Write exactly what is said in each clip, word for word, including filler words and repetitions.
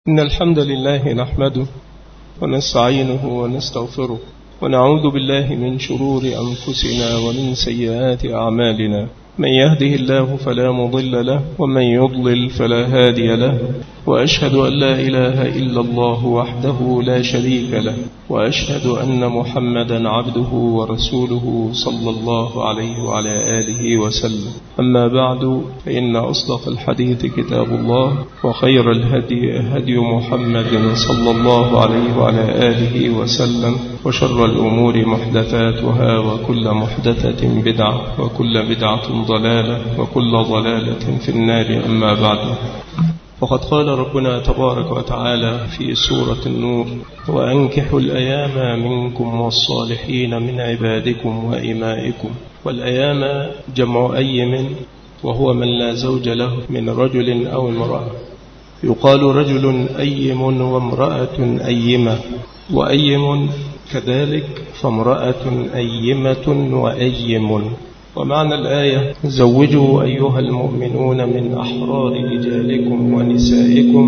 إن الحمد لله نحمده ونستعينه ونستغفره ونعوذ بالله من شرور أنفسنا ومن سيئات أعمالنا. من يهده الله فلا مضل له ومن يضلل فلا هادي له، وأشهد أن لا إله إلا الله وحده لا شريك له، وأشهد أن محمدا عبده ورسوله صلى الله عليه وعلى آله وسلم. أما بعد، فإن أصدق الحديث كتاب الله، وخير الهدي هدي محمد صلى الله عليه وعلى آله وسلم، وشر الأمور محدثاتها، وكل محدثة بدعة، وكل بدعة ضلالة، وكل ضلالة في النار. أما بعد، وقد قال ربنا تبارك وتعالى في سورة النور: وأنكحوا الأيام منكم والصالحين من عبادكم وإمائكم. والأيام جمع أيم، وهو من لا زوج له من رجل أو امرأة. يقال رجل أيم وامرأة أيمة، وأيم كذلك فامرأة أيمة وأيم. ومعنى الآية: زوجوا أيها المؤمنون من أحرار رجالكم ونسائكم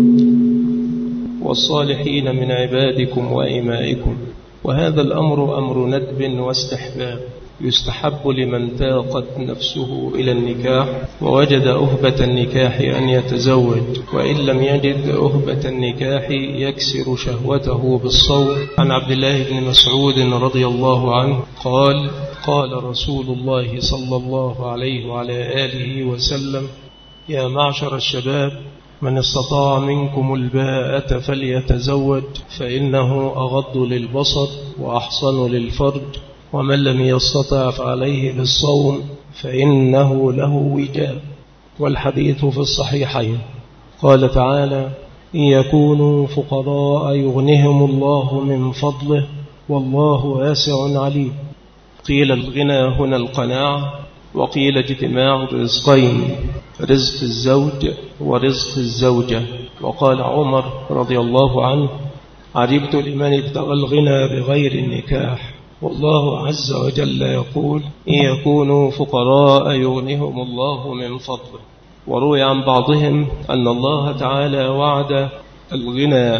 والصالحين من عبادكم وإمائكم. وهذا الأمر أمر ندب واستحباب، يستحب لمن تاقت نفسه إلى النكاح ووجد أهبة النكاح أن يتزوج، وإن لم يجد أهبة النكاح يكسر شهوته بالصوم. عن عبد الله بن مسعود رضي الله عنه قال: قال رسول الله صلى الله عليه وعلى آله وسلم: يا معشر الشباب، من استطاع منكم الباءة فليتزوج، فإنه أغض للبصر وأحصن للفرج، ومن لم يستطع فعليه بالصوم فإنه له وجاء. والحديث في الصحيحين. قال تعالى: إن يكونوا فقراء يغنهم الله من فضله والله واسع عليم. قيل الغنى هنا القناعة، وقيل اجتماع الرزقين: رزق الزوج ورزق الزوجة. وقال عمر رضي الله عنه: عجبت لمن ابتغى الغنى بغير النكاح، والله عز وجل يقول: إن يكونوا فقراء يغنهم الله من فضله. وروي عن بعضهم أن الله تعالى وعد الغنى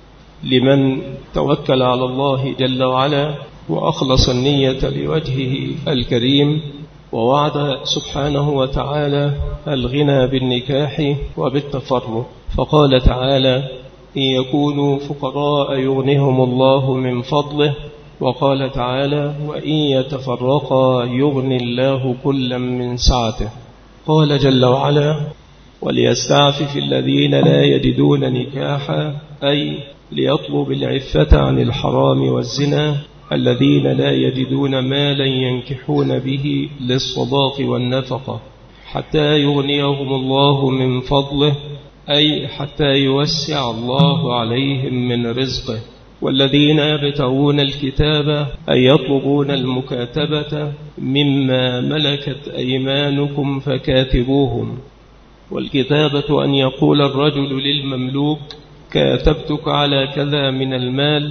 لمن توكل على الله جل وعلا وأخلص النية لوجهه الكريم، ووعد سبحانه وتعالى الغنى بالنكاح وبالتفرق. فقال تعالى: إن يكونوا فقراء يغنهم الله من فضله. وقال تعالى: وإن يتفرقا يغني الله كلا من سعته. قال جل وعلا: وليستعفف الذين لا يجدون نكاحا، أي ليطلب العفة عن الحرام والزنا، الذين لا يجدون مالا ينكحون به للصداق والنفقة، حتى يغنيهم الله من فضله، أي حتى يوسع الله عليهم من رزقه. والذين يبتغون الكتاب أي يطلبون المكاتبة مما ملكت أيمانكم فكاتبوهم. والكتابة أن يقول الرجل للمملوك: كاتبتك على كذا من المال،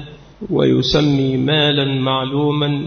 ويسمي مالا معلوما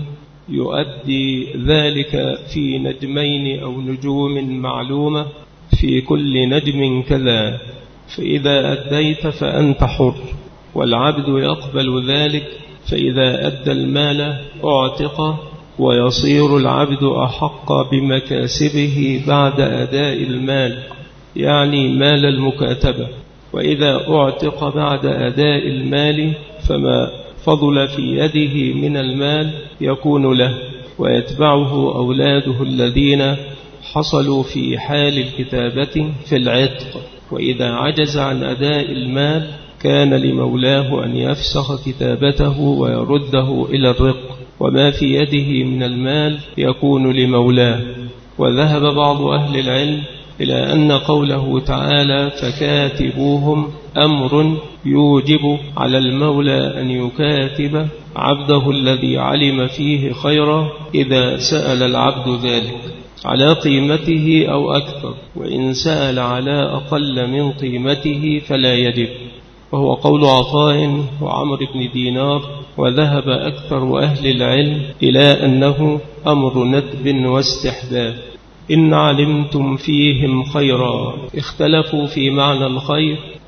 يؤدي ذلك في نجمين أو نجوم معلومة، في كل نجم كذا، فإذا أديت فأنت حر. والعبد يقبل ذلك، فإذا أدى المال أعتق، ويصير العبد أحق بمكاسبه بعد أداء المال، يعني مال المكاتبة. وإذا أعتق بعد أداء المال فما فضل في يده من المال يكون له، ويتبعه أولاده الذين حصلوا في حال الكتابة في العتق. وإذا عجز عن أداء المال كان لمولاه أن يفسخ كتابته ويرده إلى الرق، وما في يده من المال يكون لمولاه. وذهب بعض أهل العلم إلى أن قوله تعالى فكاتبوهم أمر يوجب على المولى أن يكاتب عبده الذي علم فيه خيرا إذا سأل العبد ذلك على قيمته أو أكثر، وإن سأل على أقل من قيمته فلا يجب. وهو قول عطاء وعمر بن دينار. وذهب أكثر أهل العلم إلى أنه أمر ندب واستحباب. إن علمتم فيهم خيرا. اختلفوا في معنى الخير،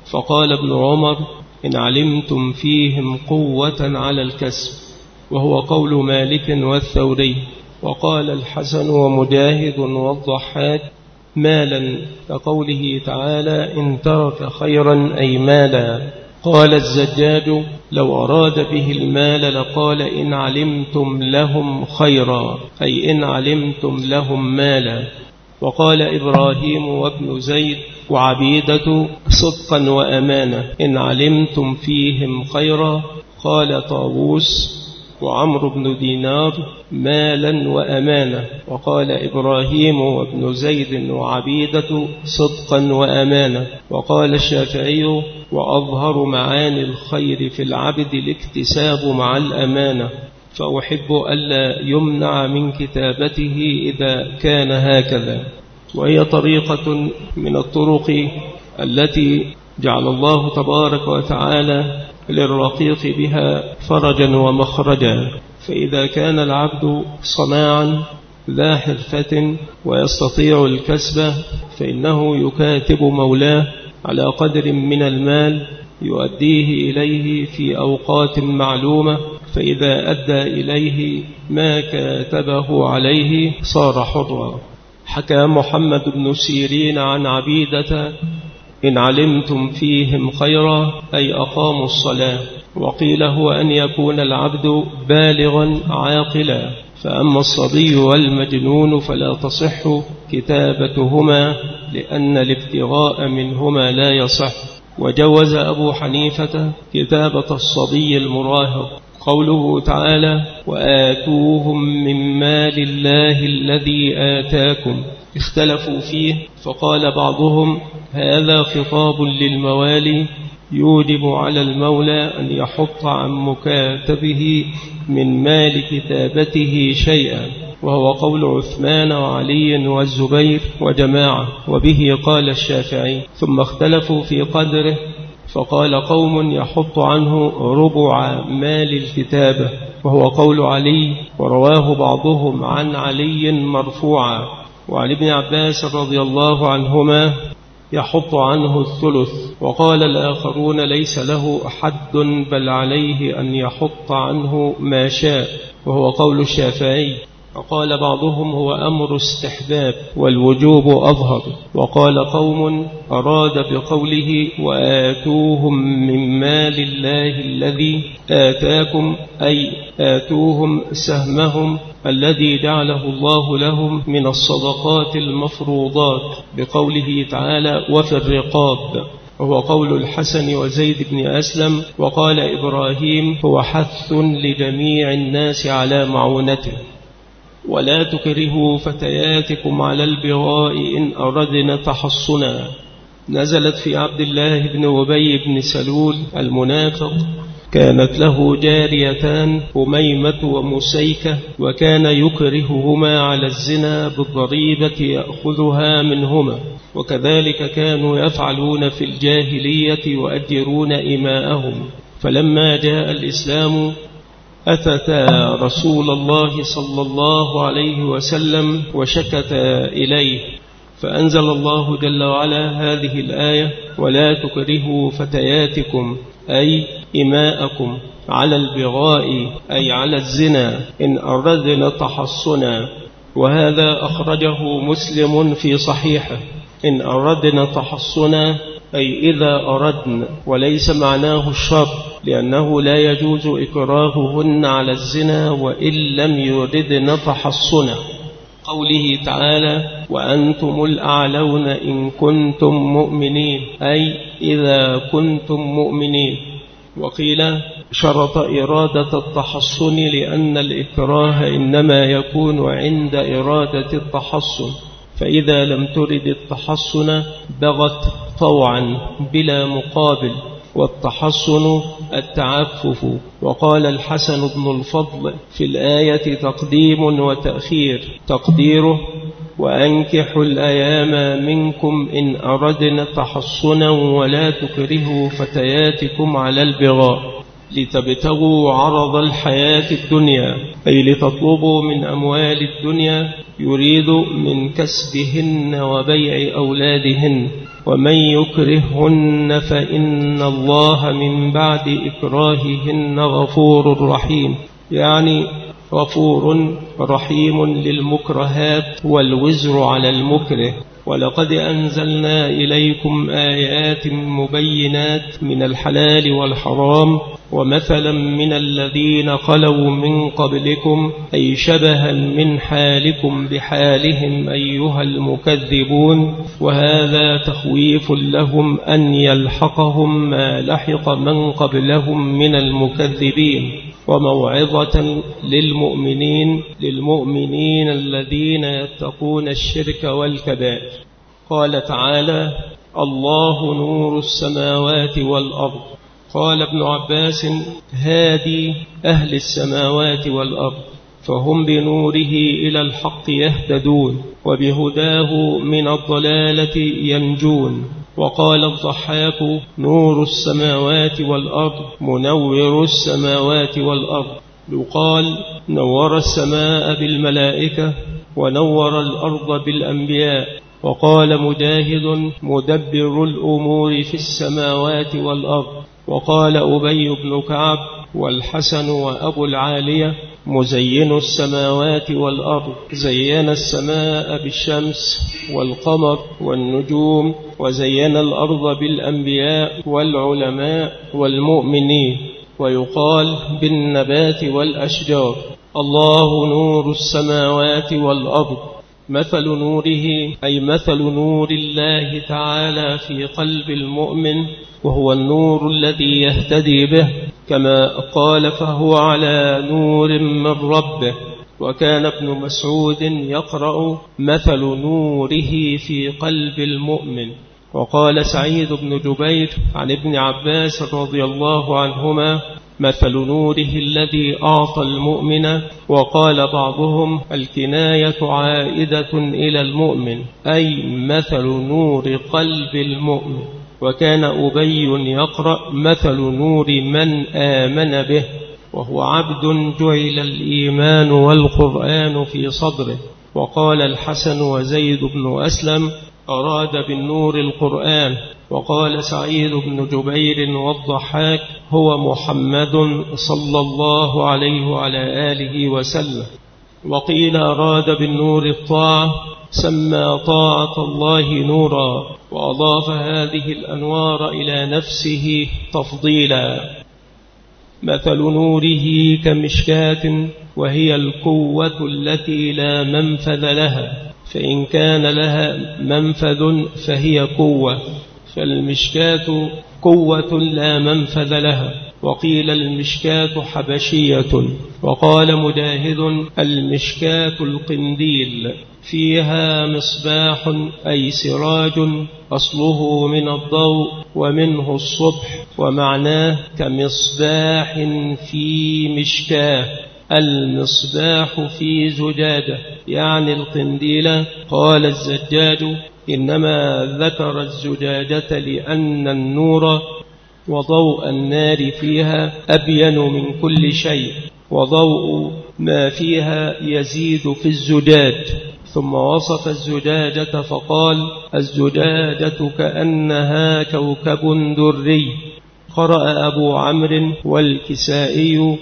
فقال ابن عمر إن علمتم فيهم قوة على الكسب، وهو قول مالك والثوري. وقال الحسن ومجاهد والضحاك مالا، كقوله تعالى إن ترك خيرا أي مالا. قال الزجاج لو أراد به المال لقال إن علمتم لهم خيرا، أي إن علمتم لهم مالا. وقال إبراهيم وابن زيد وعبيدة صدقا وأمانة إن علمتم فيهم خيرا. قال طاووس وعمرو بن دينار مالا وأمانة. وقال إبراهيم وابن زيد وعبيدة صدقا وأمانة. وقال الشافعي وأظهر معاني الخير في العبد الاكتساب مع الأمانة، فأحب ألا يمنع من كتابته إذا كان هكذا. وهي طريقة من الطرق التي جعل الله تبارك وتعالى للرقيق بها فرجا ومخرجا. فإذا كان العبد صناعا ذا حرفة ويستطيع الكسب، فإنه يكاتب مولاه على قدر من المال يؤديه إليه في أوقات معلومة، فإذا أدى إليه ما كاتبه عليه صار حرا. حكى محمد بن سيرين عن عبيدة إن علمتم فيهم خيرا أي أقاموا الصلاة. وقيل هو أن يكون العبد بالغا عاقلا، فأما الصبي والمجنون فلا تصح كتابتهما لأن الابتغاء منهما لا يصح. وجوز أبو حنيفة كتابة الصبي المراهق. قوله تعالى وآتوهم من مال الله الذي آتاكم اختلفوا فيه، فقال بعضهم هذا خطاب للموالي يوجب على المولى أن يحط عن مكاتبه من مال كتابته شيئا، وهو قول عثمان وعلي والزبير وجماعة، وبه قال الشافعي. ثم اختلفوا في قدره، فقال قوم يحط عنه ربع مال الكتابة، وهو قول علي، ورواه بعضهم عن علي مرفوعا. وعن ابن عباس رضي الله عنهما يحط عنه الثلث. وقال الآخرون ليس له حد بل عليه أن يحط عنه ما شاء، وهو قول الشافعي. وقال بعضهم هو أمر استحباب والوجوب أظهر. وقال قوم أراد بقوله وآتوهم من مال الله الذي آتاكم أي آتوهم سهمهم الذي جعله الله لهم من الصدقات المفروضات، بقوله تعالى وفي الرقاب، وهو قول الحسن وزيد بن أسلم. وقال إبراهيم هو حث لجميع الناس على معونته. ولا تكرهوا فتياتكم على البغاء إن أردنا تحصنا، نزلت في عبد الله بن أبي بن سلول المنافق. كانت له جاريتان أميمة ومسيكة، وكان يكرههما على الزنا بالضريبة يأخذها منهما، وكذلك كانوا يفعلون في الجاهلية يؤجرون إماءهم. فلما جاء الإسلام أتتا رسول الله صلى الله عليه وسلم وشكتا إليه، فأنزل الله جل وعلا هذه الآية ولا تكرهوا فتياتكم أي إماءكم على البغاء أي على الزنا إن أردنا تحصنا. وهذا أخرجه مسلم في صحيحه. إن أردنا تحصنا أي إذا أردنا، وليس معناه الشر، لأنه لا يجوز إكراههن على الزنا وإن لم يردن تحصنا. قوله تعالى وأنتم الأعلون إن كنتم مؤمنين أي إذا كنتم مؤمنين. وقيل شرط إرادة التحصن لأن الإكراه إنما يكون عند إرادة التحصن، فإذا لم ترد التحصن بغت طوعا بلا مقابل، والتحصن التعفف. وقال الحسن بن الفضل في الآية تقديم وتأخير، تقديره وأنكحوا الأيام منكم إن أردنا تحصنا ولا تكرهوا فتياتكم على البغاء لتبتغوا عرض الحياة الدنيا، أي لتطلبوا من أموال الدنيا، يريد من كسبهن وبيع أولادهن. ومن يكرههن فإن الله من بعد إكراههن غفور رحيم، يعني غفور رحيم للمكرهات والوزر على المكره. ولقد أنزلنا إليكم آيات مبينات من الحلال والحرام ومثلا من الذين خلوا من قبلكم أي شبها من حالكم بحالهم أيها المكذبون. وهذا تخويف لهم أن يلحقهم ما لحق من قبلهم من المكذبين، وموعظة للمؤمنين للمؤمنين الذين يتقون الشرك والكبائر. قال تعالى: الله نور السماوات والأرض. قال ابن عباس: هادي أهل السماوات والأرض، فهم بنوره إلى الحق يهتدون، وبهداه من الضلالة ينجون. وقال الضحاك: نور السماوات والأرض منور السماوات والأرض. يقال: نور السماء بالملائكة ونور الأرض بالأنبياء. وقال مجاهد: مدبر الأمور في السماوات والأرض. وقال أبي بن كعب والحسن وأبو العالية: مزين السماوات والأرض، زين السماء بالشمس والقمر والنجوم، وزين الأرض بالأنبياء والعلماء والمؤمنين. ويقال بالنبات والأشجار. الله نور السماوات والأرض. مثل نوره أي مثل نور الله تعالى في قلب المؤمن، وهو النور الذي يهتدي به، كما قال: فهو على نور من ربه. وكان ابن مسعود يقرأ: مثل نوره في قلب المؤمن. وقال سعيد بن جبير عن ابن عباس رضي الله عنهما: مثل نوره الذي أعطى المؤمن. وقال بعضهم: الكناية عائدة إلى المؤمن، أي مثل نور قلب المؤمن. وكان أبي يقرأ: مثل نور من آمن به، وهو عبد جعل الإيمان والقرآن في صدره. وقال الحسن وزيد بن أسلم: أراد بالنور القرآن. وقال سعيد بن جبير والضحاك: هو محمد صلى الله عليه وعلى آله وسلم. وقيل أراد بالنور الطاعة، سمى طاعة الله نورا، وأضاف هذه الأنوار إلى نفسه تفضيلا. مثل نوره كمشكاة، وهي القوة التي لا منفذ لها، فإن كان لها منفذ فهي قوة، فالمشكاة قوة لا منفذ لها. وقيل المشكاة حبشية. وقال مجاهد: المشكاة القنديل، فيها مصباح أي سراج، أصله من الضوء ومنه الصبح، ومعناه كمصباح في مشكاة، المصباح في زجاجة، يعني القنديل. قال الزجاج: إنما ذكر الزجاجة لأن النور وضوء النار فيها أبين من كل شيء، وضوء ما فيها يزيد في الزجاج. ثم وصف الزجاجة فقال: الزجاجة كأنها كوكب دري. قرأ أبو عمرو والكسائي: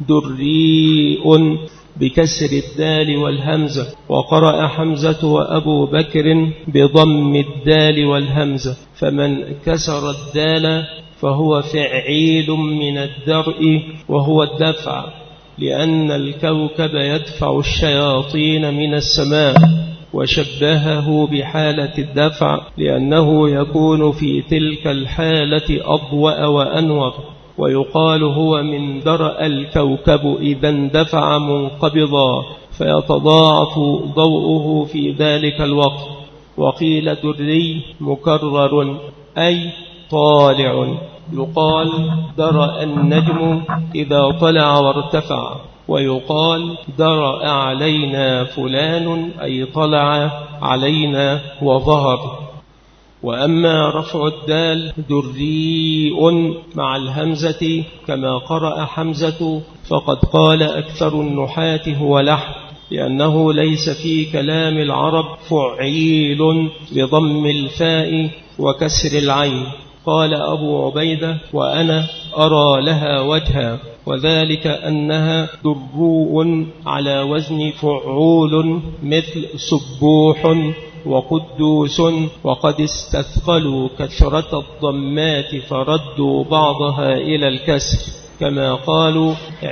دريء بكسر الدال والهمزة. وقرأ حمزة وأبو بكر بضم الدال والهمزة. فمن كسر الدال فهو فعيل من الدرء، وهو الدفع، لأن الكوكب يدفع الشياطين من السماء، وشبهه بحالة الدفع لأنه يكون في تلك الحالة أضوأ وأنور. ويقال هو من درء الكوكب إذا اندفع منقبضا، فيتضاعف ضوءه في ذلك الوقت. وقيل دري مكرر أي طالع. يقال درأ النجم إذا طلع وارتفع. ويقال درأ علينا فلان أي طلع علينا وظهر. وأما رفع الدال دريء مع الهمزة كما قرأ حمزة، فقد قال أكثر النحاة هو لحن، لأنه ليس في كلام العرب فعيل بضم الفاء وكسر العين. قال أبو عبيدة: وأنا أرى لها وجها، وذلك أنها دروء على وزن فعول مثل سبوح وقدوس، وقد استثقلوا كثرة الضمات فردوا بعضها إلى الكسر، كما قالوا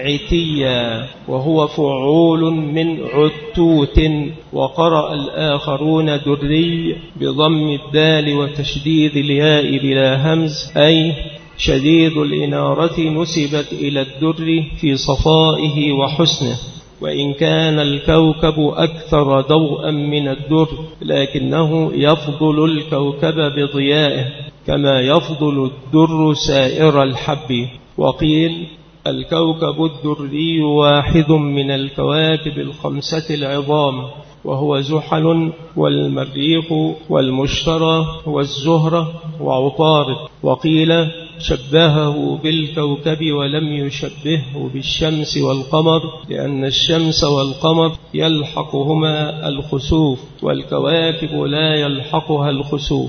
عتيا وهو فعول من عتوت. وقرأ الآخرون دري بضم الدال وتشديد الياء بلا همز، أي شديد الإنارة نسبت إلى الدر في صفائه وحسنه، وإن كان الكوكب أكثر ضوءا من الدر لكنه يفضل الكوكب بضيائه كما يفضل الدر سائر الحب. وقيل الكوكب الدري واحد من الكواكب الخمسة العظام، وهو زحل والمريخ والمشتري والزهرة وعطارد. وقيل شبهه بالكوكب ولم يشبهه بالشمس والقمر، لأن الشمس والقمر يلحقهما الخسوف، والكواكب لا يلحقها الخسوف.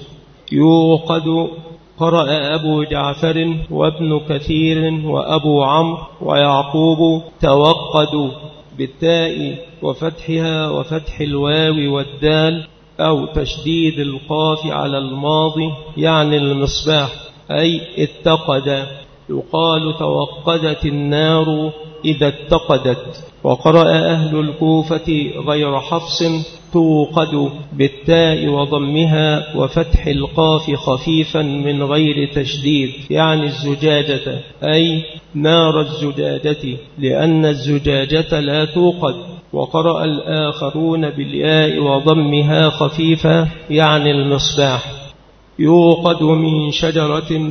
يوقد. قرأ أبو جعفر وابن كثير وأبو عمرو ويعقوب توقدوا بالتاء وفتحها وفتح الواو والدال، أو تشديد القاف على الماضي يعني المصباح، أي اتقد. يقال توقدت النار إذا اتقدت. وقرأ أهل الكوفة غير حفص توقد بالتاء وضمها وفتح القاف خفيفا من غير تشديد يعني الزجاجة، أي نار الزجاجة، لأن الزجاجة لا توقد. وقرأ الآخرون بالياء وضمها خفيفة يعني المصباح. يوقد من شجرة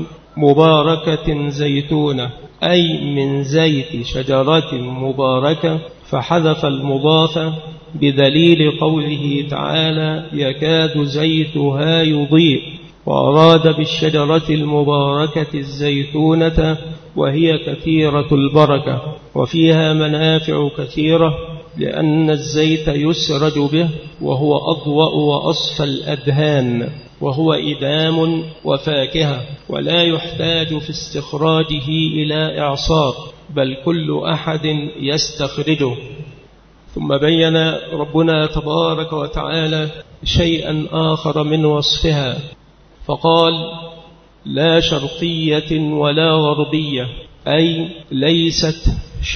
مباركة زيتونة، أي من زيت شجرة مباركة، فحذف المضاف بدليل قوله تعالى يكاد زيتها يضيء، وأراد بالشجرة المباركة الزيتونة وهي كثيرة البركة وفيها منافع كثيرة، لأن الزيت يسرج به وهو أضوأ وأصفى الأدهان، وهو إدام وفاكهة، ولا يحتاج في استخراجه إلى إعصار، بل كل أحد يستخرجه. ثم بين ربنا تبارك وتعالى شيئا آخر من وصفها، فقال لا شرقية ولا غربية، أي ليست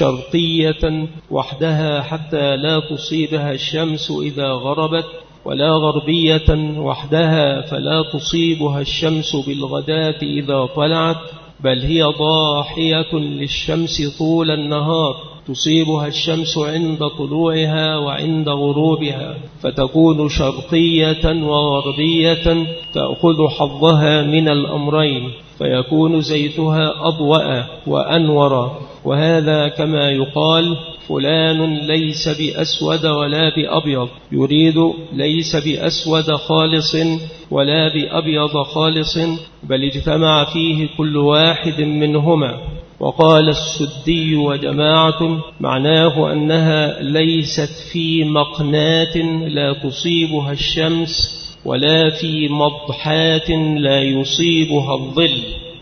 شرقية وحدها حتى لا تصيبها الشمس إذا غربت، ولا غربية وحدها فلا تصيبها الشمس بالغداة إذا طلعت، بل هي ضاحية للشمس طول النهار، تصيبها الشمس عند طلوعها وعند غروبها، فتكون شرقية وغربية تأخذ حظها من الأمرين، فيكون زيتها أضوأ وأنور. وهذا كما يقال فلان ليس بأسود ولا بأبيض، يريد ليس بأسود خالص ولا بأبيض خالص، بل اجتمع فيه كل واحد منهما. وقال السدي وجماعة معناه أنها ليست في مقناة لا تصيبها الشمس ولا في مضحات لا يصيبها الظل،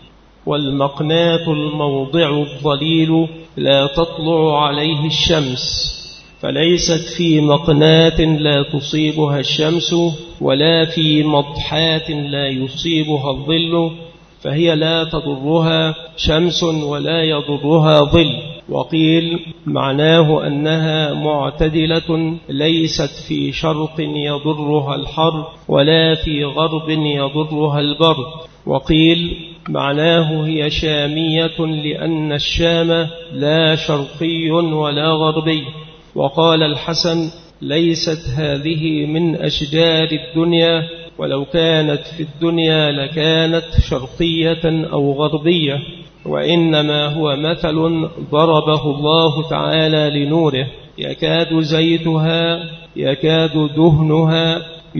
والمقناة الموضع الظليل لا تطلع عليه الشمس، فليست في مقناة لا تصيبها الشمس ولا في مضحات لا يصيبها الظل، فهي لا تضرها شمس ولا يضرها ظل. وقيل معناه أنها معتدلة ليست في شرق يضرها الحر ولا في غرب يضرها البرد. وقيل معناه هي شامية لأن الشام لا شرقي ولا غربي. وقال الحسن ليست هذه من أشجار الدنيا، ولو كانت في الدنيا لكانت شرقية أو غربية، وإنما هو مثل ضربه الله تعالى لنوره، يكاد زيتها يكاد دهنها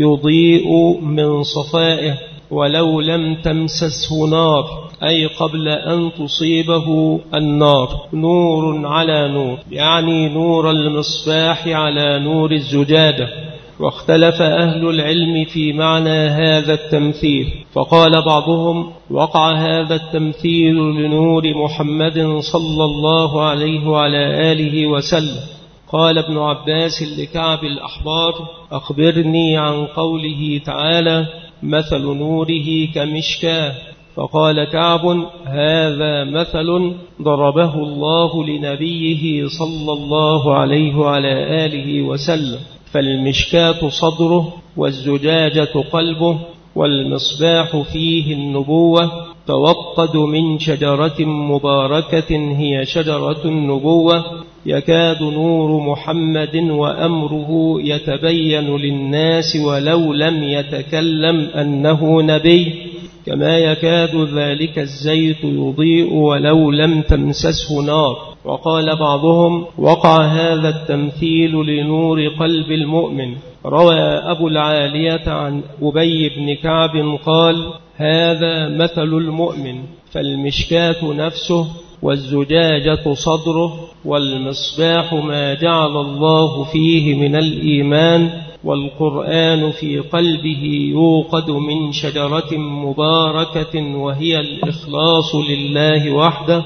يضيء من صفائه ولو لم تمسسه نار، أي قبل أن تصيبه النار، نور على نور، يعني نور المصباح على نور الزجاجة. واختلف أهل العلم في معنى هذا التمثيل، فقال بعضهم وقع هذا التمثيل لنور محمد صلى الله عليه وعلى آله وسلم. قال ابن عباس لكعب الأحبار أخبرني عن قوله تعالى مثل نوره كمشكاة، فقال كعب هذا مثل ضربه الله لنبيه صلى الله عليه وعلى آله وسلم، فالمشكاة صدره والزجاجة قلبه والمصباح فيه النبوة، توقد من شجرة مباركة هي شجرة النبوة، يكاد نور محمد وأمره يتبين للناس ولو لم يتكلم أنه نبي، كما يكاد ذلك الزيت يضيء ولو لم تمسسه نار. وقال بعضهم وقع هذا التمثيل لنور قلب المؤمن. روى أبو العالية عن أبي بن كعب قال هذا مثل المؤمن، فالمشكاة نفسه والزجاجة صدره والمصباح ما جعل الله فيه من الإيمان، والقرآن في قلبه يوقد من شجرة مباركة وهي الإخلاص لله وحده،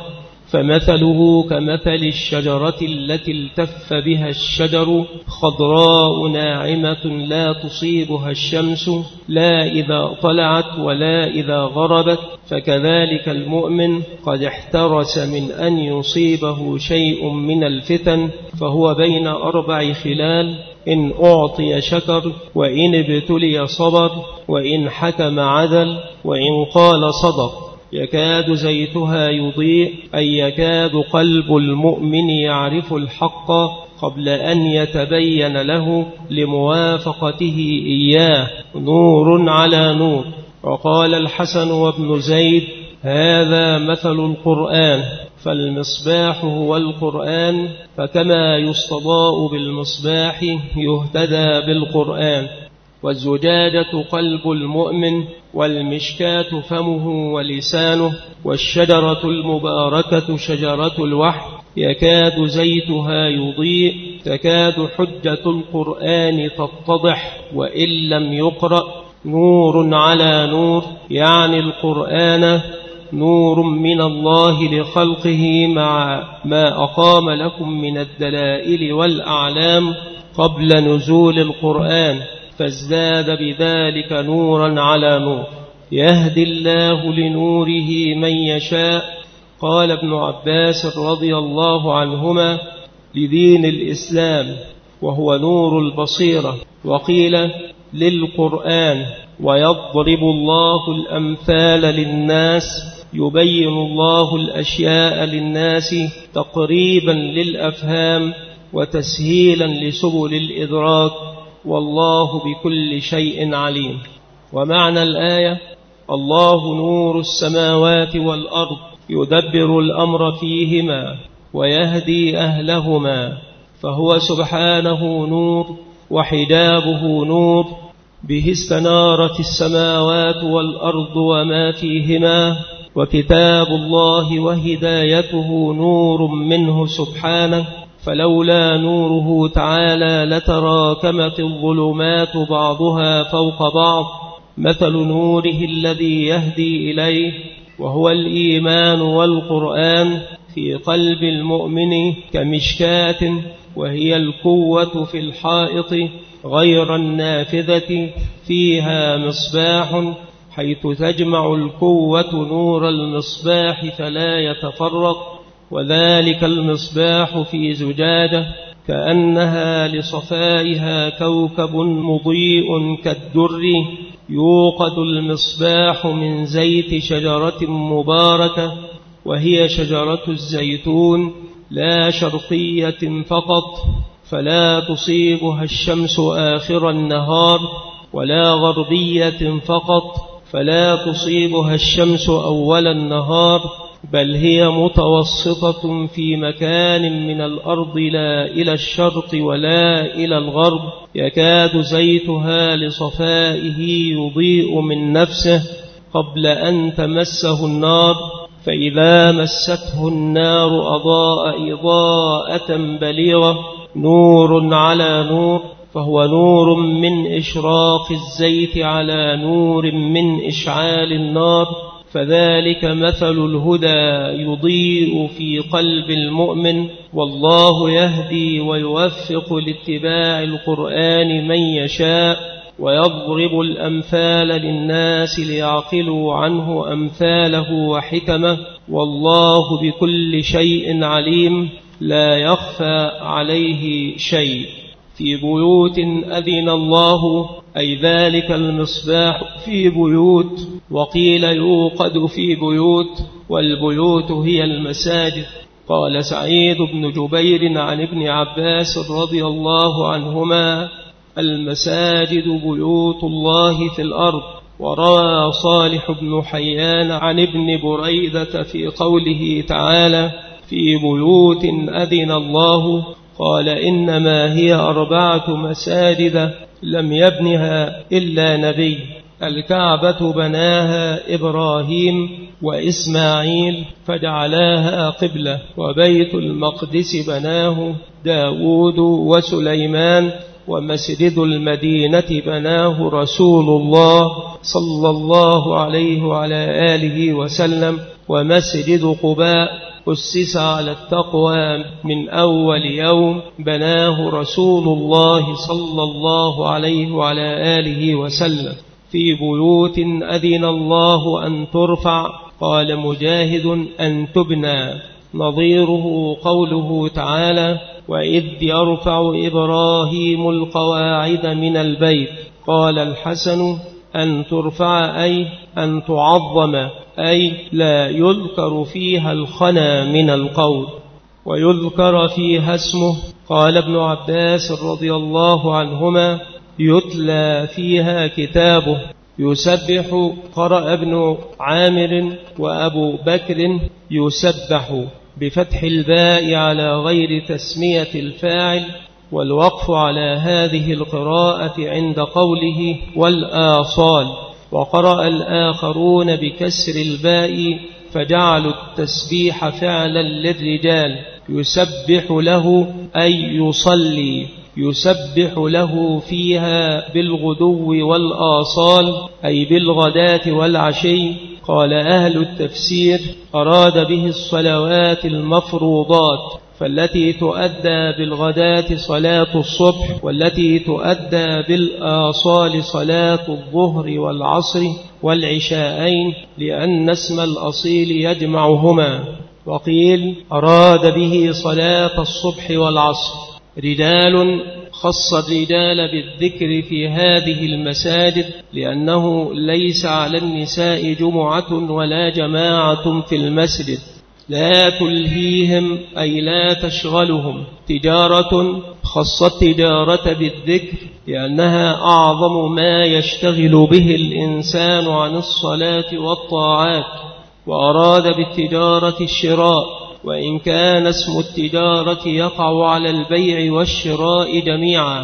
فمثله كمثل الشجرة التي التف بها الشجر خضراء ناعمة لا تصيبها الشمس لا إذا طلعت ولا إذا غربت، فكذلك المؤمن قد احترس من أن يصيبه شيء من الفتن، فهو بين أربع خلال: إن أعطي شكر، وإن ابتلي صبر، وإن حكم عدل، وإن قال صدق. يكاد زيتها يضيء، أي يكاد قلب المؤمن يعرف الحق قبل أن يتبين له لموافقته إياه، نور على نور. وقال الحسن وابن زيد هذا مثل القرآن، فالمصباح هو القرآن، فكما يستضاء بالمصباح يهتدى بالقرآن. والزجاجة قلب المؤمن، والمشكاة فمه ولسانه، والشجرة المباركة شجرة الوحي، يكاد زيتها يضيء، تكاد حجة القرآن تتضح وإن لم يقرأ، نور على نور، يعني القرآن نور من الله لخلقه مع ما أقام لكم من الدلائل والأعلام قبل نزول القرآن، فازداد بذلك نورا على نور، يهدي الله لنوره من يشاء. قال ابن عباس رضي الله عنهما لدين الإسلام وهو نور البصيرة، وقيل للقرآن. ويضرب الله الأمثال للناس، يبين الله الأشياء للناس تقريبا للأفهام وتسهيلا لسبل الإدراك، والله بكل شيء عليم. ومعنى الآية الله نور السماوات والأرض يدبر الأمر فيهما ويهدي أهلهما، فهو سبحانه نور وحجابه نور، به استنارت السماوات والأرض وما فيهما، وكتاب الله وهدايته نور منه سبحانه، فلولا نوره تعالى لتراكمت الظلمات بعضها فوق بعض. مثل نوره الذي يهدي إليه وهو الإيمان والقرآن في قلب المؤمن كمشكاة، وهي القوة في الحائط غير النافذة، فيها مصباح، حيث تجمع القوة نور المصباح فلا يتفرق، وذلك المصباح في زجاجة كأنها لصفائها كوكب مضيء كالدر، يوقد المصباح من زيت شجرة مباركة، وهي شجرة الزيتون، لا شرقية فقط، فلا تصيبها الشمس آخر النهار، ولا غربية فقط، فلا تصيبها الشمس أول النهار، بل هي متوسطة في مكان من الأرض، لا إلى الشرق ولا إلى الغرب، يكاد زيتها لصفائه يضيء من نفسه قبل أن تمسه النار، فإذا مسته النار أضاء إضاءة بليغة، نور على نور، فهو نور من إشراق الزيت على نور من إشعال النار، فذلك مثل الهدى يضيء في قلب المؤمن، والله يهدي ويوفق لاتباع القرآن من يشاء، ويضرب الأمثال للناس ليعقلوا عنه أمثاله وحكمه، والله بكل شيء عليم، لا يخفى عليه شيء. في بيوت أذن الله، أي ذلك المصباح في بيوت، وقيل يوقد في بيوت، والبيوت هي المساجد. قال سعيد بن جبير عن ابن عباس رضي الله عنهما: المساجد بيوت الله في الأرض. وروى صالح بن حيان عن ابن بريدة في قوله تعالى: في بيوت أذن الله، قال: إنما هي أربعة مساجد لم يبنها إلا نبي، الكعبة بناها إبراهيم وإسماعيل فجعلاها قبلة، وبيت المقدس بناه داود وسليمان، ومسجد المدينة بناه رسول الله صلى الله عليه وعلى آله وسلم، ومسجد قباء أسس على التقوى من أول يوم بناه رسول الله صلى الله عليه وعلى آله وسلم. في بيوت أذن الله أن ترفع، قال مجاهد: أن تبنى، نظيره قوله تعالى: وإذ يرفع إبراهيم القواعد من البيت. قال الحسن: أن ترفع أي أن تعظم، أي لا يذكر فيها الخنا من القول ويذكر فيها اسمه. قال ابن عباس رضي الله عنهما: يتلى فيها كتابه. يسبح، قرأ ابن عامر وأبو بكر يسبح بفتح الباء على غير تسمية الفاعل، والوقف على هذه القراءة عند قوله والآصال. وقرأ الآخرون بكسر الباء فجعلوا التسبيح فعلا للرجال. يسبح له أي يصلي، يسبح له فيها بالغدو والآصال، أي بالغداة والعشي. قال أهل التفسير: أراد به الصلوات المفروضات، فالتي تؤدى بالغداة صلاة الصبح، والتي تؤدى بالآصال صلاة الظهر والعصر والعشاءين، لأن اسم الأصيل يجمعهما. وقيل أراد به صلاة الصبح والعصر. رجال، خص الرجال بالذكر في هذه المساجد، لأنه ليس على النساء جمعة ولا جماعة في المسجد. لا تلهيهم أي لا تشغلهم تجارة، خص التجارة بالذكر لأنها أعظم ما يشتغل به الإنسان عن الصلاة والطاعات. وأراد بالتجارة الشراء، وإن كان اسم التجارة يقع على البيع والشراء جميعا،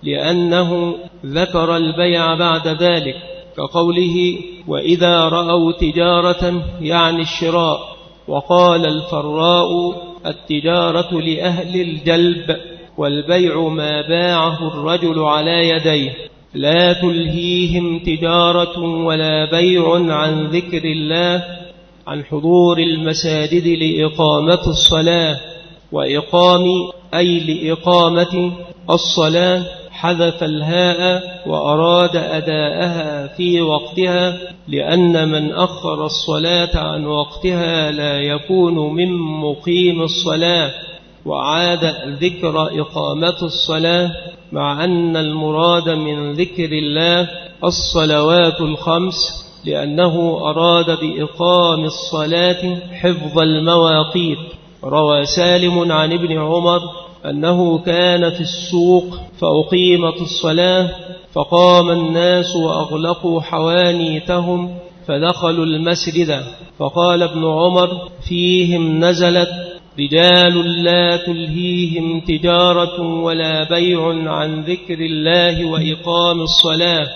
لأنه ذكر البيع بعد ذلك، كقوله: وإذا رأوا تجارة، يعني الشراء. وقال الفراء: التجارة لأهل الجلب، والبيع ما باعه الرجل على يديه. لا تلهيهم تجارة ولا بيع عن ذكر الله، عن حضور المساجد لإقامة الصلاة. وإقام أي لإقامة الصلاة، حذف الهاء وأراد أداءها في وقتها، لأن من أخر الصلاة عن وقتها لا يكون من مقيم الصلاة. وعاد ذكر إقامة الصلاة، مع أن المراد من ذكر الله الصلوات الخمس، لأنه أراد بإقام الصلاة حفظ المواقيت. روى سالم عن ابن عمر أنه كان في السوق فأقيمت الصلاة، فقام الناس وأغلقوا حوانيتهم فدخلوا المسجد، فقال ابن عمر: فيهم نزلت: رجال لا تلهيهم تجارة ولا بيع عن ذكر الله وإقام الصلاة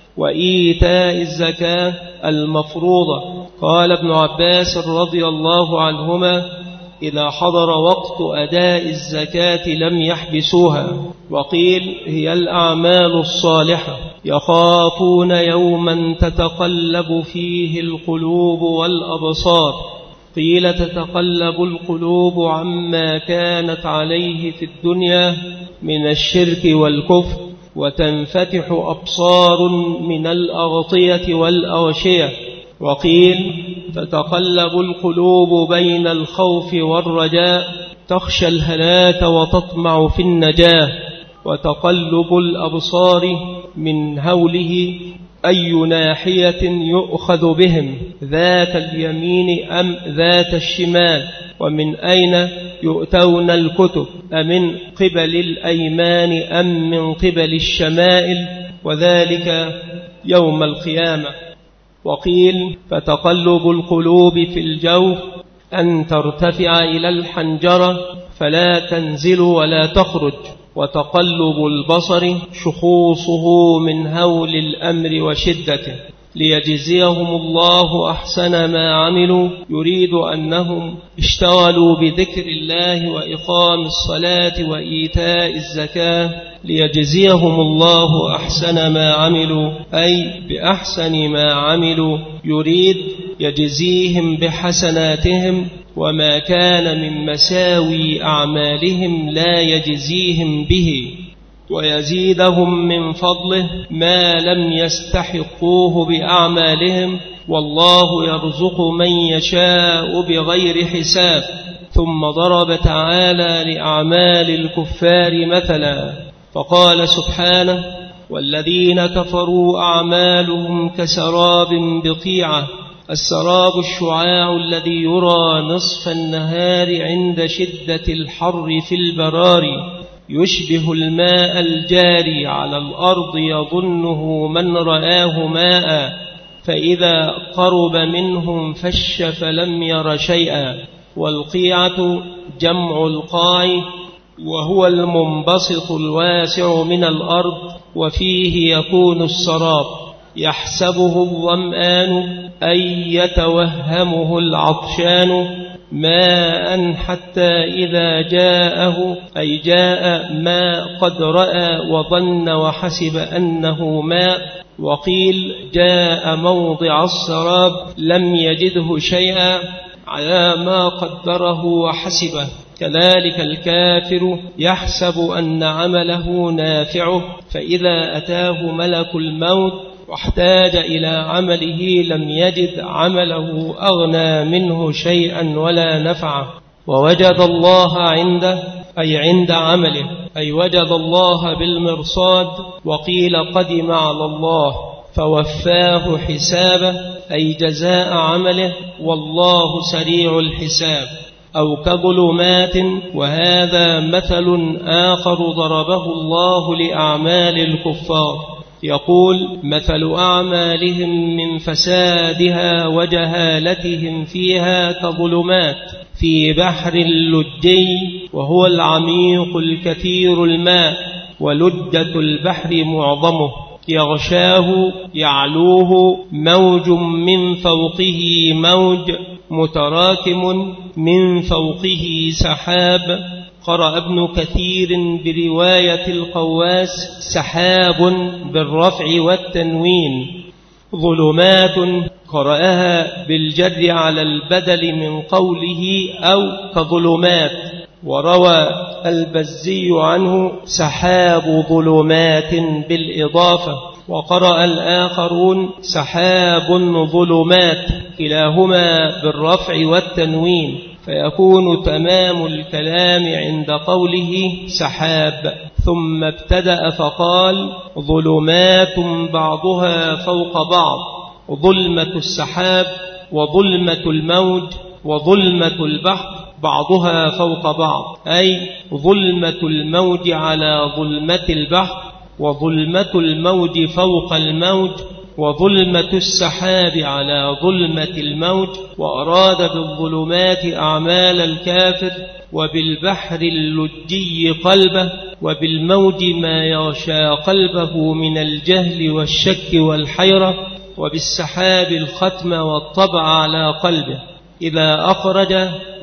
وإيتاء الزكاة المفروضة. قال ابن عباس رضي الله عنهما: إذا حضر وقت أداء الزكاة لم يحبسوها. وقيل هي الأعمال الصالحة يخافون يوما تتقلب فيه القلوب والأبصار. قيل تتقلب القلوب عما كانت عليه في الدنيا من الشرك والكفر، وتنفتح أبصار من الأغطية والأغشية. وقيل تتقلب القلوب بين الخوف والرجاء، تخشى الهلاك وتطمع في النجاة. وتقلب الأبصار من هوله أي ناحية يؤخذ بهم، ذات اليمين أم ذات الشمال، ومن أين يؤتون الكتب، أمن قبل الأيمان أم من قبل الشمائل، وذلك يوم القيامة. وقيل فتقلب القلوب في الجوف أن ترتفع إلى الحنجرة فلا تنزل ولا تخرج. وتقلب البصر شخوصه من هول الأمر وشدته، ليجزيهم الله أحسن ما عملوا. يريد أنهم اشتغلوا بذكر الله وإقام الصلاة وإيتاء الزكاة ليجزيهم الله أحسن ما عملوا، أي بأحسن ما عملوا. يريد يجزيهم بحسناتهم، وما كان من مساوي أعمالهم لا يجزيهم به، ويزيدهم من فضله ما لم يستحقوه بأعمالهم. والله يرزق من يشاء بغير حساب. ثم ضرب تعالى لأعمال الكفار مثلا فقال سبحانه: والذين كفروا أعمالهم كسراب بقيعة. السراب الشعاع الذي يرى نصف النهار عند شدة الحر في البرار، يشبه الماء الجاري على الأرض يظنه من رآه ماء، فإذا قرب منه انفش فلم ير شيئا. والقيعة جمع القاع، وهو المنبسط الواسع من الأرض، وفيه يكون السراب. يحسبه الظمآن أي يتوهمه العطشان ماء حتى إذا جاءه، أي جاء ما قد رأى وظن وحسب أنه ماء. وقيل جاء موضع السراب لم يجده شيئا على ما قدره وحسبه. كذلك الكافر يحسب أن عمله نافعه، فإذا أتاه ملك الموت واحتاج إلى عمله لم يجد عمله أغنى منه شيئا ولا نفعه، ووجد الله عنده أي عند عمله، أي وجد الله بالمرصاد. وقيل قدم على الله فوفاه حسابه، أي جزاء عمله، والله سريع الحساب. أو كظلمات، وهذا مثل آخر ضربه الله لأعمال الكفار. يقول: مثل أعمالهم من فسادها وجهالتهم فيها كظلمات في بحر لجي، وهو العميق الكثير الماء، ولجة البحر معظمه، يغشاه يعلوه موج من فوقه موج، متراكم من فوقه سحاب. قرأ ابن كثير برواية القواس سحاب بالرفع والتنوين. ظلمات قرأها بالجر على البدل من قوله أو كظلمات. وروى البزي عنه سحاب ظلمات بالإضافة. وقرأ الآخرون سحاب ظلمات، كلاهما بالرفع والتنوين، فيكون تمام الكلام عند قوله سحاب. ثم ابتدأ فقال: ظلمات بعضها فوق بعض، ظلمة السحاب وظلمة الموج وظلمة البحر بعضها فوق بعض، أي ظلمة الموج على ظلمة البحر، وظلمة الموج فوق الموج، وظلمة السحاب على ظلمة الموج. وأراد بالظلمات أعمال الكافر، وبالبحر اللجي قلبه، وبالموج ما يغشى قلبه من الجهل والشك والحيرة، وبالسحاب الختم والطبع على قلبه. إذا أخرج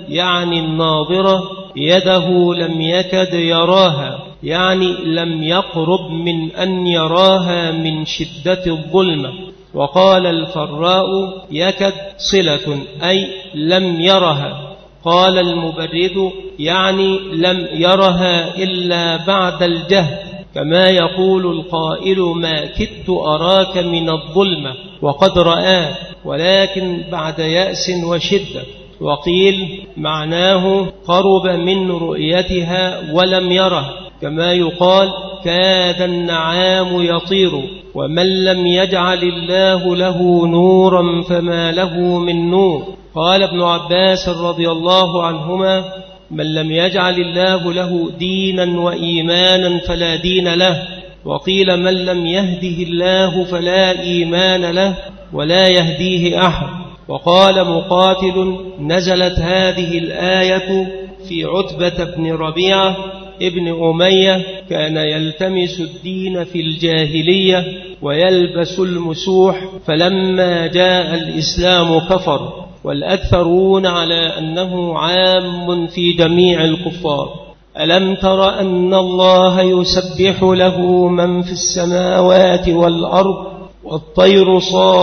يعني الناظرة يده لم يكد يراها، يعني لم يقرب من أن يراها من شدة الظلمة. وقال الفراء يكد صلة أي لم يرها. قال المبرد يعني لم يرها إلا بعد الجهد، كما يقول القائل ما كدت أراك من الظلمة وقد رآه، ولكن بعد يأس وشدة. وقيل معناه قرب من رؤيتها ولم يره، كما يقال كاد النعام يطير. ومن لم يجعل الله له نورا فما له من نور. قال ابن عباس رضي الله عنهما من لم يجعل الله له دينا وإيمانا فلا دين له. وقيل من لم يهده الله فلا إيمان له ولا يهديه أحد. وقال مقاتل نزلت هذه الآية في عتبة بن ربيعة ابن أمية، كان يلتمس الدين في الجاهلية ويلبس المسوح، فلما جاء الإسلام كفر، والأكثرون على أنه عام في جميع الكفار. ألم تر أن الله يسبح له من في السماوات والأرض والطير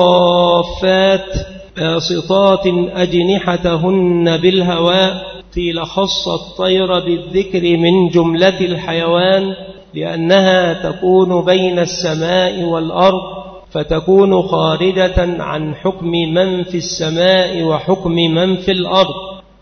صافات باسطات أجنحتهن بالهواء. قيل خص الطير بالذكر من جملة الحيوان لأنها تكون بين السماء والأرض، فتكون خارجة عن حكم من في السماء وحكم من في الأرض،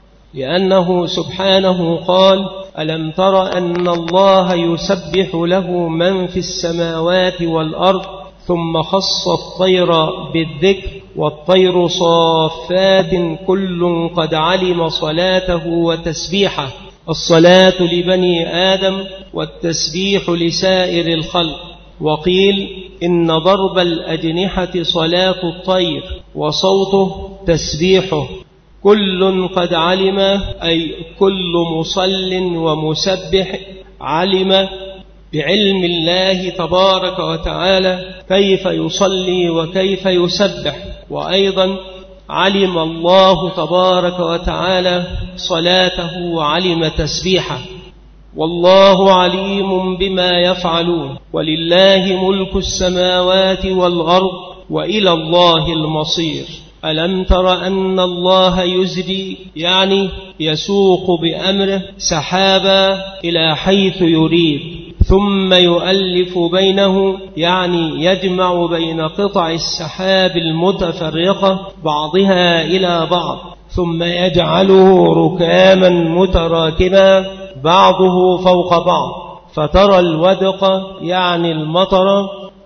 لأنه سبحانه قال ألم تر أن الله يسبح له من في السماوات والأرض، ثم خص الطير بالذكر والطير صافات كل قد علم صلاته وتسبيحه. الصلاة لبني آدم والتسبيح لسائر الخلق. وقيل إن ضرب الأجنحة صلاة الطير وصوته تسبيحه. كل قد علم أي كل مصل ومسبح علم بعلم الله تبارك وتعالى كيف يصلي وكيف يسبح. وأيضا علم الله تبارك وتعالى صلاته وعلم تسبيحه. والله عليم بما يفعلون، ولله ملك السماوات والأرض وإلى الله المصير. ألم تر أن الله يزري يعني يسوق بأمره سحابا إلى حيث يريد، ثم يؤلف بينه يعني يجمع بين قطع السحاب المتفرقة بعضها إلى بعض، ثم يجعله ركاما متراكبا بعضه فوق بعض، فترى الودق يعني المطر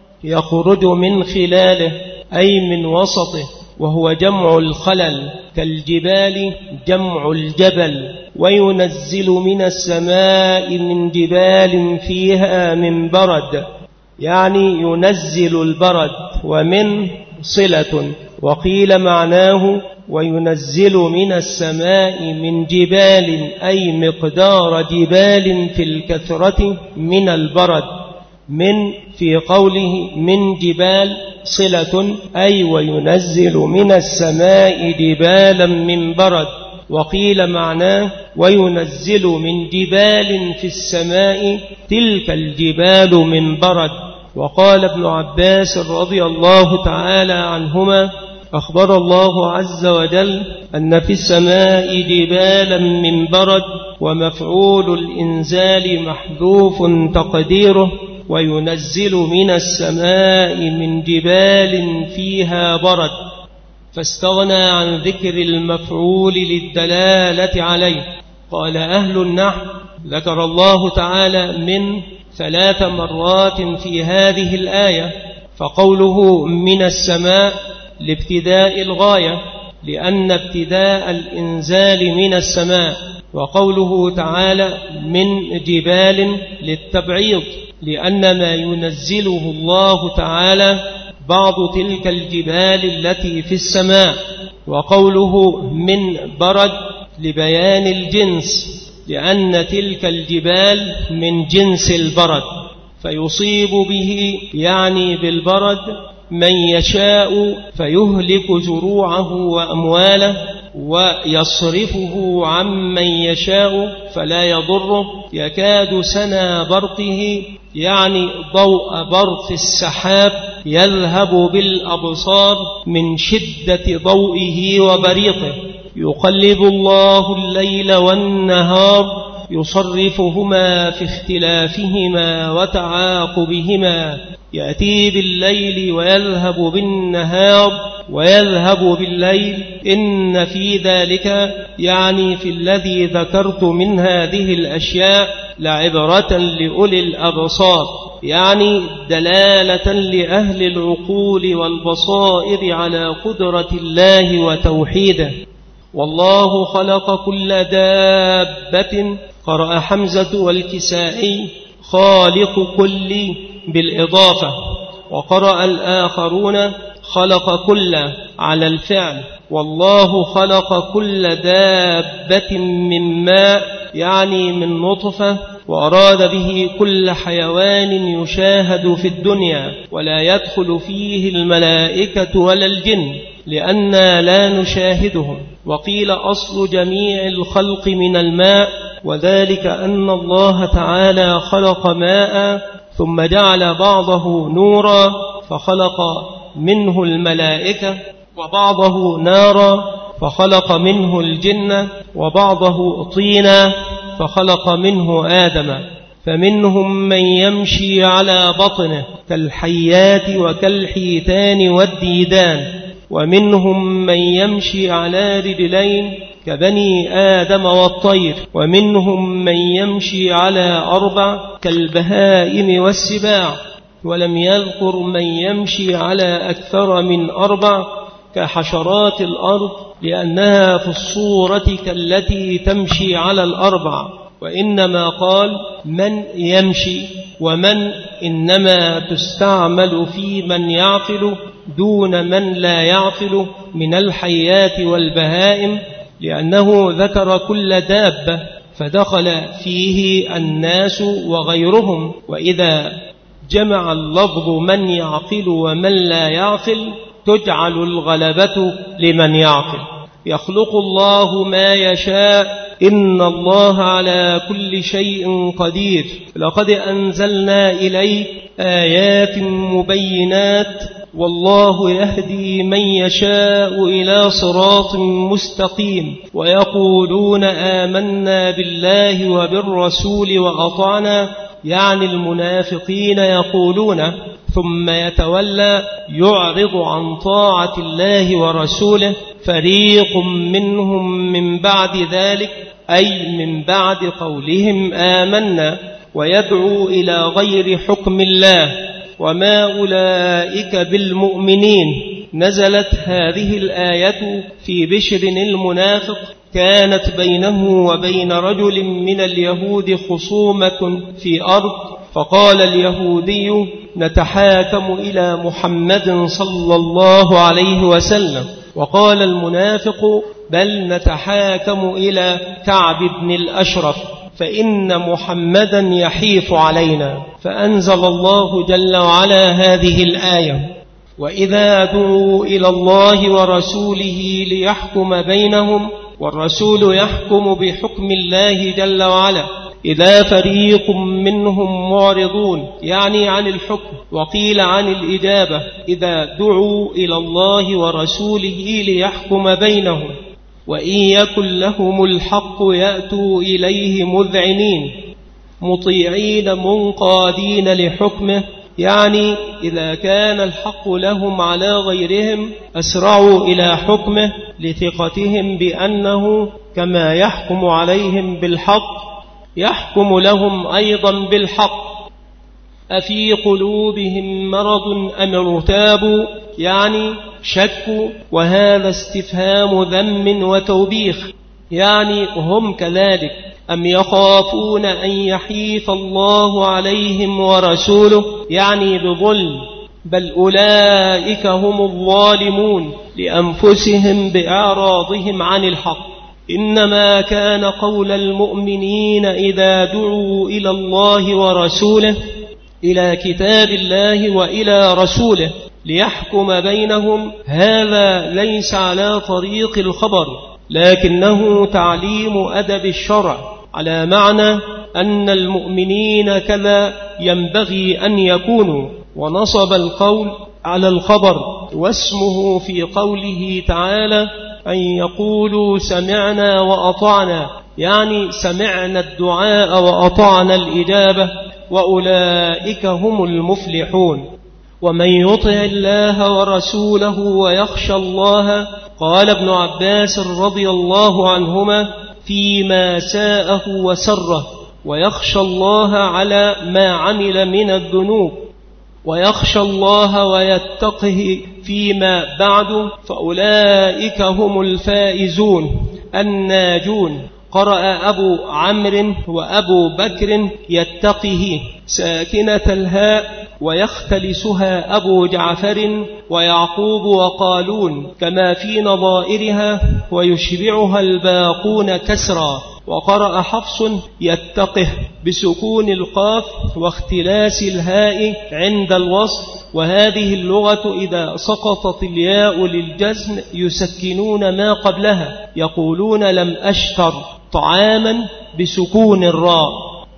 يخرج من خلاله أي من وسطه، وهو جمع الخلل، كالجبال جمع الجبل. وينزل من السماء من جبال فيها من برد يعني ينزل البرد، ومن صلة. وقيل معناه وينزل من السماء من جبال أي مقدار جبال في الكثرة من البرد. من في قوله من جبال صلة أي وينزل من السماء جبالا من برد. وقيل معناه وينزل من جبال في السماء تلك الجبال من برد. وقال ابن عباس رضي الله تعالى عنهما أخبر الله عز وجل أن في السماء جبالا من برد، ومفعول الإنزال محذوف تقديره وينزل من السماء من جبال فيها برد، فاستغنى عن ذكر المفعول للدلالة عليه. قال أهل النحو ذكر الله تعالى من ثلاث مرات في هذه الآية، فقوله من السماء لابتداء الغاية لأن ابتداء الإنزال من السماء، وقوله تعالى من جبال للتبعيض لأن ما ينزله الله تعالى بعض تلك الجبال التي في السماء، وقوله من برد لبيان الجنس لأن تلك الجبال من جنس البرد، فيصيب به يعني بالبرد من يشاء فيهلك زروعه وأمواله، ويصرفه عمن يشاء فلا يضره، يكاد سنا برقه يعني ضوء برق السحاب يذهب بالأبصار من شدة ضوئه وبريقه. يقلب الله الليل والنهار يصرفهما في اختلافهما وتعاقبهما، يأتي بالليل ويذهب بالنهار ويذهب بالليل. إن في ذلك يعني في الذي ذكرت من هذه الأشياء لعبرة لأولي الأبصار، يعني دلالة لأهل العقول والبصائر على قدرة الله وتوحيده. والله خلق كل دابة، قرأ حمزة والكسائي خالق كل بالإضافة، وقرأ الآخرون خلق كل على الفعل. والله خلق كل دابة من ماء يعني من نطفة، وأراد به كل حيوان يشاهد في الدنيا ولا يدخل فيه الملائكة ولا الجن لأننا لا نشاهدهم. وقيل أصل جميع الخلق من الماء، وذلك أن الله تعالى خلق ماء ثم جعل بعضه نورا فخلق منه الملائكة، وبعضه نارا فخلق منه الجن، وبعضه طينا فخلق منه آدم. فمنهم من يمشي على بطنه كالحيات وكالحيتان والديدان، ومنهم من يمشي على رجلين كبني آدم والطير، ومنهم من يمشي على أربع كالبهائم والسباع. ولم يذكر من يمشي على أكثر من أربع كحشرات الأرض لأنها في الصورة كالتي تمشي على الأربع، وإنما قال من يمشي، ومن إنما تستعمل في من يعقل دون من لا يعقل من الحيات والبهائم، لأنه ذكر كل دابة فدخل فيه الناس وغيرهم. وإذا جمع اللفظ من يعقل ومن لا يعقل تجعل الغلبة لمن يعقل. يخلق الله ما يشاء إن الله على كل شيء قدير. لقد أنزلنا إليك آيات مبينات والله يهدي من يشاء إلى صراط مستقيم. ويقولون آمنا بالله وبالرسول وأطعنا، يعني المنافقين يقولون ثم يتولى يعرض عن طاعة الله ورسوله فريق منهم من بعد ذلك، أي من بعد قولهم آمنا، ويدعو إلى غير حكم الله، وما أولئك بالمؤمنين. نزلت هذه الآية في بشر المنافق، كانت بينه وبين رجل من اليهود خصومة في أرض، فقال اليهودي نتحاكم إلى محمد صلى الله عليه وسلم، وقال المنافق بل نتحاكم إلى كعب بن الأشرف فإن محمدا يحيف علينا. فأنزل الله جل وعلا هذه الآية: وإذا دعوا إلى الله ورسوله ليحكم بينهم، والرسول يحكم بحكم الله جل وعلا، إذا فريق منهم معرضون يعني عن الحكم، وقيل عن الإجابة إذا دعوا إلى الله ورسوله ليحكم بينهم، وإن يكن لهم الحق يأتوا إليه مذعنين مطيعين منقادين لحكمه، يعني إذا كان الحق لهم على غيرهم أسرعوا إلى حكمه لثقتهم بأنه كما يحكم عليهم بالحق يحكم لهم أيضا بالحق. أفي قلوبهم مرض أم ارتابوا، يعني شكوا، وهذا استفهام ذم وتوبيخ، يعني هم كذلك، أم يخافون أن يحيف الله عليهم ورسوله، يعني بظلم، بل أولئك هم الظالمون لأنفسهم بإعراضهم عن الحق. إنما كان قول المؤمنين إذا دعوا إلى الله ورسوله، إلى كتاب الله وإلى رسوله ليحكم بينهم، هذا ليس على طريق الخبر، لكنه تعليم أدب الشرع على معنى أن المؤمنين كذا ينبغي أن يكونوا، ونصب القول على الخبر، واسمه في قوله تعالى أن يقولوا سمعنا وأطعنا، يعني سمعنا الدعاء وأطعنا الإجابة، وأولئك هم المفلحون. ومن يطع الله ورسوله ويخشى الله، قال ابن عباس رضي الله عنهما فيما ساءه وسره، ويخشى الله على ما عمل من الذنوب، ويخشى الله ويتقه فيما بعد، فأولئك هم الفائزون الناجون. قرأ أبو عمرو وأبو بكر يتقه ساكنة الهاء، ويختلسها أبو جعفر ويعقوب وقالون كما في نظائرها، ويشبعها الباقون كسرا. وقرأ حفص يتقه بسكون القاف واختلاس الهاء عند الوصل، وهذه اللغة إذا سقطت الياء للجزم يسكنون ما قبلها، يقولون لم أشتر طعاما بسكون الراء.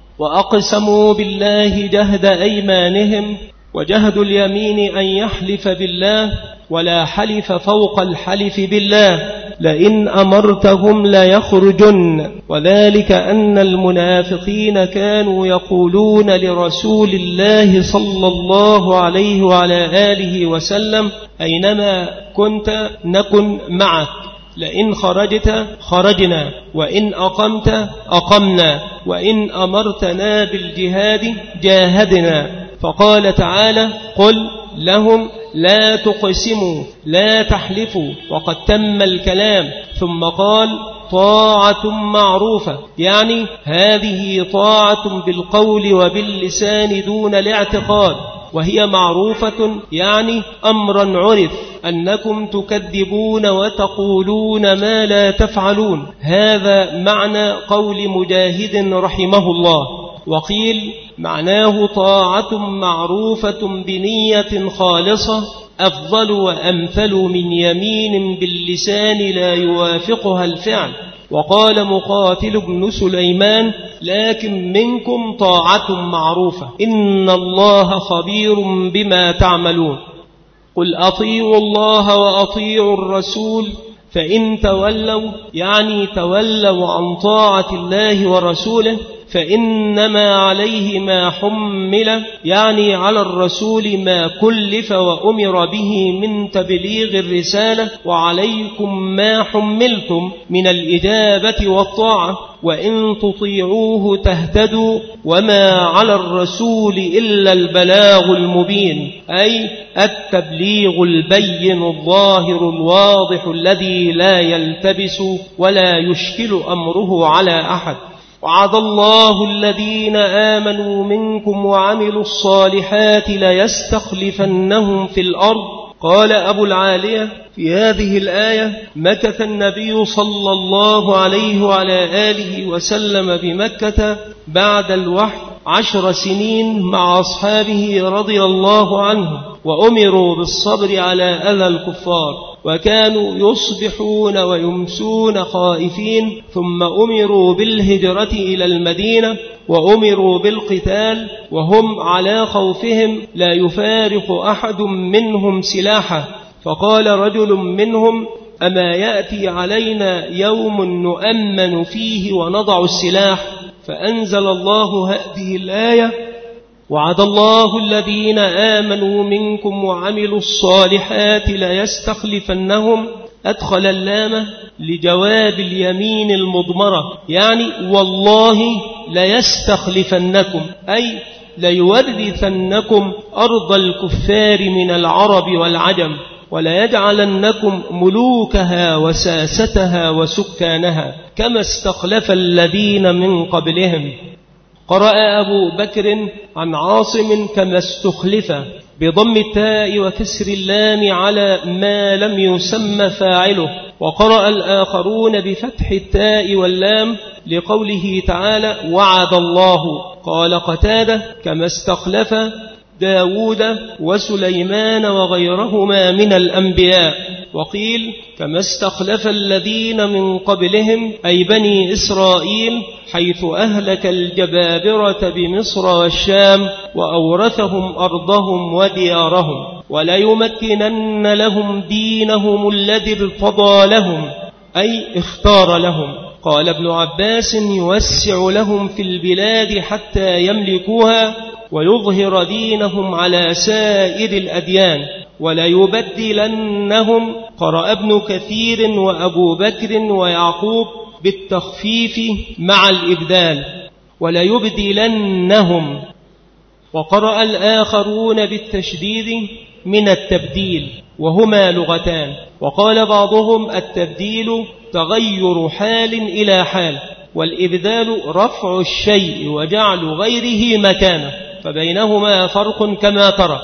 وأقسموا بالله جهد أيمانهم، وجهد اليمين أن يحلف بالله، ولا حلف فوق الحلف بالله، لئن أمرتهم ليخرجن، وذلك أن المنافقين كانوا يقولون لرسول الله صلى الله عليه وعلى آله وسلم أينما كنت نكن معك، لئن خرجت خرجنا، وإن أقمت أقمنا، وإن أمرتنا بالجهاد جاهدنا. فقال تعالى قل لهم لا تقسموا لا تحلفوا، وقد تم الكلام، ثم قال طاعة معروفة، يعني هذه طاعة بالقول وباللسان دون الاعتقاد، وهي معروفة يعني أمرا عرف، أنكم تكذبون وتقولون ما لا تفعلون. هذا معنى قول مجاهد رحمه الله. وقيل معناه طاعة معروفة بنية خالصة أفضل وأمثل من يمين باللسان لا يوافقها الفعل. وقال مقاتل بن سليمان لكن منكم طاعة معروفة، إن الله خبير بما تعملون. قل أطيعوا الله وأطيعوا الرسول، فإن تولوا يعني تولوا عن طاعة الله ورسوله فإنما عليه ما حمل، يعني على الرسول ما كلف وأمر به من تبليغ الرسالة، وعليكم ما حملتم من الإجابة والطاعة، وإن تطيعوه تهتدوا، وما على الرسول إلا البلاغ المبين، أي التبليغ البين الظاهر الواضح الذي لا يلتبس ولا يشكل أمره على أحد. وعد الله الذين آمنوا منكم وعملوا الصالحات ليستخلفنهم في الأرض. قال أبو العالية في هذه الآية مكث النبي صلى الله عليه وعلى آله وسلم بمكة بعد الوحي عشر سنين مع أصحابه رضي الله عنهم، وأمروا بالصبر على أذى الكفار، وكانوا يصبحون ويمسون خائفين، ثم أمروا بالهجرة إلى المدينة، وأمروا بالقتال وهم على خوفهم لا يفارق أحد منهم سلاحه. فقال رجل منهم أما يأتي علينا يوم نؤمن فيه ونضع السلاح؟ فأنزل الله هذه الآية وعد الله الذين آمنوا منكم وعملوا الصالحات ليستخلفنهم، أدخل اللام لجواب اليمين المضمرة، يعني والله ليستخلفنكم، أي ليورثنكم أرض الكفار من العرب والعجم، وليجعلنكم ملوكها وساستها وسكانها كما استخلف الذين من قبلهم. قرأ أبو بكر عن عاصم كما استخلف بضم التاء وكسر اللام على ما لم يسمى فاعله، وقرأ الآخرون بفتح التاء واللام لقوله تعالى وعد الله. قال قتادة كما استخلف داود وسليمان وغيرهما من الأنبياء. وقيل كما استخلف الذين من قبلهم أي بني إسرائيل حيث أهلك الجبابرة بمصر والشام وأورثهم أرضهم وديارهم وليمكنن لهم دينهم الذي ارتضى لهم أي اختار لهم. قال ابن عباس يوسع لهم في البلاد حتى يملكوها ويظهر دينهم على سائر الأديان وليبدلنهم. قرأ ابن كثير وأبو بكر ويعقوب بالتخفيف مع الإبدال وليبدلنهم، وقرأ الآخرون بالتشديد من التبديل وهما لغتان. وقال بعضهم التبديل تغير حال إلى حال، والإبدال رفع الشيء وجعل غيره مكانه، فبينهما فرق كما ترى.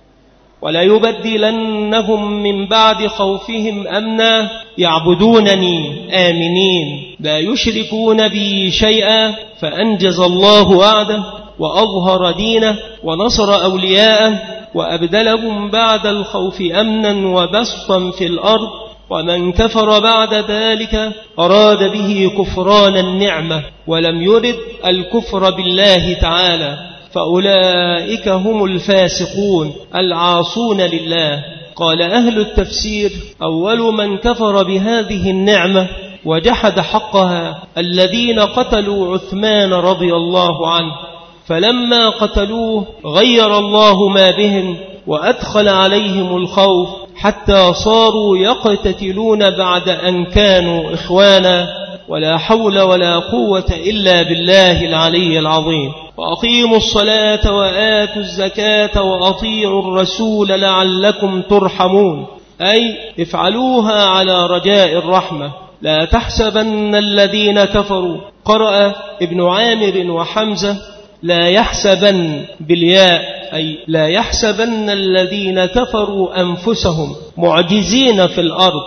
وليبدلنهم من بعد خوفهم أمنا يعبدونني آمنين لا يشركون بي شيئا، فأنجز الله وعده وأظهر دينه ونصر أولياءه وأبدلهم بعد الخوف أمنا وبسطا في الأرض. ومن كفر بعد ذلك أراد به كفران النعمة ولم يرد الكفر بالله تعالى، فأولئك هم الفاسقون العاصون لله. قال أهل التفسير أول من كفر بهذه النعمة وجحد حقها الذين قتلوا عثمان رضي الله عنه، فلما قتلوه غير الله ما بهم وأدخل عليهم الخوف حتى صاروا يقتتلون بعد أن كانوا إخوانا. ولا حول ولا قوة إلا بالله العلي العظيم. وأقيموا الصلاة وآتوا الزكاة وأطيعوا الرسول لعلكم ترحمون، أي افعلوها على رجاء الرحمة. لا تحسبن الذين كفروا، قرأ ابن عامر وحمزة لا يحسبن بالياء، أي لا يحسبن الذين كفروا أنفسهم معجزين في الأرض.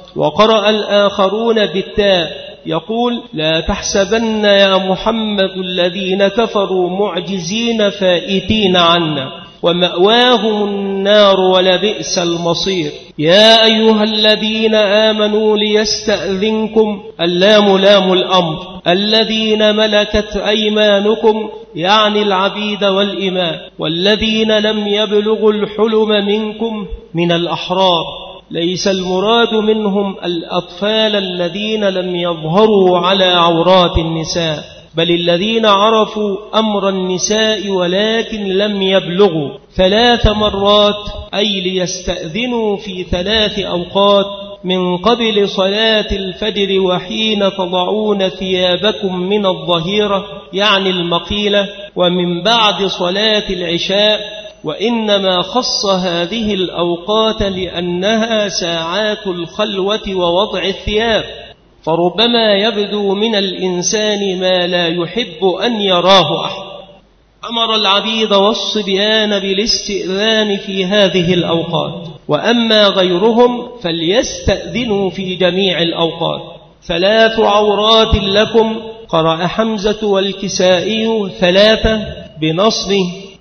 وقرأ الآخرون بالتاء يقول لا تحسبن يا محمد الذين كفروا معجزين فائتين عنا ومأواهم النار ولبئس المصير. يا أيها الذين آمنوا ليستأذنكم، اللام لام الأمر، الذين ملكت أيمانكم يعني العبيد والإماء، والذين لم يبلغوا الحلم منكم من الأحرار. ليس المراد منهم الأطفال الذين لم يظهروا على عورات النساء، بل الذين عرفوا أمر النساء ولكن لم يبلغوا ثلاث مرات، أي ليستأذنوا في ثلاث أوقات من قبل صلاة الفجر وحين تضعون ثيابكم من الظهيرة يعني المقيلة، ومن بعد صلاة العشاء. وإنما خص هذه الأوقات لأنها ساعات الخلوة ووضع الثياب، فربما يبدو من الإنسان ما لا يحب أن يراه أحد. أمر العبيد والصبيان بالاستئذان في هذه الأوقات، وأما غيرهم فليستأذنوا في جميع الأوقات. ثلاث عورات لكم، قرأ حمزة والكسائي ثلاثة بنصب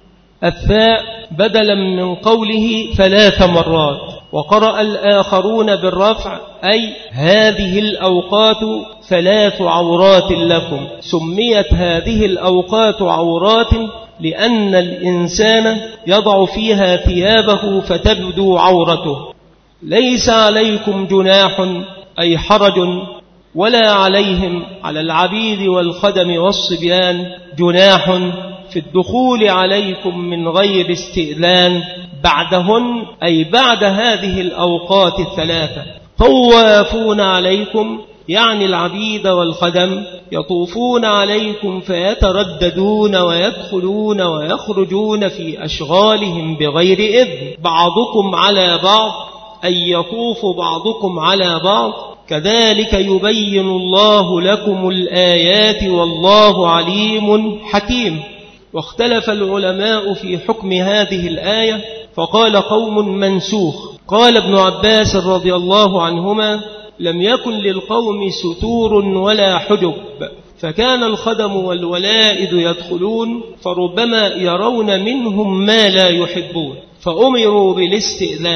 الثاء بدلا من قوله ثلاث مرات. وقرأ الآخرون بالرفع، أي هذه الأوقات ثلاث عورات لكم. سميت هذه الأوقات عورات لأن الإنسان يضع فيها ثيابه فتبدو عورته. ليس عليكم جناح أي حرج، ولا عليهم على العبيد والخدم والصبيان جناح في الدخول عليكم من غير استئذان بعدهن، أي بعد هذه الأوقات الثلاثة. طوافون عليكم يعني العبيد والخدم يطوفون عليكم فيترددون ويدخلون ويخرجون في أشغالهم بغير إذن بعضكم على بعض، أي يطوف بعضكم على بعض. كذلك يبين الله لكم الآيات والله عليم حكيم. واختلف العلماء في حكم هذه الآية، فقال قوم منسوخ. قال ابن عباس رضي الله عنهما لم يكن للقوم ستور ولا حجب، فكان الخدم والولائد يدخلون فربما يرون منهم ما لا يحبون فأمروا بالاستئذان.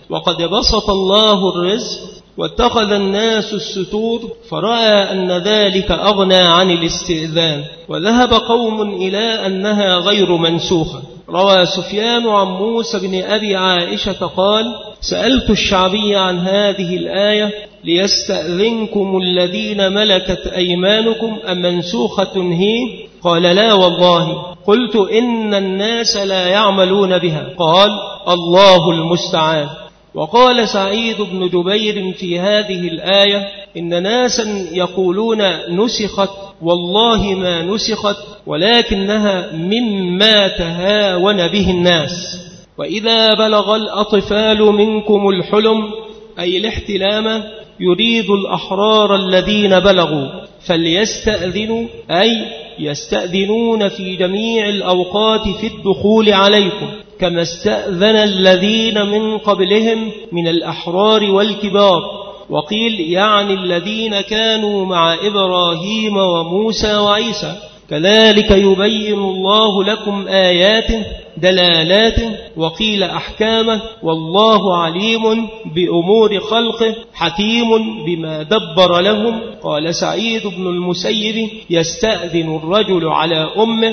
وقد بسط الله الرزق واتخذ الناس الستور، فرأى أن ذلك أغنى عن الاستئذان، وذهب قوم إلى أنها غير منسوخة. روى سفيان عن موسى بن أبي عائشة قال: سألت الشعبي عن هذه الآية: ليستأذنكم الذين ملكت أيمانكم أم منسوخة هي؟ قال: لا والله. قلت: إن الناس لا يعملون بها. قال: الله المستعان. وقال سعيد بن جبير في هذه الآية: إن ناسا يقولون نسخت، والله ما نسخت، ولكنها مما تهاون به الناس. وإذا بلغ الأطفال منكم الحلم، أي الاحتلام، يريد الأحرار الذين بلغوا فليستأذنوا، أي يستأذنون في جميع الأوقات في الدخول عليكم، كما استأذن الذين من قبلهم من الأحرار والكبار. وقيل يعني الذين كانوا مع إبراهيم وموسى وعيسى. كذلك يبين الله لكم آياته دلالاته، وقيل أحكامه، والله عليم بأمور خلقه حكيم بما دبر لهم. قال سعيد بن المسيب: يستأذن الرجل على أمه،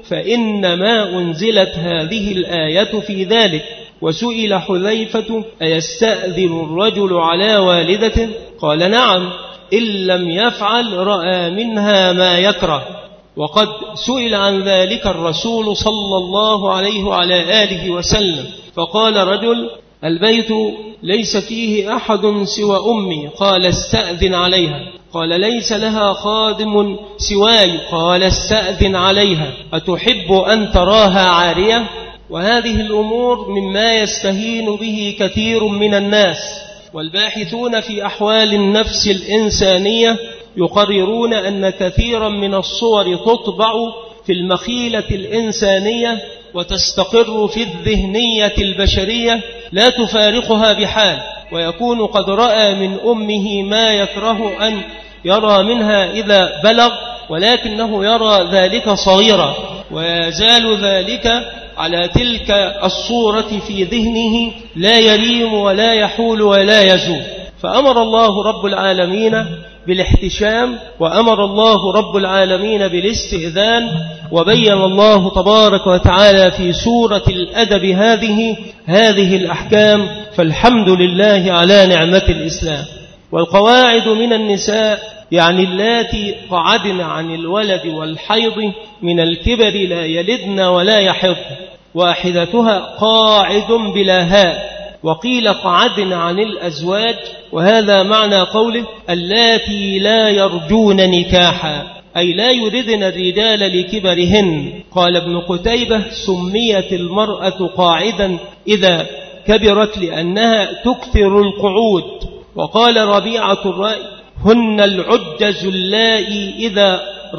فإنما أنزلت هذه الآية في ذلك. وسئل حذيفة: أيستأذن الرجل على والدته؟ قال: نعم، إن لم يفعل رأى منها ما يكره. وقد سئل عن ذلك الرسول صلى الله عليه وعلى آله وسلم، فقال رجل: البيت ليس فيه أحد سوى أمي. قال: استأذن عليها. قال: ليس لها خادم سواي. قال: استأذن عليها. أتحب أن تراها عارية؟ وهذه الأمور مما يستهين به كثير من الناس، والباحثون في أحوال النفس الإنسانية يقررون أن كثيرا من الصور تطبع في المخيلة الإنسانية وتستقر في الذهنية البشرية لا تفارقها بحال، ويكون قد رأى من أمه ما يكره أن يرى منها إذا بلغ، ولكنه يرى ذلك صغيرا، ويزال ذلك على تلك الصورة في ذهنه لا يليم ولا يحول ولا يزول. فأمر الله رب العالمين بالاحتشام، وأمر الله رب العالمين بالاستئذان، وبين الله تبارك وتعالى في سورة الأدب هذه هذه الأحكام. فالحمد لله على نعمة الإسلام. والقواعد من النساء يعني اللاتي قعدن عن الولد والحيض من الكبر لا يلدن ولا يحضن، واحدتها قاعد بلا هاء. وقيل قعدن عن الأزواج، وهذا معنى قوله: اللاتي لا يرجون نكاحا، أي لا يردن الرجال لكبرهن. قال ابن قتيبة: سميت المرأة قاعدا إذا كبرت لأنها تكثر القعود. وقال ربيعة الرأي: هن العجز اللائي إذا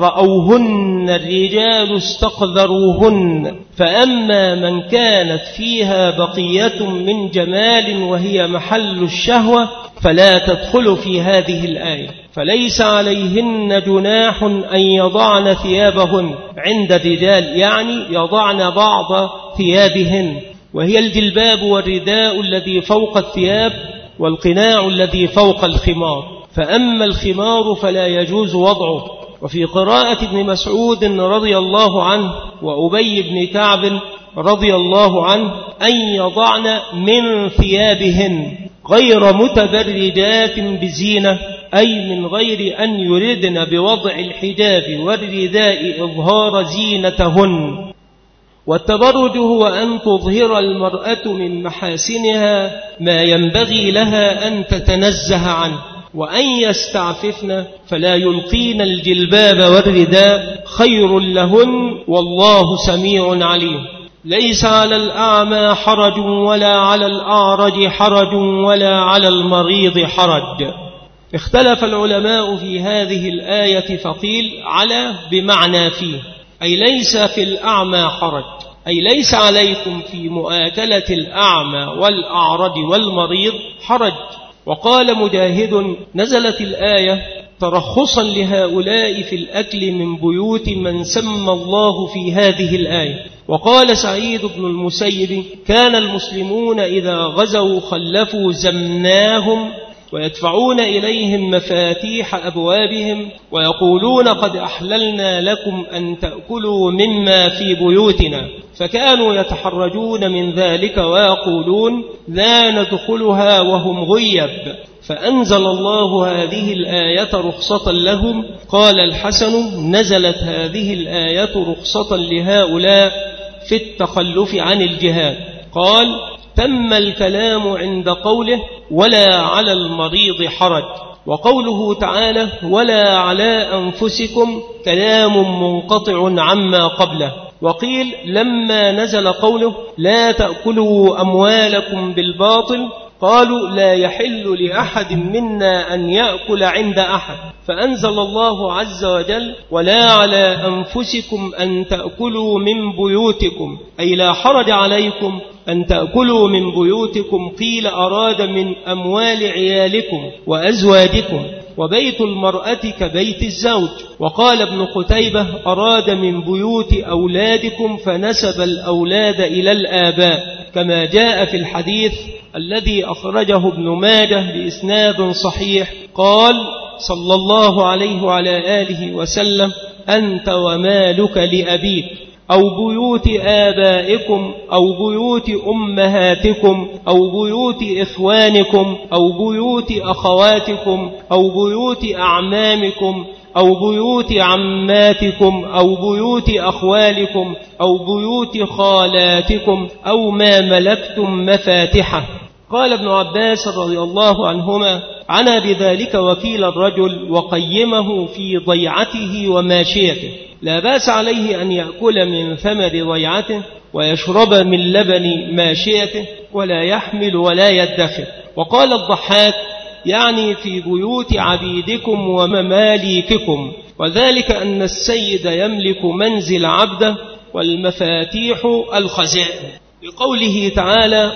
رأوهن الرجال استقذروهن، فأما من كانت فيها بقية من جمال وهي محل الشهوة فلا تدخل في هذه الآية. فليس عليهن جناح أن يضعن ثيابهن عند الرجال، يعني يضعن بعض ثيابهن، وهي الجلباب والرداء الذي فوق الثياب والقناع الذي فوق الخمار. فأما الخمار فلا يجوز وضعه. وفي قراءة ابن مسعود رضي الله عنه وأبي بن كعب رضي الله عنه: أن يضعن من ثيابهن غير متبرجات بزينة، أي من غير أن يردن بوضع الحجاب والرداء إظهار زينتهن. والتبرج هو أن تظهر المرأة من محاسنها ما ينبغي لها أن تتنزه عنه، وأن يستعففن فلا يلقين الجلباب والرداء، خير لهن والله سميع عليم. ليس على الأعمى حرج ولا على الأعرج حرج ولا على المريض حرج. اختلف العلماء في هذه الآية، فقيل على بمعنى فيه، أي ليس في الأعمى حرج، أي ليس عليكم في مؤاكلة الأعمى والأعرج والمريض حرج. وقال مجاهد: نزلت الآية ترخصا لهؤلاء في الأكل من بيوت من سمى الله في هذه الآية، وقال سعيد بن المسيب كان المسلمون إذا غزوا خلفوا زمناهم ويدفعون إليهم مفاتيح أبوابهم ويقولون قد أحللنا لكم أن تأكلوا مما في بيوتنا، فكانوا يتحرجون من ذلك ويقولون لا ندخلها وهم غيب، فأنزل الله هذه الآية رخصة لهم. قال الحسن نزلت هذه الآية رخصة لهؤلاء في التخلف عن الجهاد. قال تم الكلام عند قوله ولا على المريض حرج، وقوله تعالى ولا على أنفسكم كلام منقطع عما قبله. وقيل لما نزل قوله لا تأكلوا أموالكم بالباطل قالوا لا يحل لأحد منا أن يأكل عند أحد، فأنزل الله عز وجل ولا على أنفسكم أن تأكلوا من بيوتكم، أي لا حرج عليكم أن تأكلوا من بيوتكم. قيل أراد من أموال عيالكم وأزواجكم، وبيت المرأة كبيت الزوج. وقال ابن قتيبة أراد من بيوت أولادكم، فنسب الأولاد إلى الآباء، كما جاء في الحديث الذي أخرجه ابن ماجه بإسناد صحيح. قال صلى الله عليه وعلى آله وسلم أنت ومالك لأبيك، أو بيوت آبائكم، أو بيوت أمهاتكم، أو بيوت إخوانكم، أو بيوت أخواتكم، أو بيوت أعمامكم، أو بيوت عماتكم، أو بيوت أخوالكم، أو بيوت خالاتكم، أو ما ملكتم مفاتحه. قال ابن عباس رضي الله عنهما عنا بذلك وكيل الرجل وقيمه في ضيعته وماشيته، لا بأس عليه أن يأكل من ثمر ضيعته ويشرب من لبن ماشيته ولا يحمل ولا يدخر. وقال الضحاك يعني في بيوت عبيدكم ومماليككم، وذلك أن السيد يملك منزل عبده والمفاتيح الخزائن، بقوله تعالى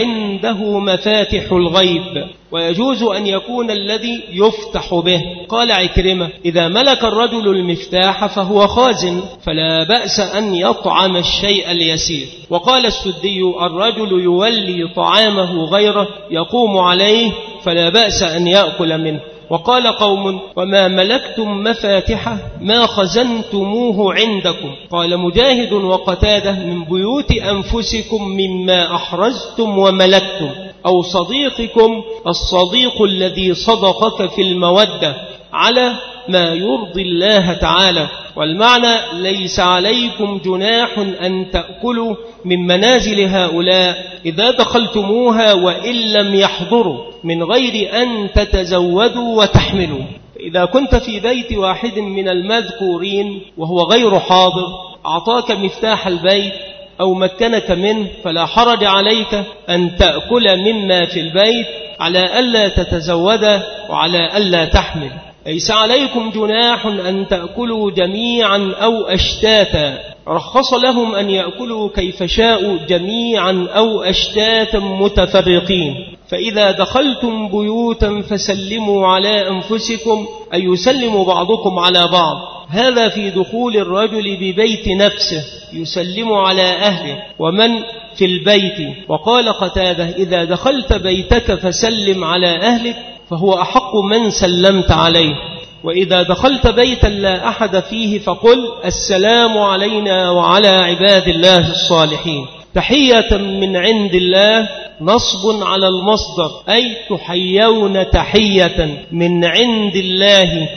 وعنده مفاتح الغيب، ويجوز أن يكون الذي يفتح به. قال عكرمة إذا ملك الرجل المفتاح فهو خازن، فلا بأس أن يطعم الشيء اليسير. وقال السدي الرجل يولي طعامه غيره يقوم عليه، فلا بأس أن يأكل منه. وقال قوم وما ملكتم مفاتحه ما خزنتموه عندكم. قال مجاهد وقتاده من بيوت أنفسكم مما أحرزتم وملكتم، أو صديقكم الصديق الذي صدقك في المودة على ما يرضي الله تعالى. والمعنى ليس عليكم جناح أن تأكلوا من منازل هؤلاء إذا دخلتموها وإن لم يحضروا، من غير أن تتزودوا وتحملوا. إذا كنت في بيت واحد من المذكورين وهو غير حاضر أعطاك مفتاح البيت أو مكنك منه، فلا حرج عليك أن تأكل مما في البيت على ألا تتزود وعلى ألا تحمل. ليس عليكم جناح أن تأكلوا جميعا أو أشتاتا، رخص لهم أن يأكلوا كيف شاءوا جميعا أو أشتاتا متفرقين. فإذا دخلتم بيوتا فسلموا على أنفسكم، أي يسلم بعضكم على بعض. هذا في دخول الرجل ببيت نفسه يسلم على أهله ومن في البيت. وقال قتاده إذا دخلت بيتك فسلم على أهلك فهو أحق من سلمت عليه، وإذا دخلت بيتا لا أحد فيه فقل السلام علينا وعلى عباد الله الصالحين. تحية من عند الله نصب على المصدر، أي تحيون تحية من عند الله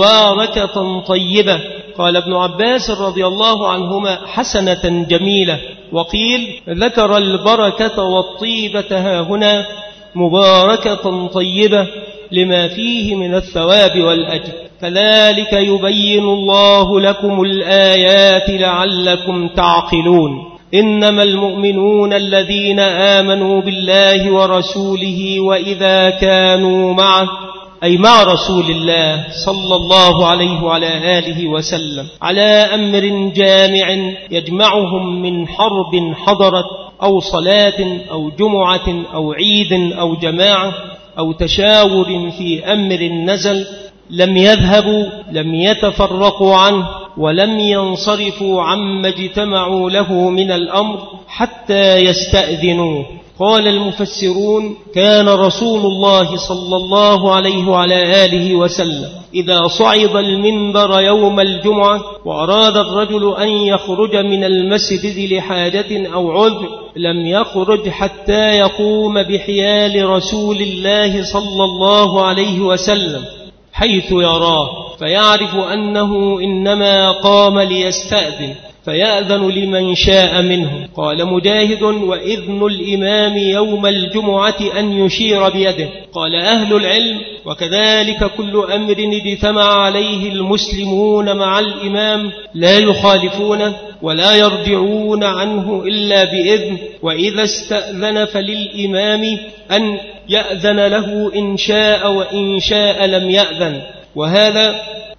مباركة طيبة. قال ابن عباس رضي الله عنهما حسنة جميلة. وقيل ذكر البركة والطيبة هاهنا مباركة طيبة لما فيه من الثواب والأجر. كذلك يبين الله لكم الآيات لعلكم تعقلون. إنما المؤمنون الذين آمنوا بالله ورسوله وإذا كانوا معه، أي مع رسول الله صلى الله عليه وعلى آله وسلم، على أمر جامع يجمعهم من حرب حضرت أو صلاة أو جمعة أو عيد أو جماعة أو تشاور في أمر نزل، لم يذهبوا لم يتفرقوا عنه ولم ينصرفوا عما اجتمعوا له من الأمر حتى يستأذنوه. قال المفسرون: كان رسول الله صلى الله عليه وعلى آله وسلم إذا صعد المنبر يوم الجمعة وأراد الرجل أن يخرج من المسجد لحاجة أو عذر لم يخرج حتى يقوم بحيال رسول الله صلى الله عليه وسلم حيث يراه، فيعرف أنه إنما قام ليستأذن، فيأذن لمن شاء منهم. قال مجاهد: وإذن الإمام يوم الجمعة أن يشير بيده. قال أهل العلم: وكذلك كل أمر اجتمع عليه المسلمون مع الإمام لا يخالفونه ولا يرجعون عنه إلا بإذن، وإذا استأذن فللإمام أن يأذن له إن شاء، وإن شاء لم يأذن. وهذا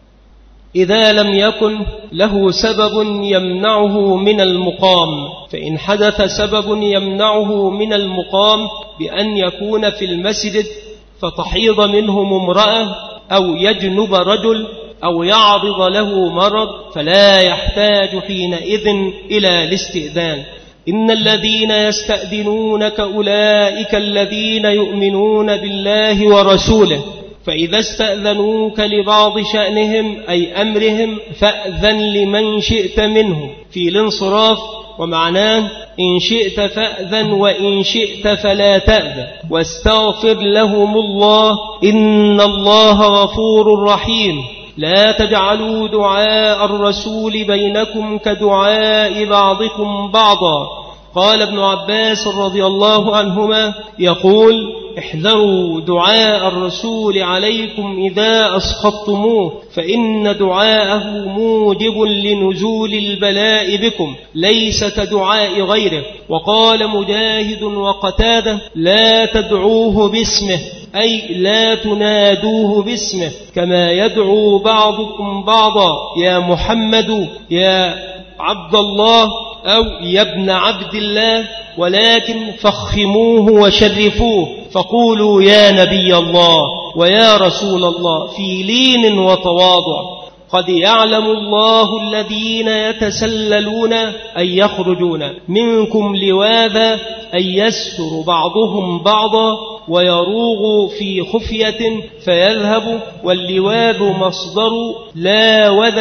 إذا لم يكن له سبب يمنعه من المقام، فإن حدث سبب يمنعه من المقام بأن يكون في المسجد فتحيض منهم امرأة أو يجنب رجل أو يعرض له مرض فلا يحتاج حينئذ إلى الاستئذان. إن الذين يستأذنونك أولئك الذين يؤمنون بالله ورسوله، فإذا استأذنوك لبعض شأنهم أي أمرهم فأذن لمن شئت منهم في الانصراف. ومعناه: إن شئت فأذن وإن شئت فلا تأذن، واستغفر لهم الله إن الله غفور رحيم. لا تجعلوا دعاء الرسول بينكم كدعاء بعضكم بعضا. قال ابن عباس رضي الله عنهما يقول: احذروا دعاء الرسول عليكم إذا أسخطتموه، فإن دعاءه موجب لنزول البلاء بكم ليس كدعاء غيره. وقال مجاهد وقتادة: لا تدعوه باسمه، أي لا تنادوه باسمه كما يدعو بعضكم بعضا: يا محمد، يا عبد الله، أو يا ابن عبد الله، ولكن فخموه وشرفوه، فقولوا يا نبي الله ويا رسول الله في لين وتواضع. قد يعلم الله الذين يتسللون أي يخرجون منكم لواذا أي يستر بعضهم بعضا ويروغ في خفية فيذهب. واللواذ مصدر لاوذ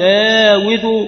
يلاوذ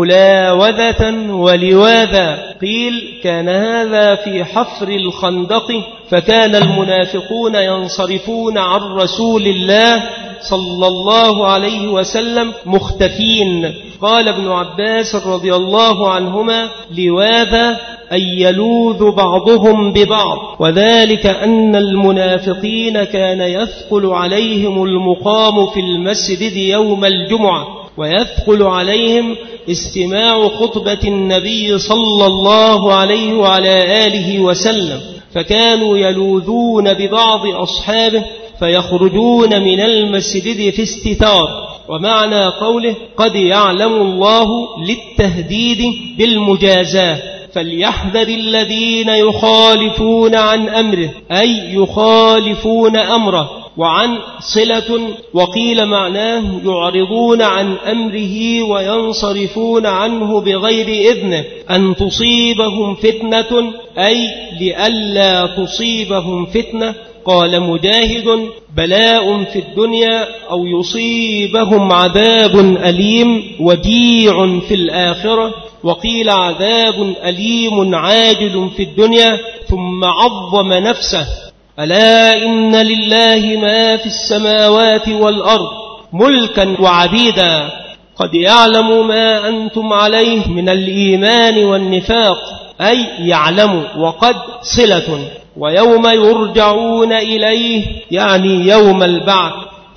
ملاوذة ولواذا. قيل: كان هذا في حفر الخندق، فكان المنافقون ينصرفون عن رسول الله صلى الله عليه وسلم مختفين. قال ابن عباس رضي الله عنهما: لواذا أن يلوذ بعضهم ببعض، وذلك أن المنافقين كان يثقل عليهم المقام في المسجد يوم الجمعة، ويثقل عليهم استماع خطبة النبي صلى الله عليه وعلى آله وسلم، فكانوا يلوذون ببعض أصحابه فيخرجون من المسجد في استتار. ومعنى قوله: قد يعلم الله للتهديد بالمجازاة، فليحذر الذين يخالفون عن أمره أي يخالفون أمره. وعن صلة، وقيل معناه يعرضون عن أمره وينصرفون عنه بغير إذنه، أن تصيبهم فتنة أي لئلا تصيبهم فتنة. قال مجاهد: بلاء في الدنيا أو يصيبهم عذاب أليم وديع في الآخرة. وقيل عذاب أليم عاجل في الدنيا. ثم عظم نفسه: ألا إن لله ما في السماوات والأرض ملكا وعبيدا، قد يعلم ما أنتم عليه من الإيمان والنفاق، أي يعلم. وقد صلة. ويوم يرجعون إليه يعني يوم البعث،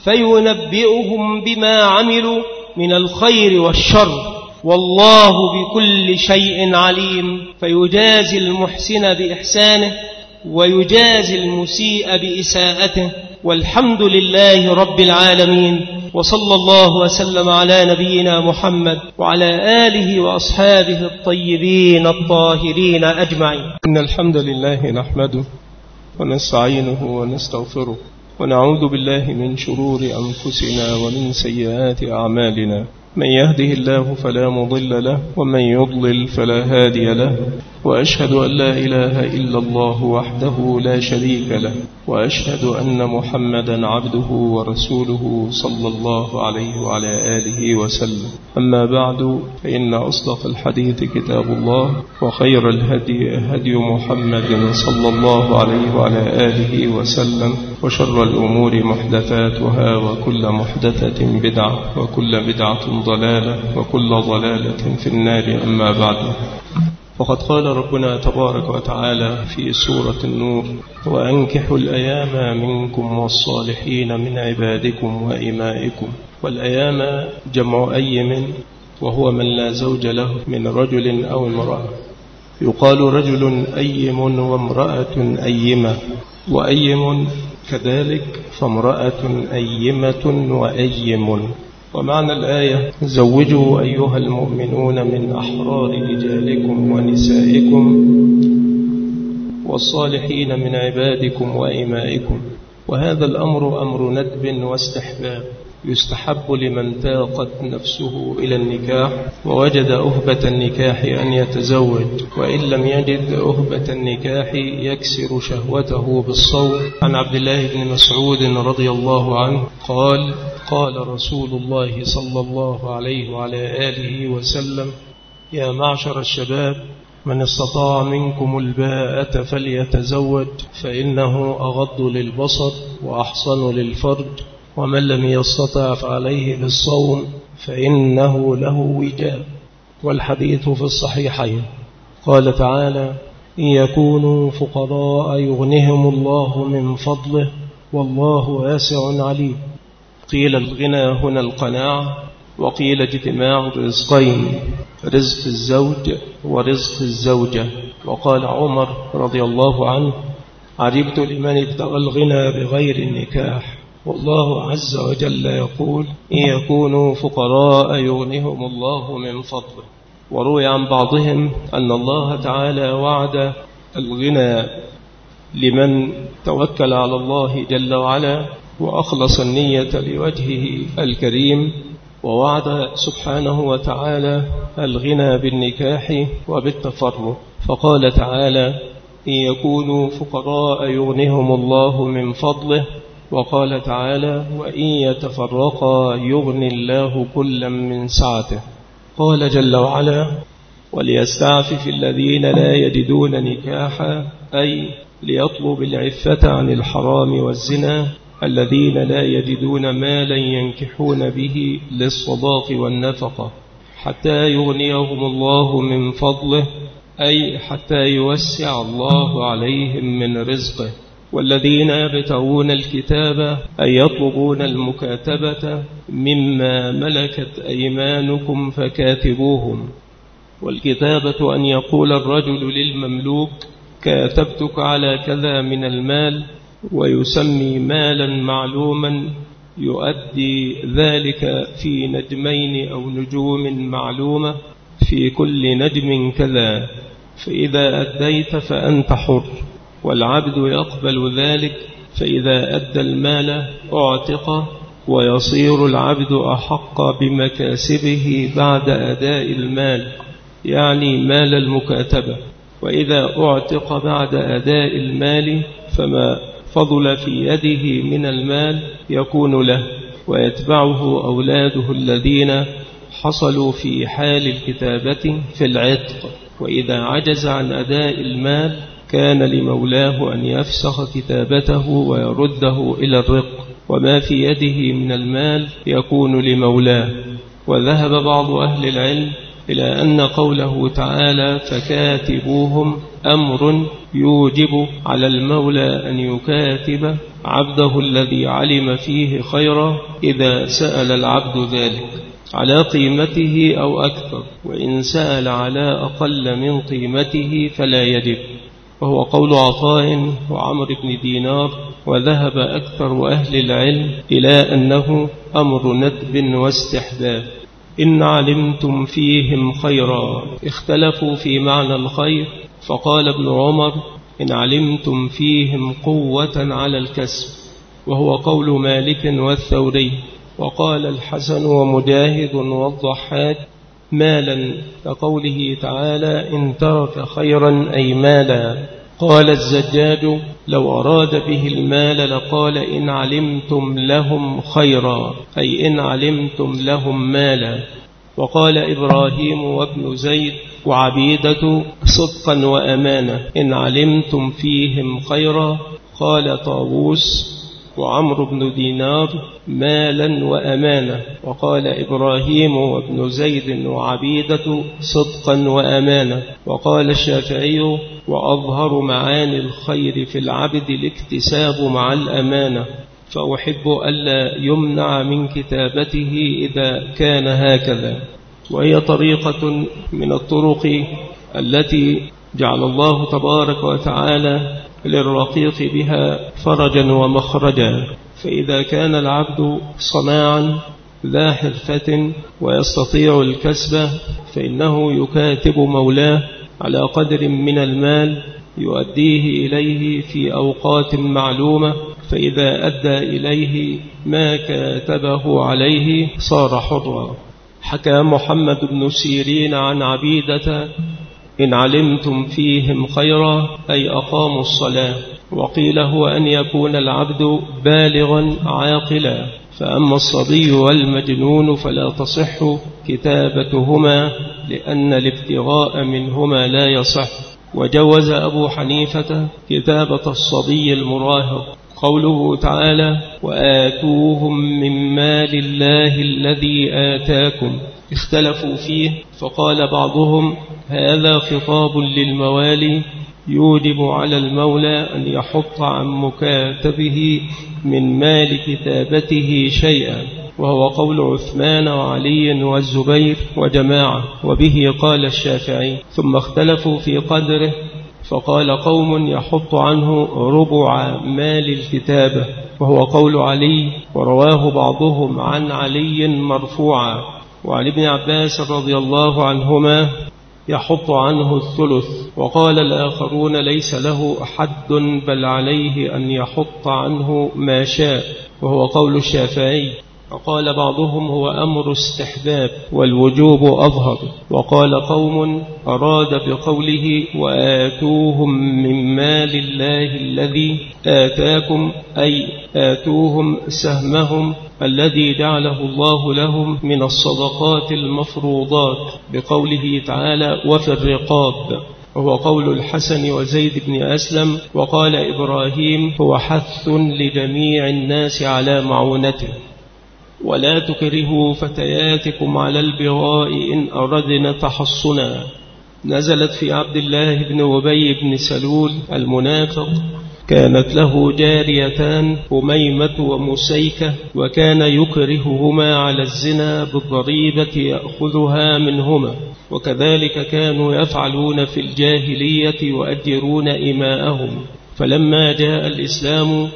فينبئهم بما عملوا من الخير والشر، والله بكل شيء عليم. فيجازي المحسن بإحسانه ويجازي المسيء بإساءته. والحمد لله رب العالمين، وصلى الله وسلم على نبينا محمد وعلى آله وأصحابه الطيبين الطاهرين أجمعين. إن الحمد لله نحمده ونستعينه ونستغفره ونعوذ بالله من شرور أنفسنا ومن سيئات أعمالنا، من يهده الله فلا مضل له ومن يضلل فلا هادي له، وأشهد أن لا إله إلا الله وحده لا شريك له، وأشهد أن محمدا عبده ورسوله صلى الله عليه وعلى آله وسلم. أما بعد، فإن أصدق الحديث كتاب الله، وخير الهدي هدي محمد صلى الله عليه وعلى آله وسلم، وشر الأمور محدثاتها، وكل محدثة بدعة، وكل بدعة ضلالة، وكل ضلالة في النار. أما بعد، وقد قال ربنا تبارك وتعالى في سورة النور: وأنكحوا الأيام منكم والصالحين من عبادكم وإمائكم. والأيام جمع أيم، وهو من لا زوج له من رجل أو امرأة. يقال رجل أيم وامرأة أيمة، وأيم كذلك فامرأة أيمة وأيم. ومعنى الآية: زوجوا أيها المؤمنون من أحرار رجالكم ونسائكم والصالحين من عبادكم وإمائكم. وهذا الأمر أمر ندب واستحباب، يستحب لمن تاقت نفسه إلى النكاح ووجد أهبة النكاح أن يتزوج، وإن لم يجد أهبة النكاح يكسر شهوته بالصوم. عن عبد الله بن مسعود رضي الله عنه قال: قال رسول الله صلى الله عليه وعلى آله وسلم: يا معشر الشباب، من استطاع منكم الباءة فليتزوج، فإنه أغض للبصر وأحصن للفرج، ومن لم يستطع فعليه بالصوم فإنه له وجاء. والحديث في الصحيحين. قال تعالى: إن يكونوا فقراء يغنهم الله من فضله والله واسع عليم. قيل الغنى هنا القناعة، وقيل اجتماع الرزقين، رزق الزوج ورزق الزوجة. وقال عمر رضي الله عنه: عجبت لمن ابتغى الغنى بغير النكاح، والله عز وجل يقول: إن يكونوا فقراء يغنهم الله من فضله. وروي عن بعضهم أن الله تعالى وعد الغنى لمن توكل على الله جل وعلا وأخلص النية لوجهه الكريم، ووعد سبحانه وتعالى الغنى بالنكاح وبالتفرق. فقال تعالى: إن يكونوا فقراء يغنهم الله من فضله. وقال تعالى: وإن يتفرقا يغني الله كلا من سعته. قال جل وعلا: وليستعفف الذين لا يجدون نكاحا، أي ليطلب العفة عن الحرام والزنا، الذين لا يجدون مالا ينكحون به للصداق والنفقة، حتى يغنيهم الله من فضله، أي حتى يوسع الله عليهم من رزقه. والذين يبتغون الكتاب أي يطلبون المكاتبة مما ملكت أيمانكم فكاتبوهم. والكتابة أن يقول الرجل للمملوك: كاتبتك على كذا من المال، ويسمي مالا معلوما يؤدي ذلك في نجمين أو نجوم معلومة، في كل نجم كذا، فإذا أديت فأنت حر. والعبد يقبل ذلك، فإذا أدى المال أعتق، ويصير العبد أحق بمكاسبه بعد أداء المال، يعني مال المكاتبة. وإذا أعتق بعد أداء المال فما فضل في يده من المال يكون له، ويتبعه أولاده الذين حصلوا في حال الكتابة في العتق. وإذا عجز عن أداء المال كان لمولاه أن يفسخ كتابته ويرده إلى الرق، وما في يده من المال يكون لمولاه. وذهب بعض أهل العلم إلى أن قوله تعالى فكاتبوهم أمر يوجب على المولى أن يكاتب عبده الذي علم فيه خيرا إذا سأل العبد ذلك على قيمته أو أكثر، وإن سأل على أقل من قيمته فلا يجب. وهو قول عطاء وعمر بن دينار. وذهب أكثر أهل العلم إلى أنه أمر ندب واستحباب. إن علمتم فيهم خيرا. اختلفوا في معنى الخير، فقال ابن عمر: إن علمتم فيهم قوة على الكسب، وهو قول مالك والثوري. وقال الحسن ومجاهد والضحاك مالا، كقوله تعالى إن ترك خيرا أي مالا. قال الزجاج لو أراد به المال لقال إن علمتم لهم خيرا أي إن علمتم لهم مالا. وقال إبراهيم وابن زيد وعبيدة صدقا وأمانة إن علمتم فيهم خيرا. قال طاووس وعمرو بن دينار مالا وأمانة. وقال إبراهيم وابن زيد وعبيدة صدقا وأمانة. وقال الشافعي وأظهر معاني الخير في العبد الاكتساب مع الأمانة، فأحب ألا يمنع من كتابته إذا كان هكذا. وهي طريقة من الطرق التي جعل الله تبارك وتعالى للرقيق بها فرجا ومخرجا. فإذا كان العبد صناعا ذا حرفة ويستطيع الكسب فإنه يكاتب مولاه على قدر من المال يؤديه إليه في أوقات معلومة، فإذا أدى إليه ما كاتبه عليه صار حرا. حكى محمد بن سيرين عن عبيدة إن علمتم فيهم خيرا أي أقاموا الصلاة. وقيل هو أن يكون العبد بالغا عاقلا، فأما الصبي والمجنون فلا تصح كتابتهما لأن الابتغاء منهما لا يصح. وجوز أبو حنيفة كتابة الصبي المراهق. قوله تعالى وآتوهم من مال الله الذي آتاكم اختلفوا فيه، فقال بعضهم هذا خطاب للموالي يوجب على المولى أن يحط عن مكاتبه من مال كتابته شيئا، وهو قول عثمان وعلي والزبير وجماعة، وبه قال الشافعي. ثم اختلفوا في قدره، فقال قوم يحط عنه ربع مال الكتابة، وهو قول علي، ورواه بعضهم عن علي مرفوعا. وعن ابن عباس رضي الله عنهما يحط عنه الثلث. وقال الآخرون ليس له حد بل عليه أن يحط عنه ما شاء، وهو قول الشافعي. وقال بعضهم هو أمر استحباب والوجوب أظهر. وقال قوم أراد بقوله وآتوهم من مال الله الذي آتاكم أي آتوهم سهمهم الذي جعله الله لهم من الصدقات المفروضات، بقوله تعالى وفي الرقاب، وهو قول الحسن وزيد بن أسلم. وقال إبراهيم هو حث لجميع الناس على معونته. ولا تكرهوا فتياتكم على البغاء إن أردنا تحصنا، نزلت في عبد الله بن أبي بن سلول المنافق. كانت له جاريتان أميمة ومسيكة، وكان يكرههما على الزنا بالضريبة يأخذها منهما، وكذلك كانوا يفعلون في الجاهلية يؤجرون إماءهم. فلما جاء الإسلام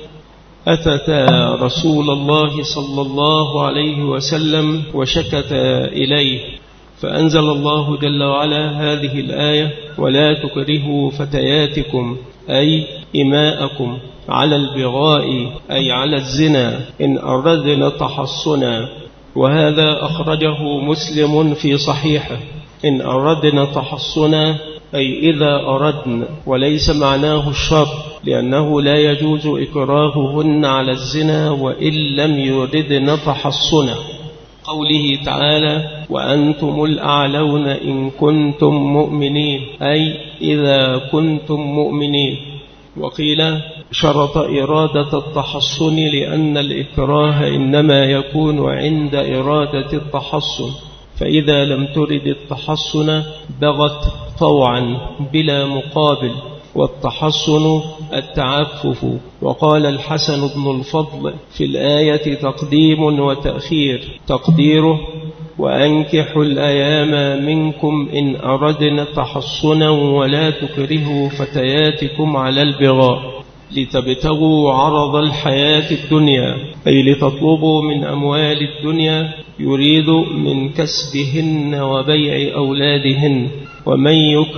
أتتا رسول الله صلى الله عليه وسلم وشكتا إليه، فأنزل الله جل وعلا هذه الآية ولا تكرهوا فتياتكم أي إماءكم على البغاء أي على الزنا إن أردنا تحصنا. وهذا أخرجه مسلم في صحيحه. إن أردنا تحصنا أي إذا أردنا، وليس معناه الشر، لأنه لا يجوز إكراههن على الزنا وإن لم يردن تحصنا. قوله تعالى وأنتم الأعلون إن كنتم مؤمنين أي إذا كنتم مؤمنين. وقيل شرط إرادة التحصن لأن الإكراه إنما يكون عند إرادة التحصن، فإذا لم ترد التحصن بغت طوعا بلا مقابل، والتحصن التعفف. وقال الحسن بن الفضل في الآية تقديم وتأخير، تقديره وأنكحوا الأيام منكم إن أردنا تحصنا ولا تكرهوا فتياتكم على البغاء لتبتغوا عرض الحياة الدنيا، أي لتطلبوا من أموال الدنيا يريد من كسبهن وبيع أولادهن. ومن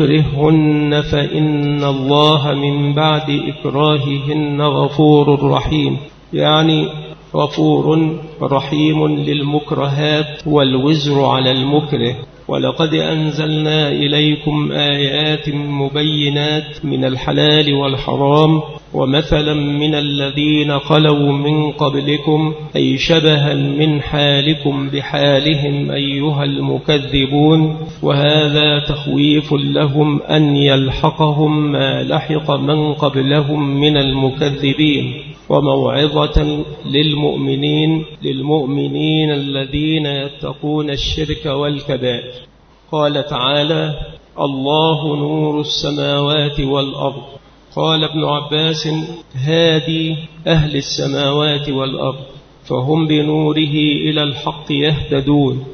يكرههن فإن الله من بعد إكراههن غفور رحيم. يعني غفور رحيم للمكرهات والوزر على المكره. ولقد أنزلنا إليكم آيات مبينات من الحلال والحرام ومثلا من الذين خلوا من قبلكم أي شبها من حالكم بحالهم أيها المكذبون. وهذا تخويف لهم أن يلحقهم ما لحق من قبلهم من المكذبين، وموعظة للمؤمنين للمؤمنين الذين يتقون الشرك والكبائر. قال تعالى: الله نور السماوات والأرض. قال ابن عباس: هادي أهل السماوات والأرض، فهم بنوره إلى الحق يهتدون،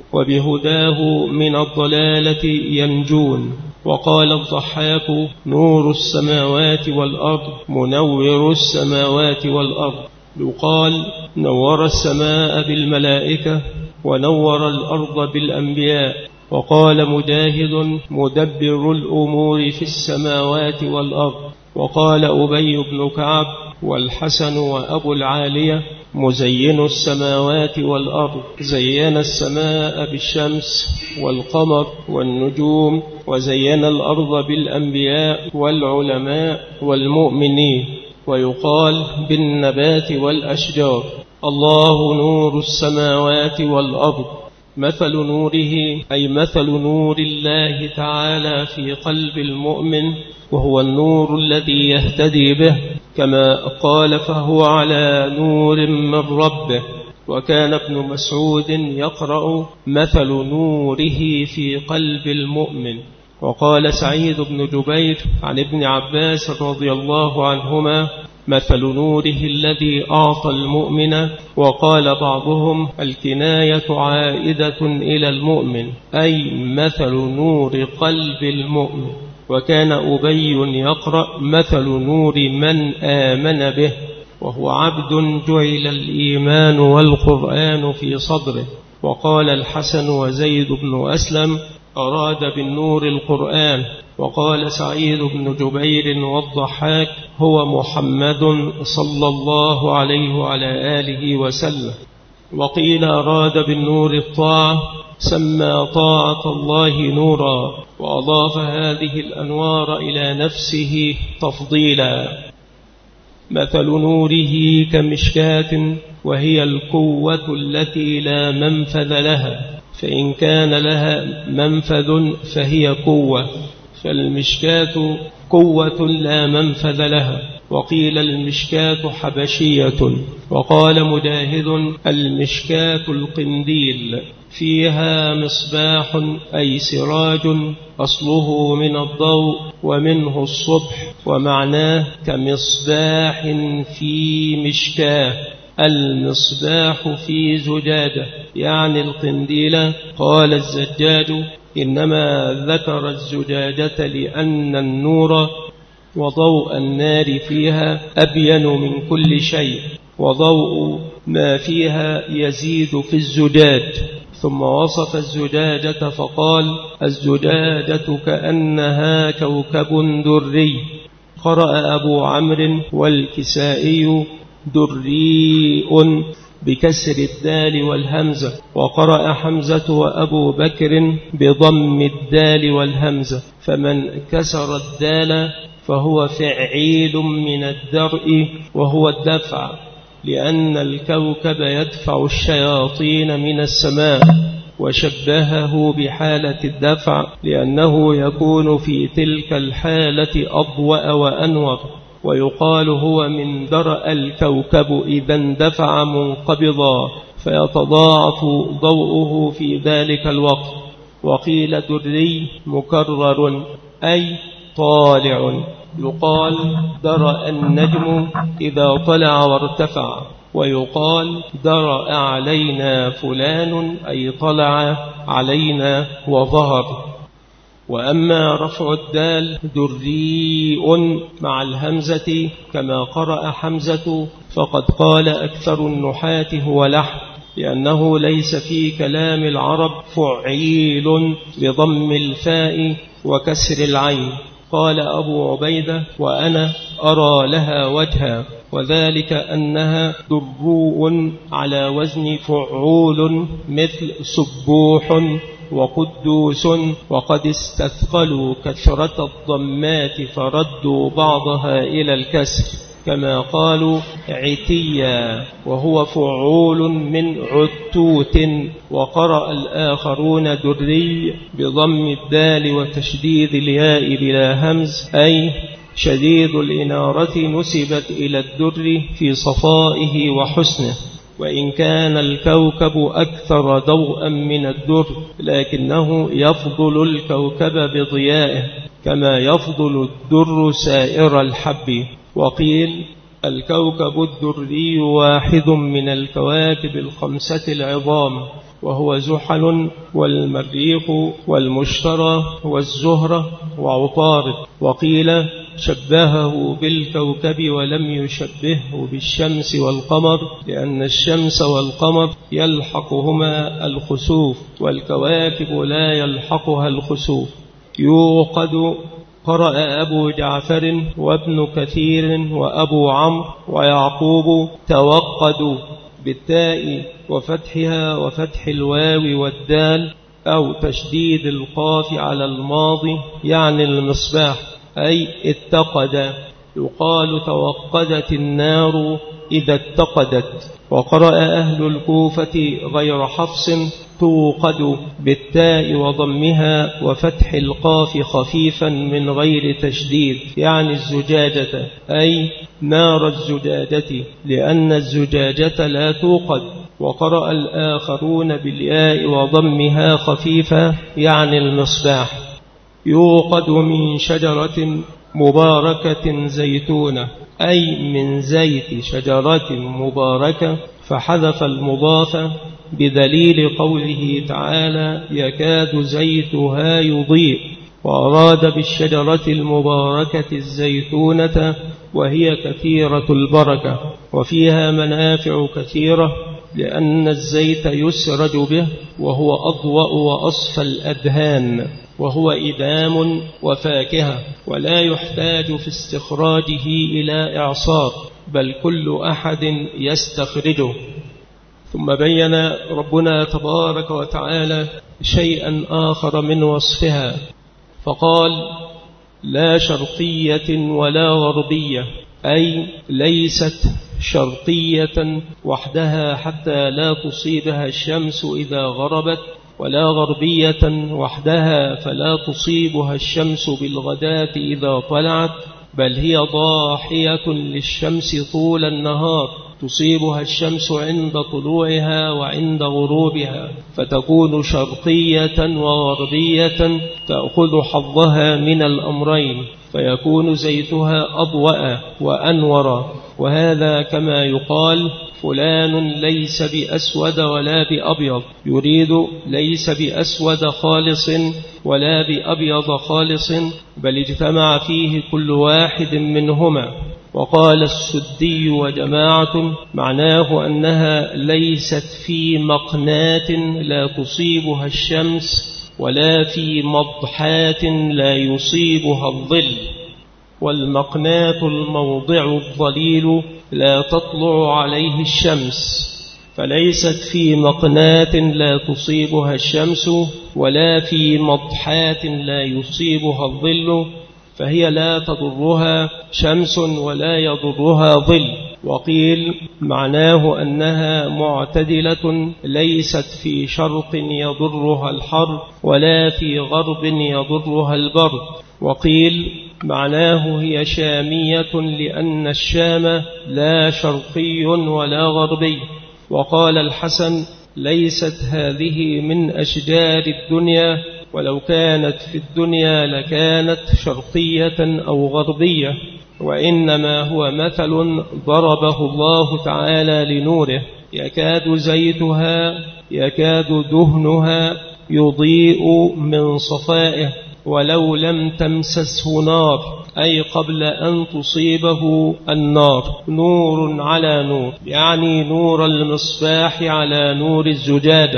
وبهداه من الضلالة ينجون. وقال الضحاك: نور السماوات والأرض منور السماوات والأرض. يقال: نور السماء بالملائكة ونور الأرض بالأنبياء. وقال مجاهد: مدبر الأمور في السماوات والأرض. وقال أبي بن كعب والحسن وأبو العالية: مزين السماوات والأرض، زين السماء بالشمس والقمر والنجوم، وزين الأرض بالأنبياء والعلماء والمؤمنين. ويقال بالنبات والأشجار. الله نور السماوات والأرض. مثل نوره أي مثل نور الله تعالى في قلب المؤمن، وهو النور الذي يهتدي به، كما قال: فهو على نور من ربه. وكان ابن مسعود يقرأ: مثل نوره في قلب المؤمن. وقال سعيد بن جبير عن ابن عباس رضي الله عنهما: مثل نوره الذي أعطى المؤمن. وقال بعضهم: الكناية عائدة إلى المؤمن، أي مثل نور قلب المؤمن. وكان أبي يقرأ: مثل نور من آمن به، وهو عبد جعل الإيمان والقرآن في صدره. وقال الحسن وزيد بن أسلم: أراد بالنور القرآن. وقال سعيد بن جبير والضحاك: هو محمد صلى الله عليه وعلى آله وسلم. وقيل أراد بالنور الطاعة، سمى طاعة الله نورا، وأضاف هذه الأنوار إلى نفسه تفضيلا. مثل نوره كمشكاة، وهي القوة التي لا منفذ لها، فإن كان لها منفذ فهي قوة، فالمشكاة قوة لا منفذ لها. وقيل المشكاة حبشية. وقال مجاهد: المشكاة القنديل، فيها مصباح أي سراج، أصله من الضوء ومنه الصبح، ومعناه كمصباح في مشكاه، المصباح في زجاجة، يعني القنديل. قال الزجاج: إنما ذكر الزجاجة لأن النور وضوء النار فيها أبين من كل شيء، وضوء ما فيها يزيد في الزجاج. ثم وصف الزجاجة فقال: الزجاجة كأنها كوكب دري. قرأ أبو عمرو والكسائي: دريء بكسر الدال والهمزة. وقرأ حمزة وأبو بكر بضم الدال والهمزة. فمن كسر الدال فهو فعيل من الدرء، وهو الدفع، لأن الكوكب يدفع الشياطين من السماء، وشبهه بحالة الدفع لأنه يكون في تلك الحالة أضوأ وأنور. ويقال هو من درأ الكوكب إذا اندفع منقبضا، فيتضاعف ضوءه في ذلك الوقت. وقيل دري مكرر أي طالع. يقال درأ النجم إذا طلع وارتفع. ويقال درأ علينا فلان أي طلع علينا وظهر. وأما رفع الدال دريء مع الهمزة كما قرأ حمزة، فقد قال أكثر النحاة هو لحن، لأنه ليس في كلام العرب فعيل بضم الفاء وكسر العين. قال أبو عبيدة: وأنا أرى لها وجها. وذلك أنها دروء على وزن فعول مثل سبوح وقدوس، وقد استثقلوا كثرة الضمات فردوا بعضها إلى الكسر كما قالوا عتيا وهو فعول من عتوت. وقرأ الآخرون دري بضم الدال وتشديد الياء بلا همز، أي شديد الإنارة نسبت إلى الدر في صفائه وحسنه، وإن كان الكوكب أكثر ضوءا من الدر لكنه يفضل الكوكب بضيائه كما يفضل الدر سائر الحب. وقيل الكوكب الدري واحد من الكواكب الخمسة العظام، وهو زحل والمريخ والمشتري والزهرة وعطارد. وقيل شبهه بالكوكب ولم يشبهه بالشمس والقمر، لأن الشمس والقمر يلحقهما الخسوف والكواكب لا يلحقها الخسوف. يوقد قرأ أبو جعفر وابن كثير وأبو عمرو ويعقوب توقدوا بالتاء وفتحها وفتح الواو والدال، أو تشديد القاف على الماضي يعني المصباح، أي اتقد. يقال توقدت النار إذا اتقدت. وقرأ أهل الكوفة غير حفص توقد بالتاء وضمها وفتح القاف خفيفا من غير تشديد يعني الزجاجة، أي نار الزجاجة، لأن الزجاجة لا توقد. وقرأ الآخرون بالياء وضمها خفيفة يعني المصباح. يوقد من شجرة مباركة زيتونة، أي من زيت شجرة مباركة، فحذف المضاف بدليل قوله تعالى يكاد زيتها يضيء، وأراد بالشجرة المباركة الزيتونة وهي كثيرة البركة وفيها منافع كثيرة، لأن الزيت يسرج به وهو أضوأ وأصفى الأدهان، وهو إدام وفاكهة، ولا يحتاج في استخراجه إلى إعصار، بل كل أحد يستخرجه. ثم بين ربنا تبارك وتعالى شيئا آخر من وصفها فقال لا شرقية ولا غربية، أي ليست شرقية وحدها حتى لا تصيبها الشمس إذا غربت، ولا غربية وحدها فلا تصيبها الشمس بالغداة إذا طلعت، بل هي ضاحية للشمس طول النهار، تصيبها الشمس عند طلوعها وعند غروبها، فتكون شرقية وغربية تأخذ حظها من الأمرين، فيكون زيتها أضوأ وأنور. وهذا كما يقال فلان ليس بأسود ولا بأبيض، يريد ليس بأسود خالص ولا بأبيض خالص، بل اجتمع فيه كل واحد منهما. وقال السدي وجماعة معناه أنها ليست في مقناة لا تصيبها الشمس ولا في مضحات لا يصيبها الظل، والمقناة الموضع الظليل لا تطلع عليه الشمس، فليست في مقناة لا تصيبها الشمس ولا في مضحات لا يصيبها الظل، فهي لا تضرها شمس ولا يضرها ظل. وقيل معناه أنها معتدلة ليست في شرق يضرها الحر ولا في غرب يضرها البرد. وقيل معناه هي شامية لأن الشام لا شرقي ولا غربي. وقال الحسن ليست هذه من أشجار الدنيا، ولو كانت في الدنيا لكانت شرقية أو غربية، وإنما هو مثل ضربه الله تعالى لنوره، يكاد زيتها يكاد دهنها يضيء من صفائه ولو لم تمسسه نار، أي قبل أن تصيبه النار، نور على نور، يعني نور المصباح على نور الزجاجة.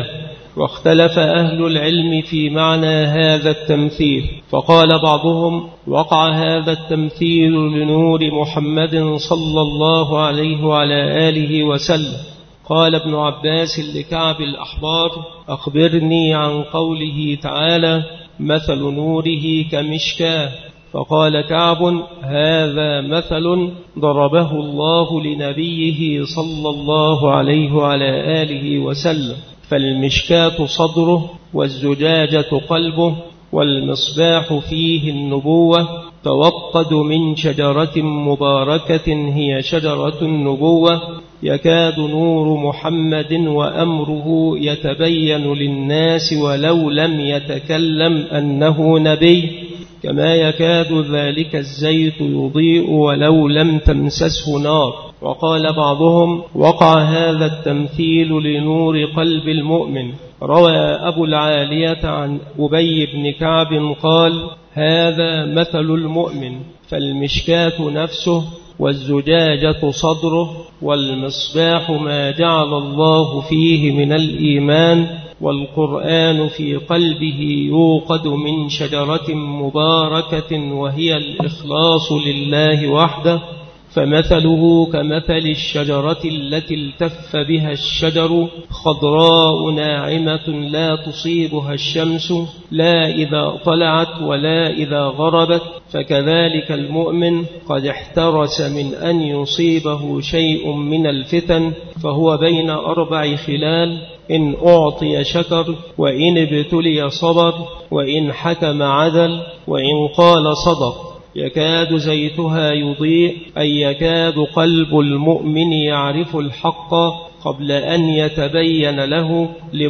واختلف أهل العلم في معنى هذا التمثيل، فقال بعضهم وقع هذا التمثيل لنور محمد صلى الله عليه وعلى آله وسلم. قال ابن عباس لكعب الأحبار أخبرني عن قوله تعالى مثل نوره كمشكاة، فقال كعب هذا مثل ضربه الله لنبيه صلى الله عليه وعلى آله وسلم، فالمشكاة صدره والزجاجة قلبه والمصباح فيه النبوة، توقد من شجرة مباركة هي شجرة النبوة، يكاد نور محمد وأمره يتبين للناس ولو لم يتكلم أنه نبي، كما يكاد ذلك الزيت يضيء ولو لم تمسسه نار. وقال بعضهم وقع هذا التمثيل لنور قلب المؤمن. روى أبو العالية عن أبي بن كعب قال هذا مثل المؤمن، فالمشكاة نفسه والزجاجة صدره والمصباح ما جعل الله فيه من الإيمان، والقرآن في قلبه يوقد من شجرة مباركة وهي الإخلاص لله وحده، فمثله كمثل الشجرة التي التف بها الشجر خضراء ناعمة لا تصيبها الشمس لا إذا طلعت ولا إذا غربت، فكذلك المؤمن قد احترس من أن يصيبه شيء من الفتن، فهو بين أربع خلال: إن أعطي شكر، وإن ابتلي صبر، وإن حكم عدل، وإن قال صدق. يكاد زيتها يضيء، أي يكاد قلب المؤمن يعرف الحق قبل أن يتبين له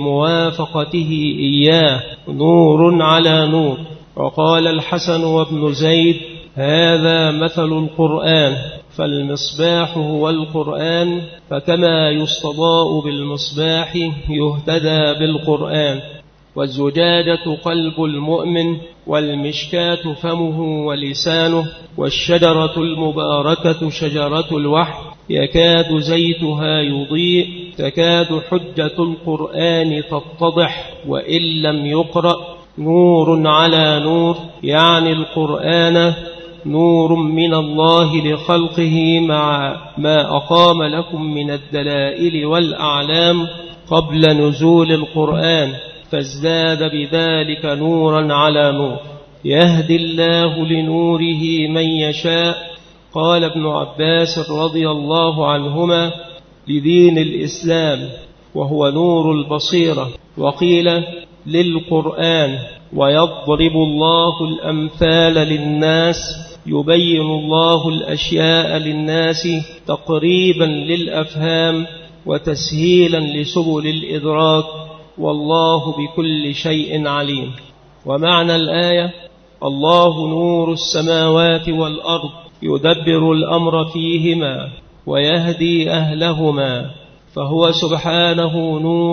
لموافقته إياه، نور على نور. وقال الحسن وابن زيد هذا مثل القرآن، فالمصباح هو القرآن، فكما يستضاء بالمصباح يهتدى بالقرآن. والزجاجة قلب المؤمن، والمشكاة فمه ولسانه، والشجرة المباركة شجرة الوحي، يكاد زيتها يضيء، تكاد حجة القرآن تتضح وإن لم يقرأ، نور على نور، يعني القرآن نور من الله لخلقه مع ما أقام لكم من الدلائل والأعلام قبل نزول القرآن، فازداد بذلك نورا على نور، يهدي الله لنوره من يشاء. قال ابن عباس رضي الله عنهما لدين الإسلام وهو نور البصيرة، وقيل للقرآن، ويضرب الله الأمثال للناس، يبين الله الأشياء للناس تقريبا للأفهام وتسهيلا لسبل الإدراك، والله بكل شيء عليم. ومعنى الآية الله نور السماوات والأرض يدبر الأمر فيهما ويهدي أهلهما، فهو سبحانه نور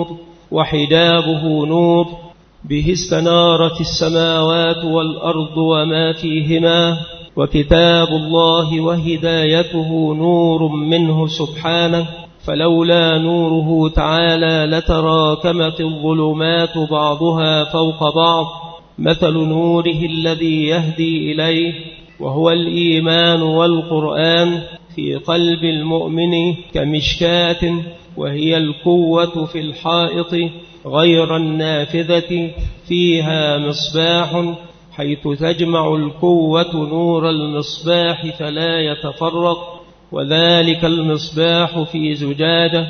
وحجابه نور، به استنارت السماوات والأرض وما فيهما، وكتاب الله وهدايته نور منه سبحانه، فلولا نوره تعالى لتراكمت الظلمات بعضها فوق بعض. مثل نوره الذي يهدي إليه وهو الإيمان والقرآن في قلب المؤمن كمشكاة، وهي القوة في الحائط غير النافذة، فيها مصباح، حيث تجمع القوة نور المصباح فلا يتفرق، وذلك المصباح في زجاجة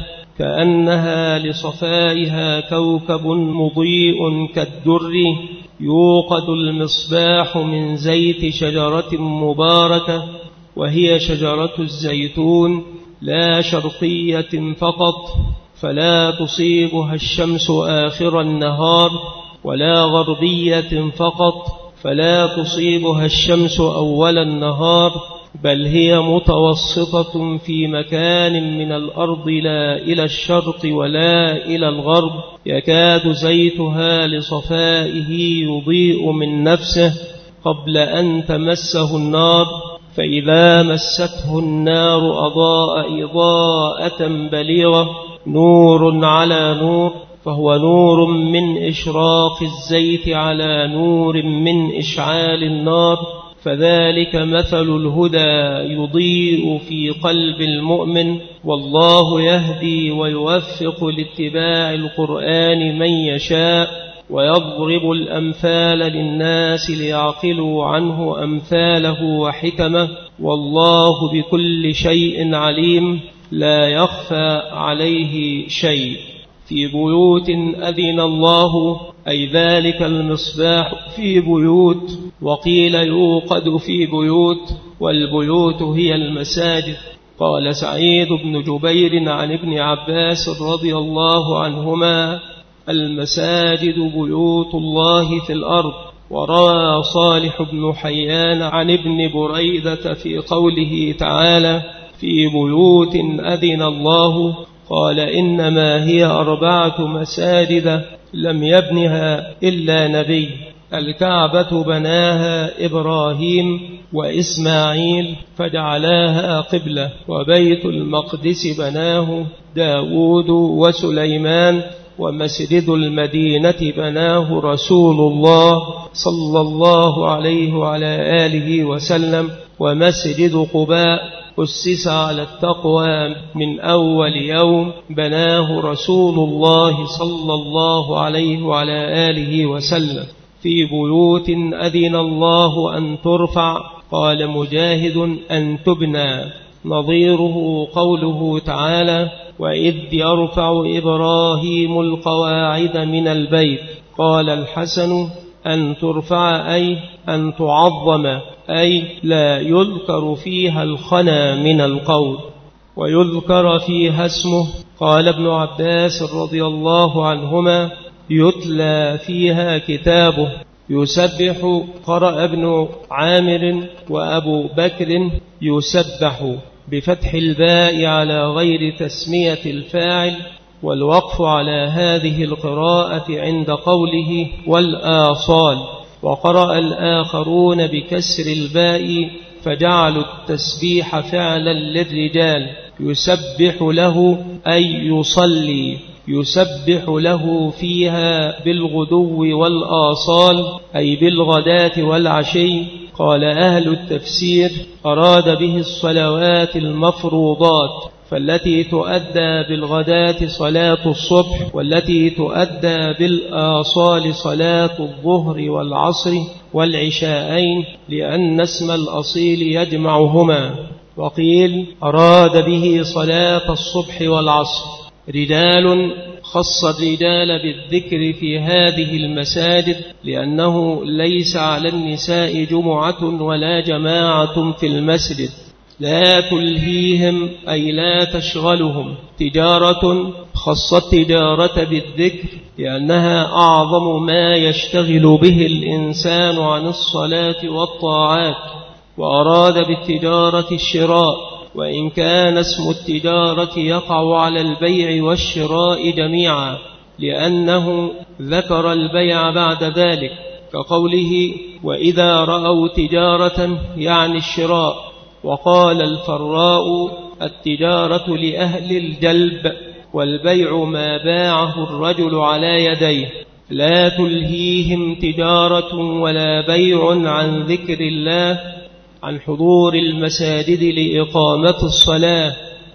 كأنها لصفائها كوكب مضيء كالدر، يوقد المصباح من زيت شجرة مباركة، وهي شجرة الزيتون، لا شرقية فقط، فلا تصيبها الشمس آخر النهار، ولا غربية فقط، فلا تصيبها الشمس أول النهار، بل هي متوسطة في مكان من الأرض، لا إلى الشرق ولا إلى الغرب، يكاد زيتها لصفائه يضيء من نفسه قبل أن تمسه النار، فإذا مسته النار أضاء إضاءة بليغة، نور على نور، فهو نور من إشراق الزيت على نور من إشعال النار، فذلك مثل الهدى يضيء في قلب المؤمن، والله يهدي ويوفق لاتباع القرآن من يشاء، ويضرب الأمثال للناس ليعقلوا عنه أمثاله وحكمه، والله بكل شيء عليم لا يخفى عليه شيء. في بيوت أذن الله، أي ذلك المصباح في بيوت، وقيل يوقد في بيوت، والبيوت هي المساجد. قال سعيد بن جبير عن ابن عباس رضي الله عنهما: المساجد بيوت الله في الأرض. وروى صالح بن حيان عن ابن بريدة في قوله تعالى: في بيوت أذن الله، قال: إنما هي أربعة مساجد لم يبنها إلا نبي، الكعبة بناها إبراهيم وإسماعيل فجعلاها قبلة، وبيت المقدس بناه داود وسليمان، ومسجد المدينة بناه رسول الله صلى الله عليه وعلى آله وسلم، ومسجد قباء أسس على التقوى من أول يوم بناه رسول الله صلى الله عليه وعلى آله وسلم. في بيوت أذن الله أن ترفع، قال مجاهد: أن تبنى. نظيره قوله تعالى: وإذ يرفع إبراهيم القواعد من البيت. قال الحسن: أن ترفع أي أن تعظم، أي لا يذكر فيها الخنا من القول ويذكر فيها اسمه. قال ابن عباس رضي الله عنهما: يتلى فيها كتابه. يسبح قرأ ابن عامر وأبو بكر يسبح بفتح الباء على غير تسمية الفاعل، والوقف على هذه القراءة عند قوله والآصال. وقرأ الآخرون بكسر الباء فجعلوا التسبيح فعلا للرجال. يسبح له أي يصلي، يسبح له فيها بالغدو والآصال، أي بالغداة والعشي. قال أهل التفسير: أراد به الصلوات المفروضات، فالتي تؤدى بالغداة صلاة الصبح، والتي تؤدى بالآصال صلاة الظهر والعصر والعشاءين، لأن اسم الأصيل يجمعهما. وقيل أراد به صلاة الصبح والعصر. رجال خص الرجال بالذكر في هذه المساجد، لأنه ليس على النساء جمعة ولا جماعة في المسجد. لا تلهيهم أي لا تشغلهم تجارة. خص التجارة بالذكر لأنها أعظم ما يشتغل به الإنسان عن الصلاة والطاعات. وأراد بالتجارة الشراء، وإن كان اسم التجارة يقع على البيع والشراء جميعا، لأنه ذكر البيع بعد ذلك، كقوله: وإذا رأوا تجارة يعني الشراء. وقال الفراء: التجارة لأهل الجلب، والبيع ما باعه الرجل على يديه. لا تلهيهم تجارة ولا بيع عن ذكر الله، عن حضور المساجد لإقامة الصلاة.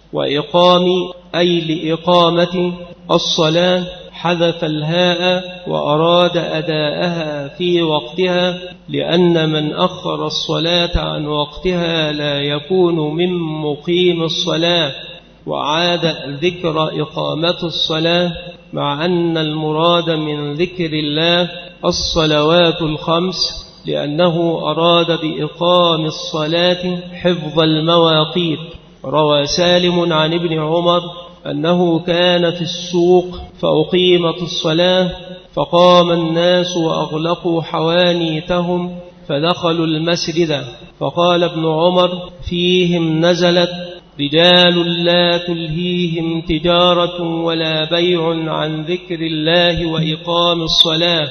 وإقام أي لإقامة الصلاة، حذف الهاء وأراد أداءها في وقتها، لأن من أخر الصلاة عن وقتها لا يكون من مقيم الصلاة. وعاد ذكر إقامة الصلاة، مع أن المراد من ذكر الله الصلوات الخمس، لأنه أراد بإقام الصلاة حفظ المواقيت. روى سالم عن ابن عمر أنه كان في السوق فأقيمت الصلاة، فقام الناس وأغلقوا حوانيتهم فدخلوا المسجد، فقال ابن عمر: فيهم نزلت: رجال لا تلهيهم تجارة ولا بيع عن ذكر الله وإقام الصلاة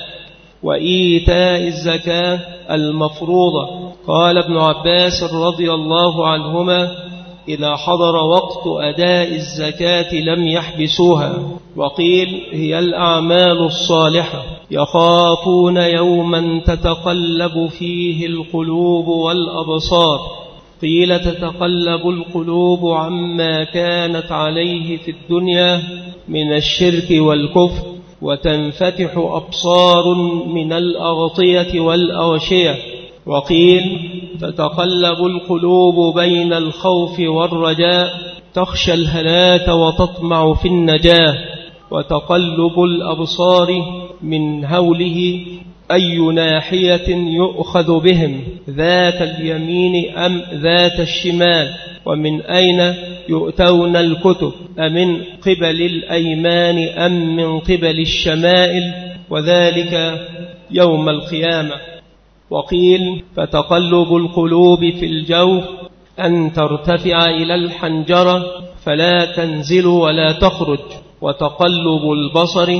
وإيتاء الزكاة المفروضة. قال ابن عباس رضي الله عنهما: إذا حضر وقت أداء الزكاة لم يحبسوها. وقيل هي الأعمال الصالحة يخافون يوما تتقلب فيه القلوب والأبصار. قيل تتقلب القلوب عما كانت عليه في الدنيا من الشرك والكفر، وتنفتح أبصار من الأغطية والأغشية. وقيل تتقلب القلوب بين الخوف والرجاء، تخشى الهلاك وتطمع في النجاة. وتقلب الأبصار من هوله أي ناحية يؤخذ بهم، ذات اليمين أم ذات الشمال، ومن أين يؤتون الكتب، أمن قبل الأيمان أم من قبل الشمائل، وذلك يوم القيامة. وقيل فتقلب القلوب في الجوف أن ترتفع إلى الحنجرة فلا تنزل ولا تخرج. وتقلب البصر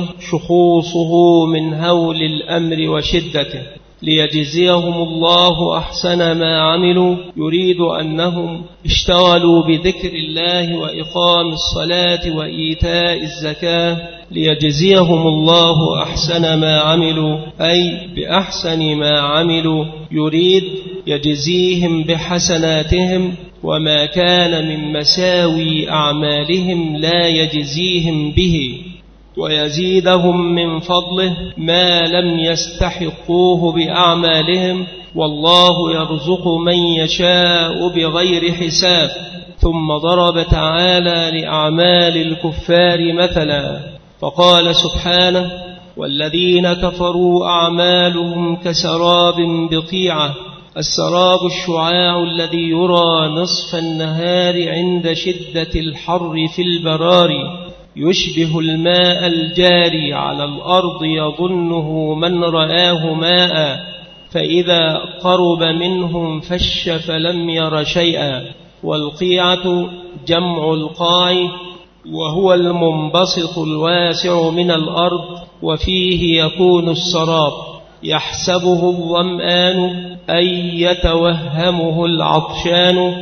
شخوصه من هول الأمر وشدته، ليجزيهم الله أحسن ما عملوا. يريد أنهم اشتغلوا بذكر الله وإقام الصلاة وإيتاء الزكاة ليجزيهم الله أحسن ما عملوا، أي بأحسن ما عملوا. يريد يجزيهم بحسناتهم، وما كان من مساوي أعمالهم لا يجزيهم به، ويزيدهم من فضله ما لم يستحقوه بأعمالهم. والله يرزق من يشاء بغير حساب. ثم ضرب تعالى لأعمال الكفار مثلا فقال سبحانه: والذين كفروا أعمالهم كسراب بقيعة. السراب الشعاع الذي يرى نصف النهار عند شدة الحر في البراري، يشبه الماء الجاري على الأرض يظنه من رآه ماء، فإذا قرب منهم فش فلم ير شيئا. والقيعة جمع القاع، وهو المنبسط الواسع من الأرض، وفيه يكون السراب. يحسبه الظمآن أي يتوهمه العطشان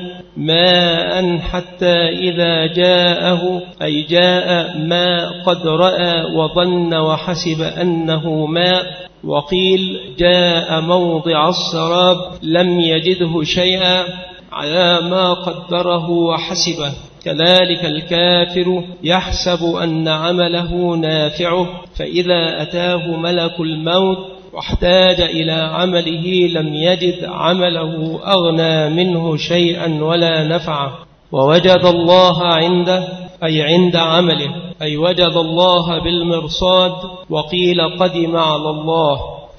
ماء حتى إذا جاءه، أي جاء ما قد رأى وظن وحسب أنه ماء. وقيل جاء موضع السراب لم يجده شيئا على ما قدره وحسبه. كذلك الكافر يحسب أن عمله نافعه، فإذا أتاه ملك الموت واحتاج إلى عمله لم يجد عمله أغنى منه شيئا ولا نفعه، ووجد الله عنده أي عند عمله، أي وجد الله بالمرصاد. وقيل قدم على الله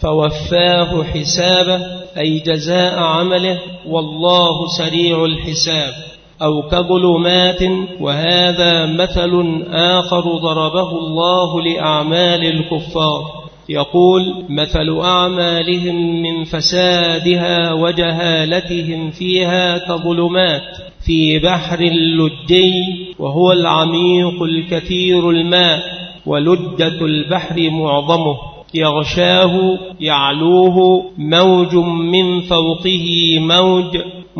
فوفاه حسابه، أي جزاء عمله، والله سريع الحساب. أو كظلمات، وهذا مثل آخر ضربه الله لأعمال الكفار. يقول: مثل أعمالهم من فسادها وجهالتهم فيها كظلمات في بحر لجي، وهو العميق الكثير الماء، ولجة البحر معظمه، يغشاه يعلوه موج من فوقه موج،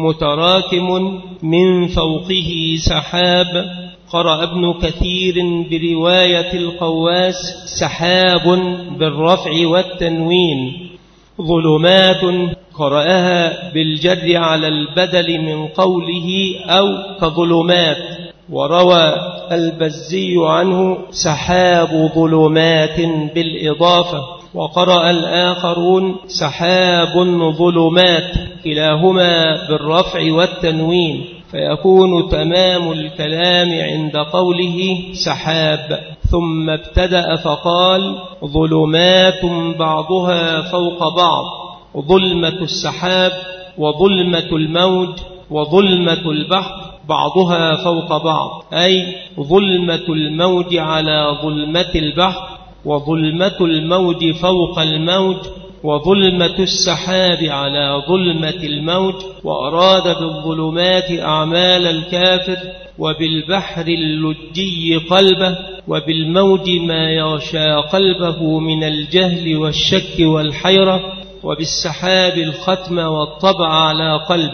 متراكم من فوقه سحاب. قرأ ابن كثير برواية القواس سحاب بالرفع والتنوين. ظلمات قرأها بالجر على البدل من قوله أو كظلمات. وروى البزي عنه سحاب ظلمات بالإضافة. وقرأ الآخرون سحاب ظلمات، كلاهما بالرفع والتنوين، فيكون تمام الكلام عند قوله سحاب. ثم ابتدأ فقال: ظلمات بعضها فوق بعض، ظلمة السحاب وظلمة الموج وظلمة البحر بعضها فوق بعض، أي ظلمة الموج على ظلمة البحر، وظلمة الموج فوق الموج، وظلمة السحاب على ظلمة الموج. وأراد بالظلمات أعمال الكافر، وبالبحر اللجي قلبه، وبالموج ما يغشى قلبه من الجهل والشك والحيرة، وبالسحاب الختم والطبع على قلبه.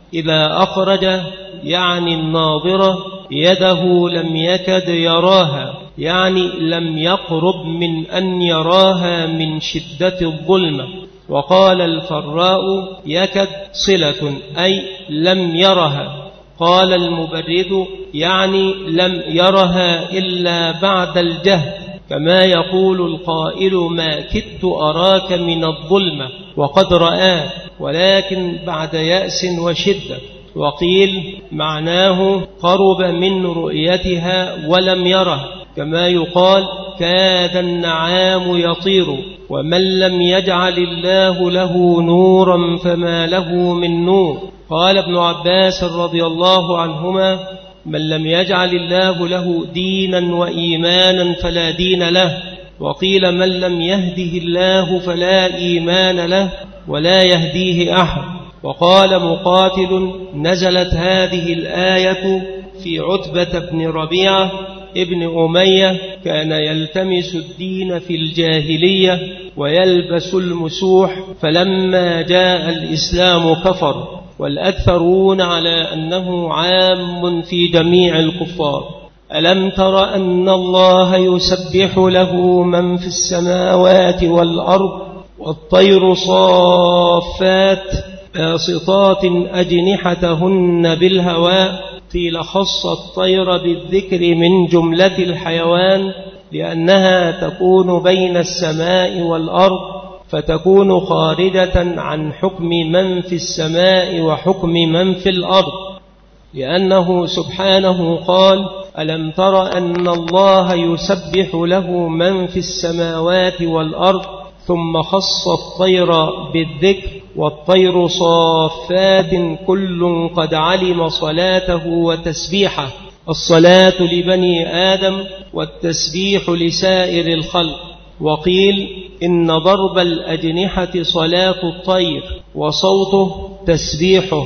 إذا أخرج يعني الناظرة يده لم يكد يراها، يعني لم يقرب من أن يراها من شدة الظلمة. وقال الفراء يكد صلة أي لم يرها. قال المبرد يعني لم يرها إلا بعد الجهد، كما يقول القائل ما كدت أراك من الظلمة وقد رآه، ولكن بعد يأس وشدة. وقيل معناه قرب من رؤيتها ولم يره، كما يقال كاد النعام يطير. ومن لم يجعل الله له نورا فما له من نور. قال ابن عباس رضي الله عنهما من لم يجعل الله له دينا وإيمانا فلا دين له. وقيل من لم يهده الله فلا إيمان له ولا يهديه أحد. وقال مقاتل نزلت هذه الآية في عتبة بن ربيعة ابن أمية، كان يلتمس الدين في الجاهلية ويلبس المسوح، فلما جاء الإسلام كفر، والأكثرون على أنه عام في جميع الكفار. ألم تر أن الله يسبح له من في السماوات والأرض والطير صافات باسطات أجنحتهن بالهواء. قيل خص الطير بالذكر من جملة الحيوان لأنها تكون بين السماء والأرض، فتكون خارجة عن حكم من في السماء وحكم من في الأرض، لأنه سبحانه قال ألم تر أن الله يسبح له من في السماوات والأرض، ثم خص الطير بالذكر والطير صافات كل قد علم صلاته وتسبيحه. الصلاة لبني آدم والتسبيح لسائر الخلق. وقيل إن ضرب الأجنحة صلاة الطير وصوته تسبيحه.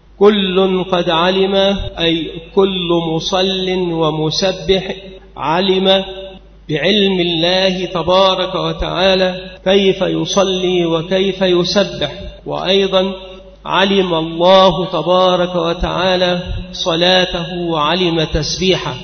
كل قد علم أي كل مصل ومسبح علم بعلم الله تبارك وتعالى كيف يصلي وكيف يسبح. وأيضا علم الله تبارك وتعالى صلاته وعلم تسبيحه.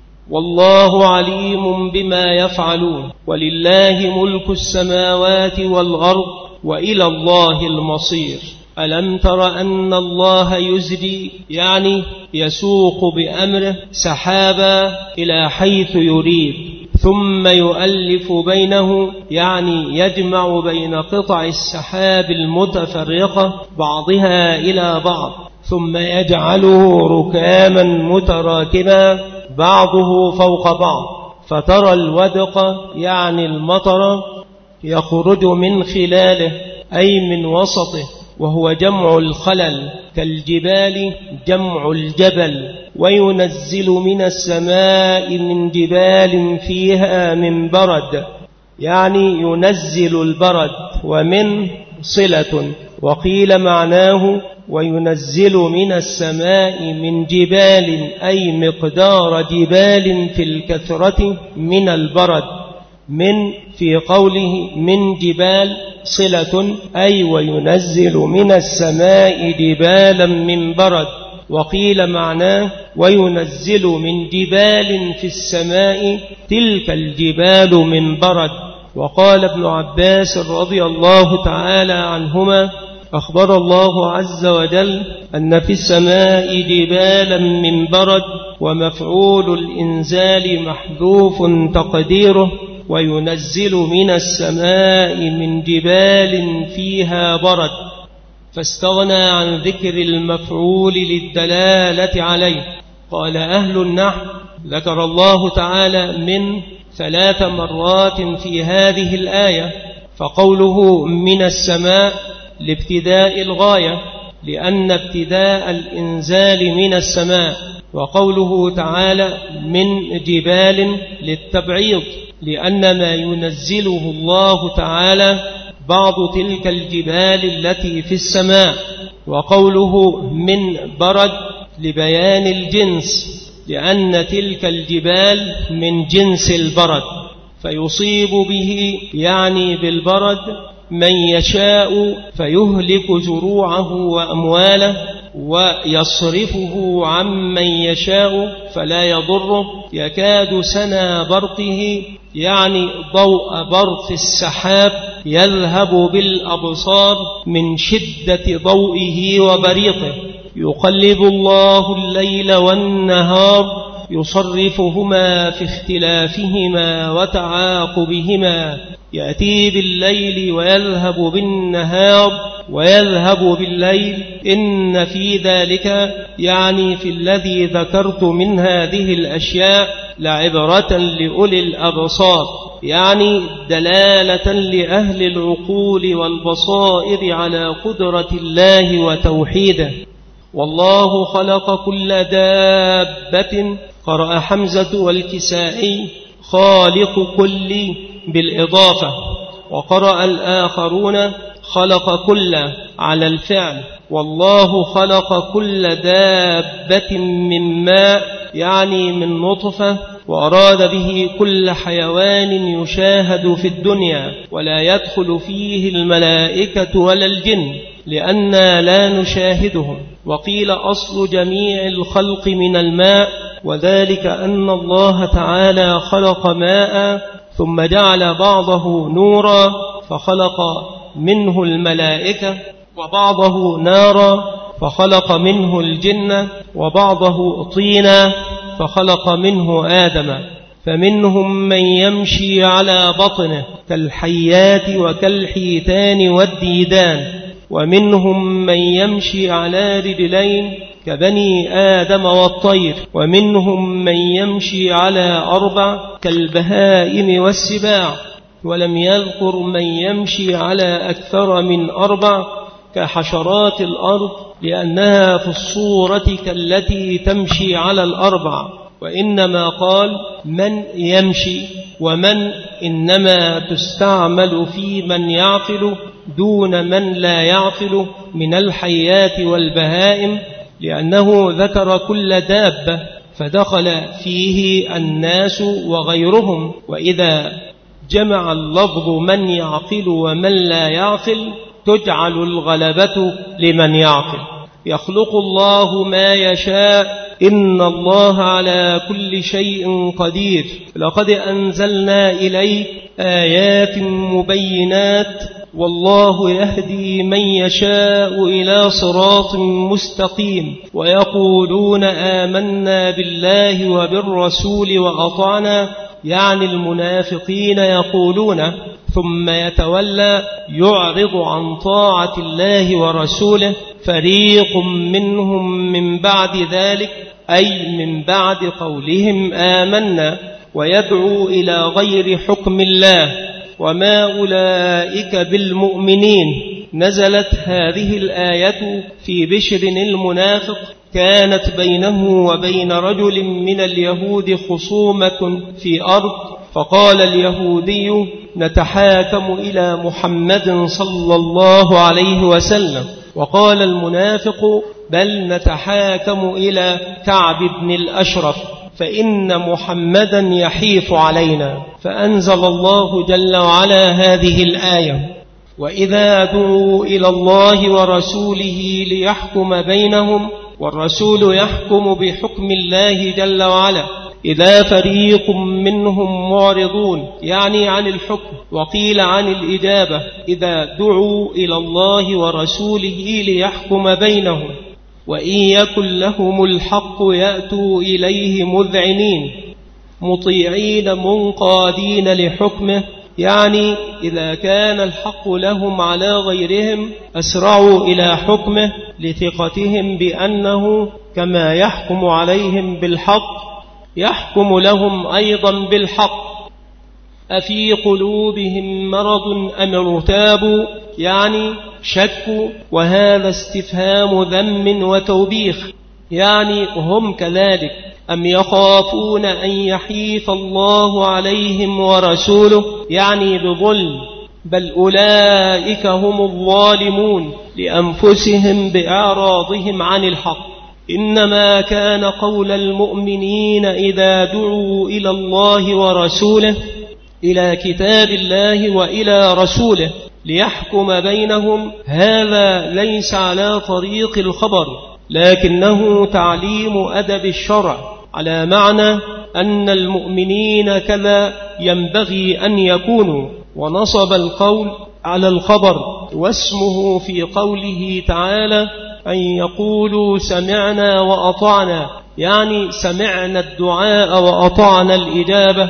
والله عليم بما يفعلون، ولله ملك السماوات والأرض وإلى الله المصير. ألم تر أن الله يزري يعني يسوق بأمره سحابا إلى حيث يريد، ثم يؤلف بينه يعني يجمع بين قطع السحاب المتفرقة بعضها إلى بعض، ثم يجعله ركاما متراكما بعضه فوق بعض، فترى الودق يعني المطر يخرج من خلاله أي من وسطه، وهو جمع الخلل، كالجبال جمع الجبل. وينزل من السماء من جبال فيها من برد يعني ينزل البرد، ومن صلة. وقيل معناه وينزل من السماء من جبال أي مقدار جبال في الكثرة من البرد. من في قوله من جبال صلة أي وينزل من السماء جبالا من برد. وقيل معناه وينزل من جبال في السماء تلك الجبال من برد. وقال ابن عباس رضي الله تعالى عنهما أخبر الله عز وجل أن في السماء جبالا من برد، ومفعول الإنزال محذوف تقديره وينزل من السماء من جبال فيها برد، فاستغنى عن ذكر المفعول للدلالة عليه. قال أهل النحو ذكر الله تعالى من ثلاث مرات في هذه الآية، فقوله من السماء لابتداء الغاية لأن ابتداء الإنزال من السماء، وقوله تعالى من جبال للتبعيض لأن ما ينزله الله تعالى بعض تلك الجبال التي في السماء. وقوله من برد لبيان الجنس لأن تلك الجبال من جنس البرد، فيصيب به يعني بالبرد من يشاء فيهلك زروعه وأمواله ويصرفه عمن يشاء فلا يضره، يكاد سنا برقه يعني ضوء برق السحاب يذهب بالأبصار من شدة ضوئه وبريقه. يقلب الله الليل والنهار يصرفهما في اختلافهما وتعاقبهما، يأتي بالليل ويذهب بالنهار ويذهب بالليل. إن في ذلك يعني في الذي ذكرت من هذه الأشياء لعبرة لأولي الأبصار، يعني دلالة لأهل العقول والبصائر على قدرة الله وتوحيده. والله خلق كل دابة، قرأ حمزة والكسائي خالق كل بالإضافة، وقرأ الآخرون خلق كل على الفعل. والله خلق كل دابة من ماء يعني من نطفة، وأراد به كل حيوان يشاهد في الدنيا ولا يدخل فيه الملائكة ولا الجن لأننا لا نشاهدهم. وقيل أصل جميع الخلق من الماء، وذلك أن الله تعالى خلق ماء ثم جعل بعضه نورا فخلق منه الملائكة، وبعضه نارا فخلق منه الجن، وبعضه طينا فخلق منه آدم. فمنهم من يمشي على بطنه كالحيات وكالحيتان والديدان، ومنهم من يمشي على رجلين كبني آدم والطير، ومنهم من يمشي على أربع كالبهائم والسباع. ولم يذكر من يمشي على أكثر من أربع كحشرات الأرض، لأنها في الصورة كالتي تمشي على الأربع، وإنما قال من يمشي، ومن إنما تستعمل في من يعقل دون من لا يعقل من الحيات والبهائم، لأنه ذكر كل دابة فدخل فيه الناس وغيرهم. وإذا جمع اللفظ من يعقل ومن لا يعقل تجعل الغلبة لمن يعقل. يخلق الله ما يشاء إن الله على كل شيء قدير. لقد أنزلنا إليك آيات مبينات والله يهدي من يشاء إلى صراط مستقيم. ويقولون آمنا بالله وبالرسول وأطعنا، يعني المنافقين يقولون ثم يتولى يعرض عن طاعة الله ورسوله فريق منهم من بعد ذلك، أي من بعد قولهم آمنا، ويدعو إلى غير حكم الله، وما أولئك بالمؤمنين. نزلت هذه الآية في بشر المنافق، كانت بينه وبين رجل من اليهود خصومة في أرض، فقال اليهودي نتحاكم إلى محمد صلى الله عليه وسلم، وقال المنافق بل نتحاكم إلى كعب بن الأشرف فإن محمدا يحيف علينا. فأنزل الله جل وعلا هذه الآية: وإذا دعوا إلى الله ورسوله ليحكم بينهم، والرسول يحكم بحكم الله جل وعلا، إذا فريق منهم معرضون يعني عن الحكم، وقيل عن الإجابة إذا دعوا إلى الله ورسوله ليحكم بينهم، وإن يكن لهم الحق يأتوا إليه مذعنين مطيعين منقادين لحكمه، يعني إذا كان الحق لهم على غيرهم أسرعوا إلى حكمه لثقتهم بأنه كما يحكم عليهم بالحق يحكم لهم أيضا بالحق. أفي قلوبهم مرض أم ارتابوا، يعني شكوا، وهذا استفهام ذم وتوبيخ، يعني هم كذلك، أم يخافون أن يحيف الله عليهم ورسوله، يعني بظلم، بل أولئك هم الظالمون لأنفسهم بإعراضهم عن الحق. إنما كان قول المؤمنين إذا دعوا إلى الله ورسوله، إلى كتاب الله وإلى رسوله ليحكم بينهم، هذا ليس على طريق الخبر، لكنه تعليم أدب الشرع على معنى أن المؤمنين كذا ينبغي أن يكونوا، ونصب القول على الخبر، واسمه في قوله تعالى أن يقولوا سمعنا وأطعنا، يعني سمعنا الدعاء وأطعنا الإجابة،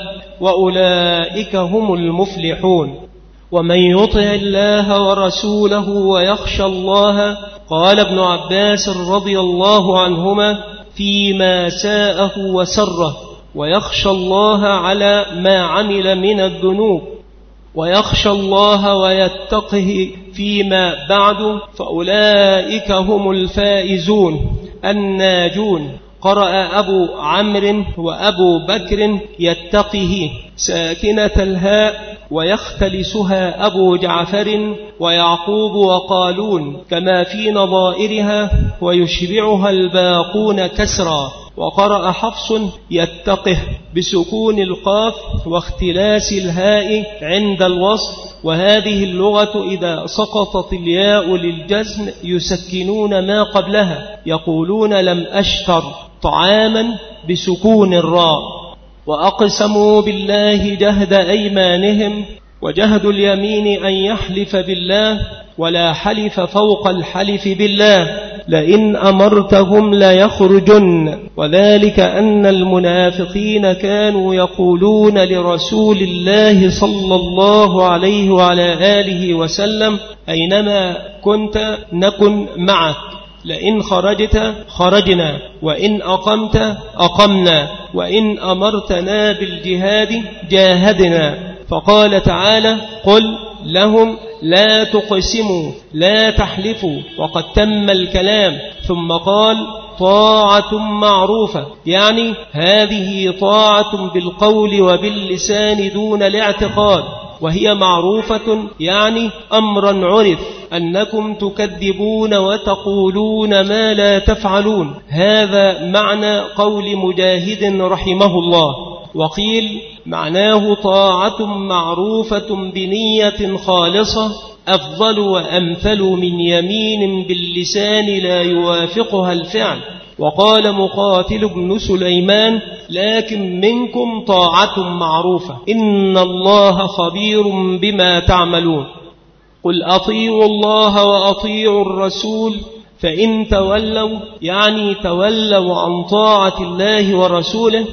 وأولئك هم المفلحون. ومن يطع الله ورسوله ويخشى الله، قال ابن عباس رضي الله عنهما فيما ساءه وسره، ويخشى الله على ما عمل من الذنوب، ويخشى الله ويتقه فيما بعد، فأولئك هم الفائزون الناجون. قرأ أبو عمرو وأبو بكر يتقه ساكنة الهاء، ويختلسها أبو جعفر ويعقوب وقالون كما في نظائرها، ويشبعها الباقون كسرا. وقرأ حفص يتقه بسكون القاف واختلاس الهاء عند الوصل، وهذه اللغة إذا سقطت الياء للجزم يسكنون ما قبلها، يقولون لم أشتر طعاما بسكون الراء. وأقسموا بالله جهد أيمانهم، وجهد اليمين أن يحلف بالله، ولا حلف فوق الحلف بالله، لئن أمرتهم ليخرجن. وذلك أن المنافقين كانوا يقولون لرسول الله صلى الله عليه وعلى آله وسلم أينما كنت نكن معك، لئن خرجت خرجنا، وإن أقمت أقمنا، وإن أمرتنا بالجهاد جاهدنا. فقال تعالى قل لهم لا تقسموا لا تحلفوا، وقد تم الكلام، ثم قال طاعة معروفة، يعني هذه طاعة بالقول وباللسان دون الاعتقاد، وهي معروفة يعني أمرا عرف أنكم تكذبون وتقولون ما لا تفعلون. هذا معنى قول مجاهد رحمه الله. وقيل معناه طاعة معروفة بنية خالصة أفضل وأمثل من يمين باللسان لا يوافقها الفعل. وقال مقاتل بن سليمان لكن منكم طاعة معروفة إن الله خبير بما تعملون. قل أطيعوا الله وأطيعوا الرسول فإن تولوا، يعني تولوا عن طاعة الله ورسوله،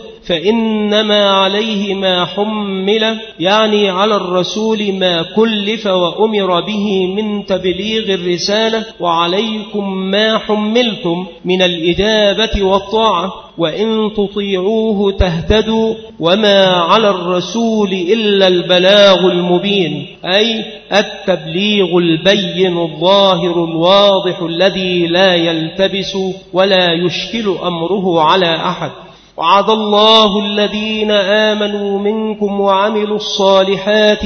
فإنما عليه ما حمل، يعني على الرسول ما كلف وأمر به من تبليغ الرسالة، وعليكم ما حملتم من الإجابة والطاعة، وإن تطيعوه تهتدوا، وما على الرسول إلا البلاغ المبين، أي التبليغ البين الظاهر الواضح الذي لا يلتبس ولا يشكل أمره على أحد. وعد الله الذين آمنوا منكم وعملوا الصالحات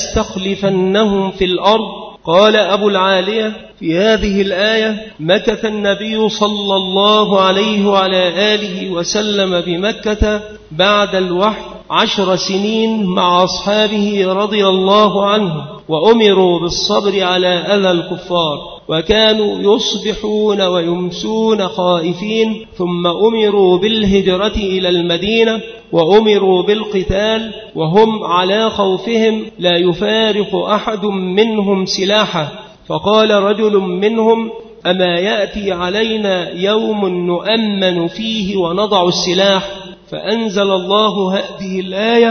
ليستخلفنهم في الأرض. قال أبو العالية في هذه الآية مكث النبي صلى الله عليه وعلى آله وسلم بمكة بعد الوحي عشر سنين مع أصحابه رضي الله عنهم، وأمروا بالصبر على أذى الكفار، وكانوا يصبحون ويمسون خائفين، ثم أمروا بالهجرة إلى المدينة، وأمروا بالقتال وهم على خوفهم لا يفارق أحد منهم سلاحه. فقال رجل منهم أما يأتي علينا يوم نؤمن فيه ونضع السلاح؟ فأنزل الله هذه الآية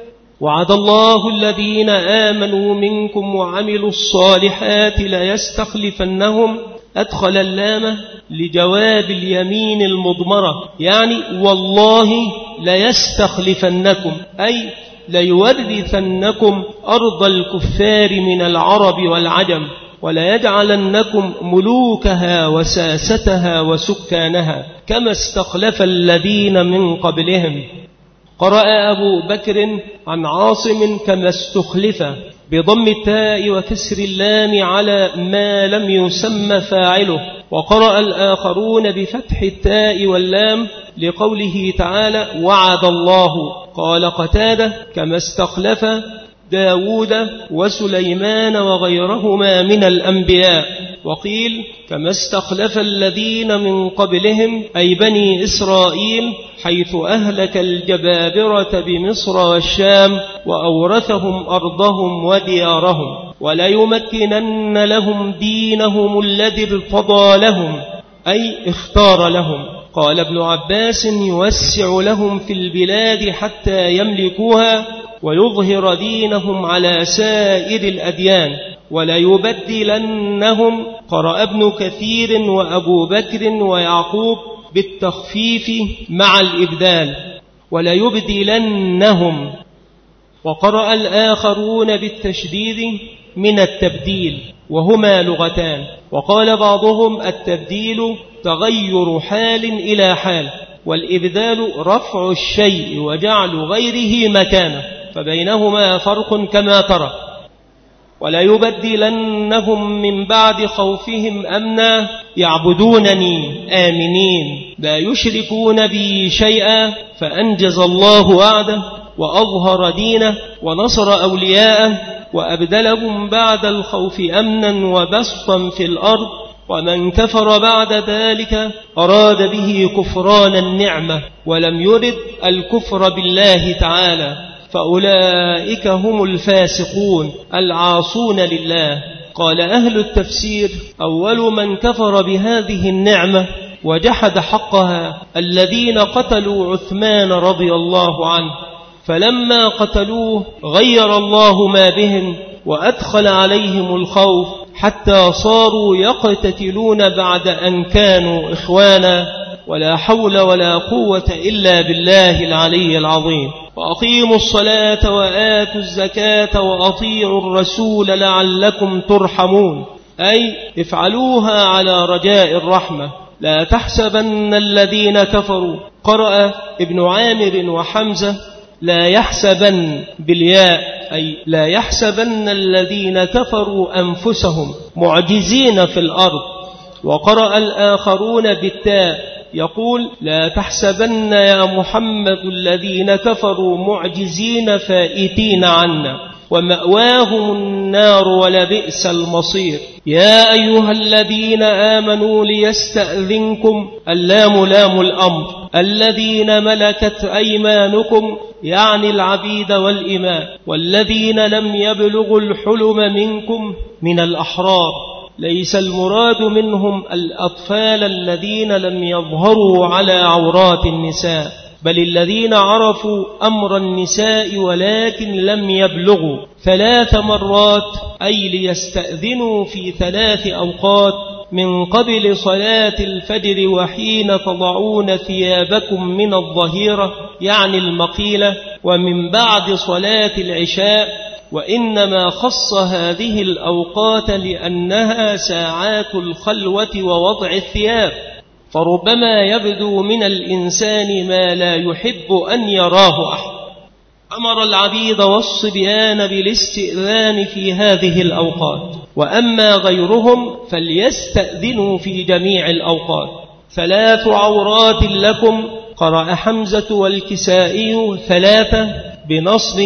وعد الله الذين آمنوا منكم وعملوا الصالحات ليستخلفنهم، أدخل اللام لجواب اليمين المضمرة، يعني والله ليستخلفنكم، أي ليورثنكم أرض الكفار من العرب والعجم، وليجعلنكم ملوكها وساستها وسكانها كما استخلف الذين من قبلهم. قرأ أبو بكر عن عاصم كما استخلف بضم التاء وكسر اللام على ما لم يسمى فاعله. وقرأ الآخرون بفتح التاء واللام لقوله تعالى وعد الله. قال قتادة كما استخلف داود وسليمان وغيرهما من الأنبياء. وقيل كما استخلف الذين من قبلهم أي بني إسرائيل حيث أهلك الجبابرة بمصر والشام وأورثهم أرضهم وديارهم وليمكنن لهم دينهم الذي ارتضى لهم أي اختار لهم. قال ابن عباس يوسع لهم في البلاد حتى يملكوها ويظهر دينهم على سائر الأديان وليبدلنهم. قرأ ابن كثير وأبو بكر ويعقوب بالتخفيف مع الإبدال وليبدلنهم، وقرأ الآخرون بالتشديد من التبديل، وهما لغتان. وقال بعضهم التبديل تغير حال إلى حال، والإبدال رفع الشيء وجعل غيره مكانه، فبينهما فرق كما ترى. وليبدلنهم من بعد خوفهم أمنا يعبدونني آمنين لا يشركون بي شيئا، فأنجز الله وعده وأظهر دينه ونصر أولياءه وأبدلهم بعد الخوف أمنا وبسطا في الأرض. ومن كفر بعد ذلك أراد به كفران النعمة ولم يرد الكفر بالله تعالى، فأولئك هم الفاسقون العاصون لله. قال أهل التفسير أول من كفر بهذه النعمة وجحد حقها الذين قتلوا عثمان رضي الله عنه، فلما قتلوه غير الله ما بهم وأدخل عليهم الخوف حتى صاروا يقتتلون بعد أن كانوا إخوانا. ولا حول ولا قوة إلا بالله العلي العظيم. وأقيموا الصلاة وآتوا الزكاة وأطيعوا الرسول لعلكم ترحمون، أي افعلوها على رجاء الرحمة. لا تحسبن الذين كفروا، قرأ ابن عامر وحمزة لا يحسبن بالياء، أي لا يحسبن الذين كفروا أنفسهم معجزين في الأرض. وقرأ الآخرون بالتاء يقول لا تحسبن يا محمد الذين كفروا معجزين فائتين عنا ومأواهم النار ولبئس المصير. يا أيها الذين آمنوا ليستأذنكم، اللام لام الأمر، الذين ملكت أيمانكم يعني العبيد والإماء، والذين لم يبلغوا الحلم منكم من الأحرار. ليس المراد منهم الأطفال الذين لم يظهروا على عورات النساء، بل الذين عرفوا أمر النساء ولكن لم يبلغوا ثلاث مرات، أي ليستأذنوا في ثلاث أوقات من قبل صلاة الفجر وحين تضعون ثيابكم من الظهيرة يعني المقيلة، ومن بعد صلاة العشاء. وإنما خص هذه الأوقات لأنها ساعات الخلوة ووضع الثياب، فربما يبدو من الإنسان ما لا يحب أن يراه أحد. أمر العبيد والصبيان بالاستئذان في هذه الأوقات، وأما غيرهم فليستأذنوا في جميع الأوقات. ثلاث عورات لكم، قرأ حمزة والكسائي ثلاثة بنصب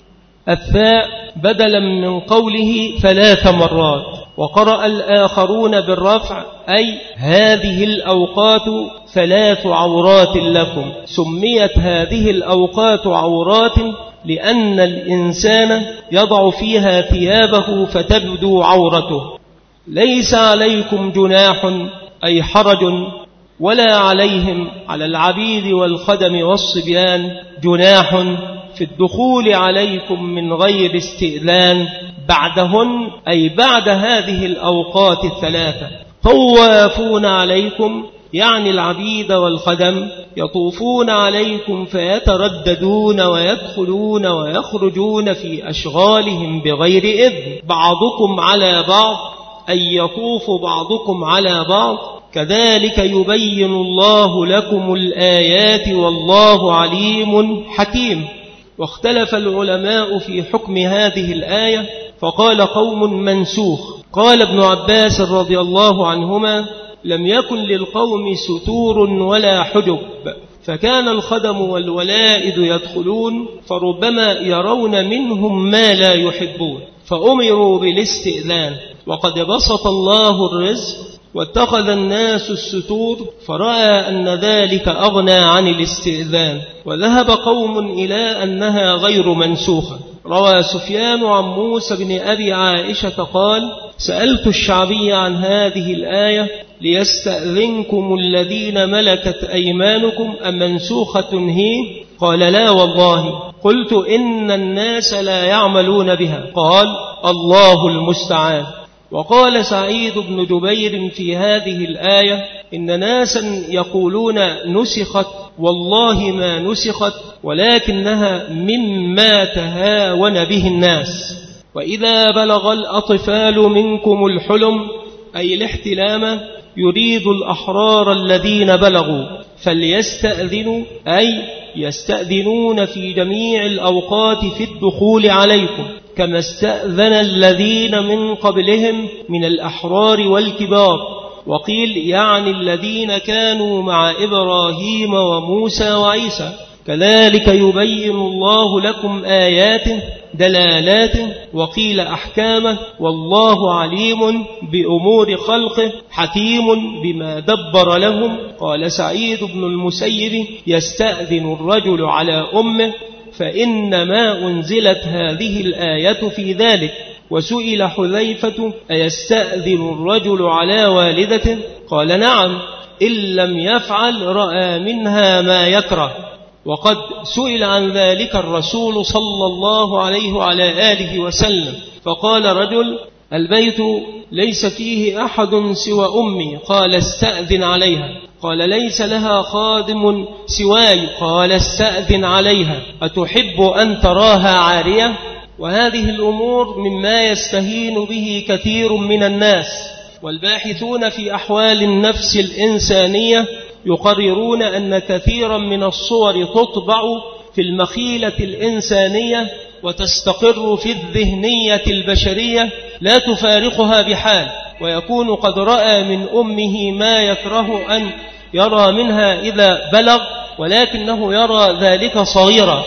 الثاء بدلا من قوله ثلاث مرات. وقرأ الآخرون بالرفع أي هذه الأوقات ثلاث عورات لكم. سميت هذه الأوقات عورات لأن الإنسان يضع فيها ثيابه فتبدو عورته. ليس عليكم جناح أي حرج، ولا عليهم على العبيد والخدم والصبيان جناح في الدخول عليكم من غير استئذان بعدهن، أي بعد هذه الأوقات الثلاثة. طوافون عليكم يعني العبيد والخدم يطوفون عليكم فيترددون ويدخلون ويخرجون في أشغالهم بغير إذن، بعضكم على بعض أي يطوف بعضكم على بعض. كذلك يبين الله لكم الآيات والله عليم حكيم. واختلف العلماء في حكم هذه الآية، فقال قوم منسوخ. قال ابن عباس رضي الله عنهما لم يكن للقوم ستور ولا حجب، فكان الخدم والولائد يدخلون فربما يرون منهم ما لا يحبون فأمروا بالاستئذان. وقد بسط الله الرزق واتخذ الناس الستور، فرأى أن ذلك أغنى عن الاستئذان، وذهب قوم إلى أنها غير منسوخة. روى سفيان عن موسى بن أبي عائشة قال: سألت الشعبي عن هذه الآية: ليستأذنكم الذين ملكت أيمانكم أم منسوخة هي؟ قال: لا والله. قلت: إن الناس لا يعملون بها. قال: الله المستعان. وقال سعيد بن جبير في هذه الآية: إن ناسا يقولون نسخت، والله ما نسخت، ولكنها مما تهاون به الناس. وإذا بلغ الأطفال منكم الحلم، أي الاحتلام، يريد الأحرار الذين بلغوا فليستأذنوا، أي يستأذنون في جميع الأوقات في الدخول عليكم، كما استأذن الذين من قبلهم من الأحرار والكبار. وقيل يعني الذين كانوا مع إبراهيم وموسى وعيسى. كذلك يبين الله لكم آياته دلالاته، وقيل أحكامه، والله عليم بأمور خلقه حكيم بما دبر لهم. قال سعيد بن المسيب: يستأذن الرجل على أمه، فإنما أنزلت هذه الآية في ذلك. وسئل حذيفة: أيستأذن الرجل على والدته؟ قال: نعم، إن لم يفعل رأى منها ما يكره. وقد سئل عن ذلك الرسول صلى الله عليه وعلى آله وسلم، فقال رجل: البيت ليس فيه أحد سوى أمي. قال: استأذن عليها. قال: ليس لها خادم سواي. قال: استأذن عليها. أتحب أن تراها عارية؟ وهذه الأمور مما يستهين به كثير من الناس، والباحثون في أحوال النفس الإنسانية يقررون أن كثيرا من الصور تطبع في المخيلة الإنسانية وتستقر في الذهنية البشرية لا تفارقها بحال، ويكون قد رأى من أمه ما يكره أن يرى منها إذا بلغ، ولكنه يرى ذلك صغيرا،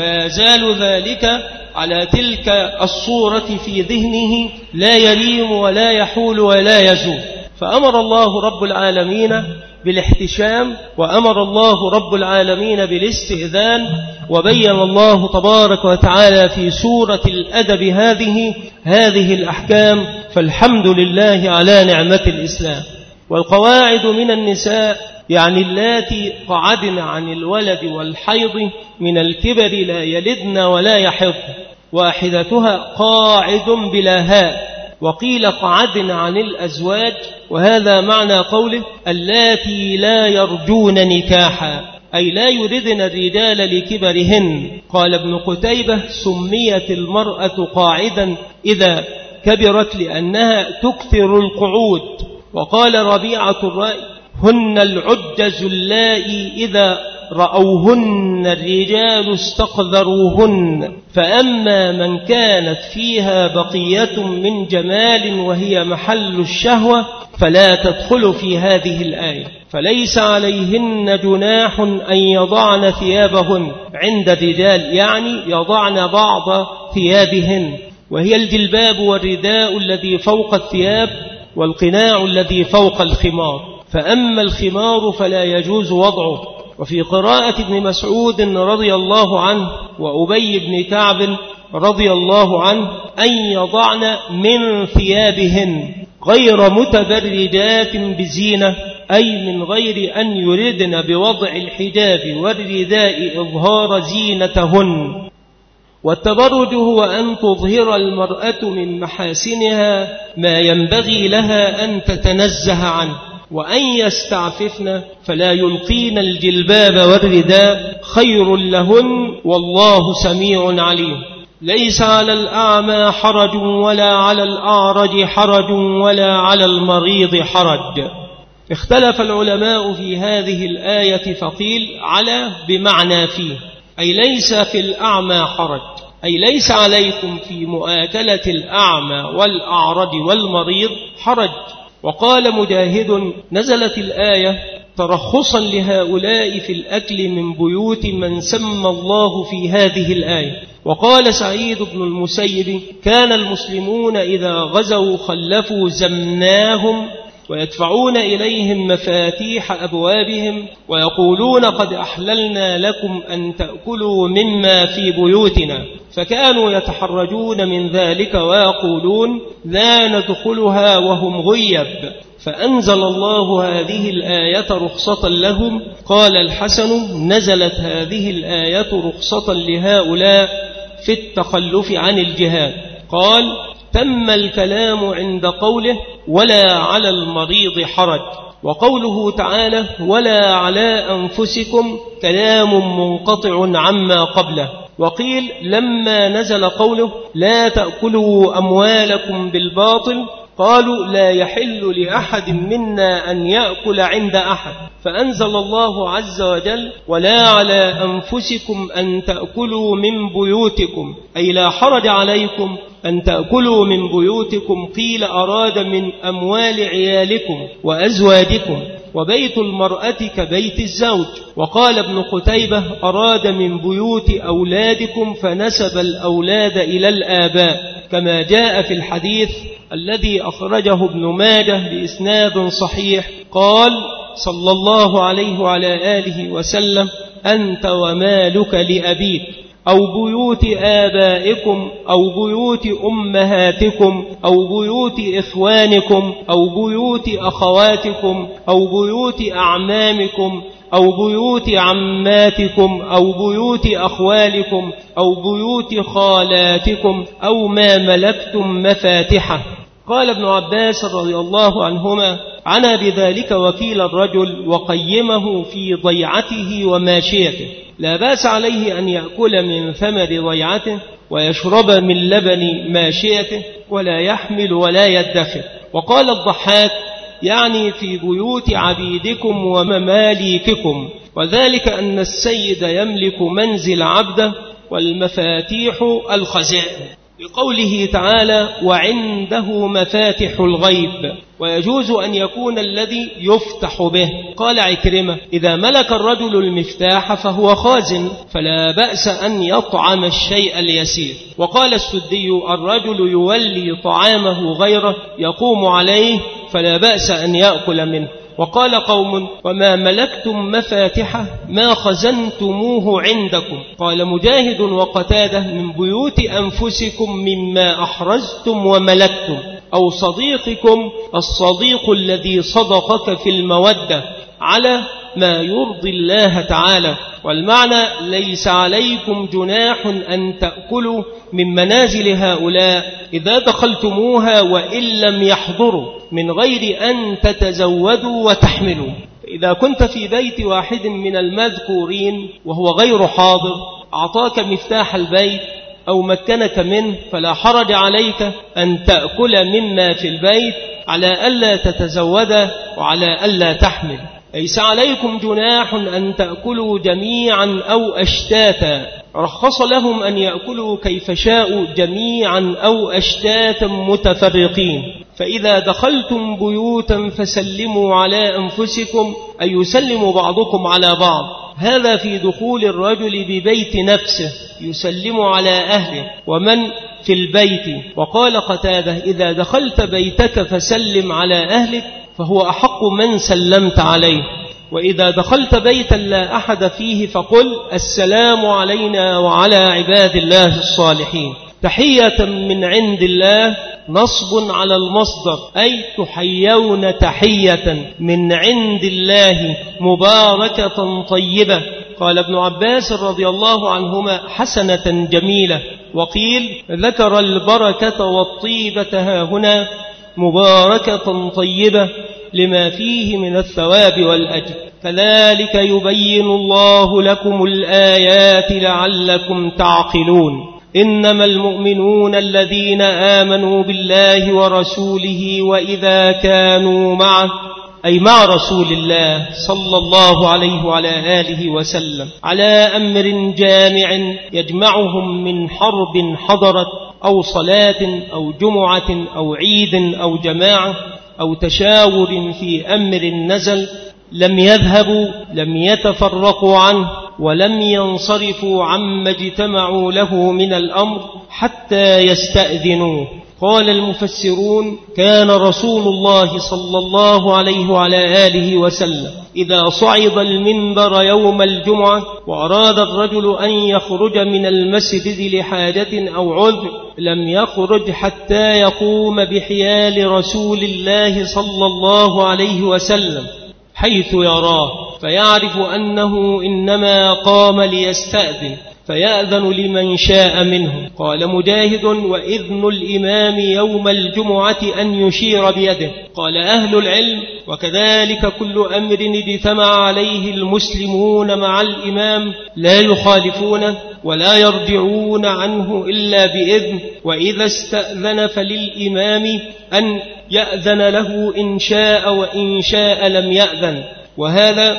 ويزال ذلك على تلك الصورة في ذهنه لا يليم ولا يحول ولا يزول. فأمر الله رب العالمين بالاحتشام، وأمر الله رب العالمين بالاستئذان، وبين الله تبارك وتعالى في سورة الأدب هذه هذه الأحكام، فالحمد لله على نعمة الإسلام. والقواعد من النساء يعني اللاتي قعدن عن الولد والحيض من الكبر لا يلدن ولا يحضن، واحدتها قاعد بلا هاء. وقيل قعدن عن الأزواج، وهذا معنى قوله اللاتي لا يرجون نكاحا، أي لا يردن الرجال لكبرهن. قال ابن قتيبة: سميت المرأة قاعدا إذا كبرت لأنها تكثر القعود. وقال ربيعة الرأي: هن العجز اللائي إذا رأوهن الرجال استقذروهن، فأما من كانت فيها بقية من جمال وهي محل الشهوة فلا تدخل في هذه الآية. فليس عليهن جناح أن يضعن ثيابهن عند الرجال، يعني يضعن بعض ثيابهن، وهي الجلباب والرداء الذي فوق الثياب والقناع الذي فوق الخمار. فأما الخمار فلا يجوز وضعه. وفي قراءة ابن مسعود رضي الله عنه وأبي بن كعب رضي الله عنه أن يضعن من ثيابهن غير متبرجات بزينة، أي من غير أن يردن بوضع الحجاب والرداء إظهار زينتهن. والتبرج هو أن تظهر المرأة من محاسنها ما ينبغي لها أن تتنزه عنه، وأن يستعففن فلا يلقين الجلباب والرداء خير لهن، والله سميع عليم. ليس على الأعمى حرج ولا على الأعرج حرج ولا على المريض حرج. اختلف العلماء في هذه الآية، فقيل على بمعنى فيه، أي ليس في الأعمى حرج، أي ليس عليكم في مؤاكلة الأعمى والأعرج والمريض حرج. وقال مجاهد: نزلت الآية ترخصا لهؤلاء في الأكل من بيوت من سمى الله في هذه الآية، وقال سعيد بن المسيب كان المسلمون إذا غزوا خلفوا زمناهم ويدفعون إليهم مفاتيح أبوابهم ويقولون قد أحللنا لكم أن تأكلوا مما في بيوتنا، فكانوا يتحرجون من ذلك ويقولون لا ندخلها وهم غيب، فأنزل الله هذه الآية رخصة لهم. قال الحسن نزلت هذه الآية رخصة لهؤلاء في التخلف عن الجهاد. قال تم الكلام عند قوله ولا على المريض حرج، وقوله تعالى ولا على أنفسكم كلام منقطع عما قبله. وقيل لما نزل قوله لا تأكلوا أموالكم بالباطل قالوا لا يحل لأحد منا أن يأكل عند أحد، فأنزل الله عز وجل ولا على أنفسكم أن تأكلوا من بيوتكم، أي لا حرج عليكم أن تأكلوا من بيوتكم. قيل أراد من أموال عيالكم وأزواجكم، وبيت المرأة كبيت الزوج. وقال ابن قتيبة أراد من بيوت أولادكم، فنسب الأولاد إلى الآباء كما جاء في الحديث الذي أخرجه ابن ماجه بإسناد صحيح. قال صلى الله عليه وعلى آله وسلم أنت ومالك لأبيك، أو بيوت آبائكم أو بيوت أمهاتكم أو بيوت إخوانكم أو بيوت أخواتكم أو بيوت أعمامكم أو بيوت عماتكم أو بيوت أخوالكم أو بيوت خالاتكم أو ما ملكتم مفاتحه. قال ابن عباس رضي الله عنهما عنا بذلك وكيل الرجل وقيمه في ضيعته وماشيته، لا بأس عليه أن يأكل من ثمر ضيعته ويشرب من لبن ماشيته ولا يحمل ولا يدخر. وقال الضحاك يعني في بيوت عبيدكم ومماليككم، وذلك أن السيد يملك منزل عبده والمفاتيح الخزائن، بقوله تعالى وعنده مفاتح الغيب، ويجوز أن يكون الذي يفتح به. قال عكرمة إذا ملك الرجل المفتاح فهو خازن، فلا بأس أن يطعم الشيء اليسير. وقال السدي الرجل يولي طعامه غيره يقوم عليه، فلا بأس أن يأكل منه. وقال قوم وما ملكتم مفاتحه ما خزنتموه عندكم. قال مجاهد وقتاده من بيوت أنفسكم مما أحرزتم وملكتم، أو صديقكم الصديق الذي صدقك في المودة على ما يرضي الله تعالى. والمعنى ليس عليكم جناح أن تأكلوا من منازل هؤلاء إذا دخلتموها وإن لم يحضروا من غير أن تتزودوا وتحملوا. إذا كنت في بيت واحد من المذكورين وهو غير حاضر أعطاك مفتاح البيت أو مكنك منه، فلا حرج عليك أن تأكل مما في البيت على ألا تتزود وعلى ألا تحمل. ليس عليكم جناح أن تأكلوا جميعا أو أشتاتا، رخص لهم أن يأكلوا كيف شاءوا جميعا أو أشتاتا متفرقين. فإذا دخلتم بيوتا فسلموا على أنفسكم، أي يسلم بعضكم على بعض. هذا في دخول الرجل ببيت نفسه يسلم على أهله ومن في البيت. وقال قتادة إذا دخلت بيتك فسلم على أهلك فهو أحق من سلمت عليه، وإذا دخلت بيتا لا أحد فيه فقل السلام علينا وعلى عباد الله الصالحين. تحية من عند الله نصب على المصدر، أي تحيون تحية من عند الله مباركة طيبة. قال ابن عباس رضي الله عنهما حسنة جميلة. وقيل ذكر البركة والطيبة هاهنا مباركة طيبة لما فيه من الثواب والأجر. كذلك يبين الله لكم الآيات لعلكم تعقلون. إنما المؤمنون الذين آمنوا بالله ورسوله وإذا كانوا معه، أي مع رسول الله صلى الله عليه وعلى آله وسلم، على أمر جامع يجمعهم من حرب حضرت أو صلاة أو جمعة أو عيد أو جماعة أو تشاور في أمر نزل، لم يذهبوا لم يتفرقوا عنه ولم ينصرفوا عما اجتمعوا له من الأمر حتى يستأذنوه. قال المفسرون: كان رسول الله صلى الله عليه وعلى آله وسلم إذا صعد المنبر يوم الجمعة وأراد الرجل أن يخرج من المسجد لحاجة أو عذر لم يخرج حتى يقوم بحيال رسول الله صلى الله عليه وسلم حيث يراه، فيعرف أنه إنما قام ليستأذن، فيأذن لمن شاء منه. قال مجاهد: وإذن الإمام يوم الجمعة أن يشير بيده. قال أهل العلم: وكذلك كل أمر اجتمع عليه المسلمون مع الإمام لا يخالفونه ولا يرجعون عنه إلا بإذن، وإذا استأذن فللإمام أن يأذن له إن شاء، وإن شاء لم يأذن. وهذا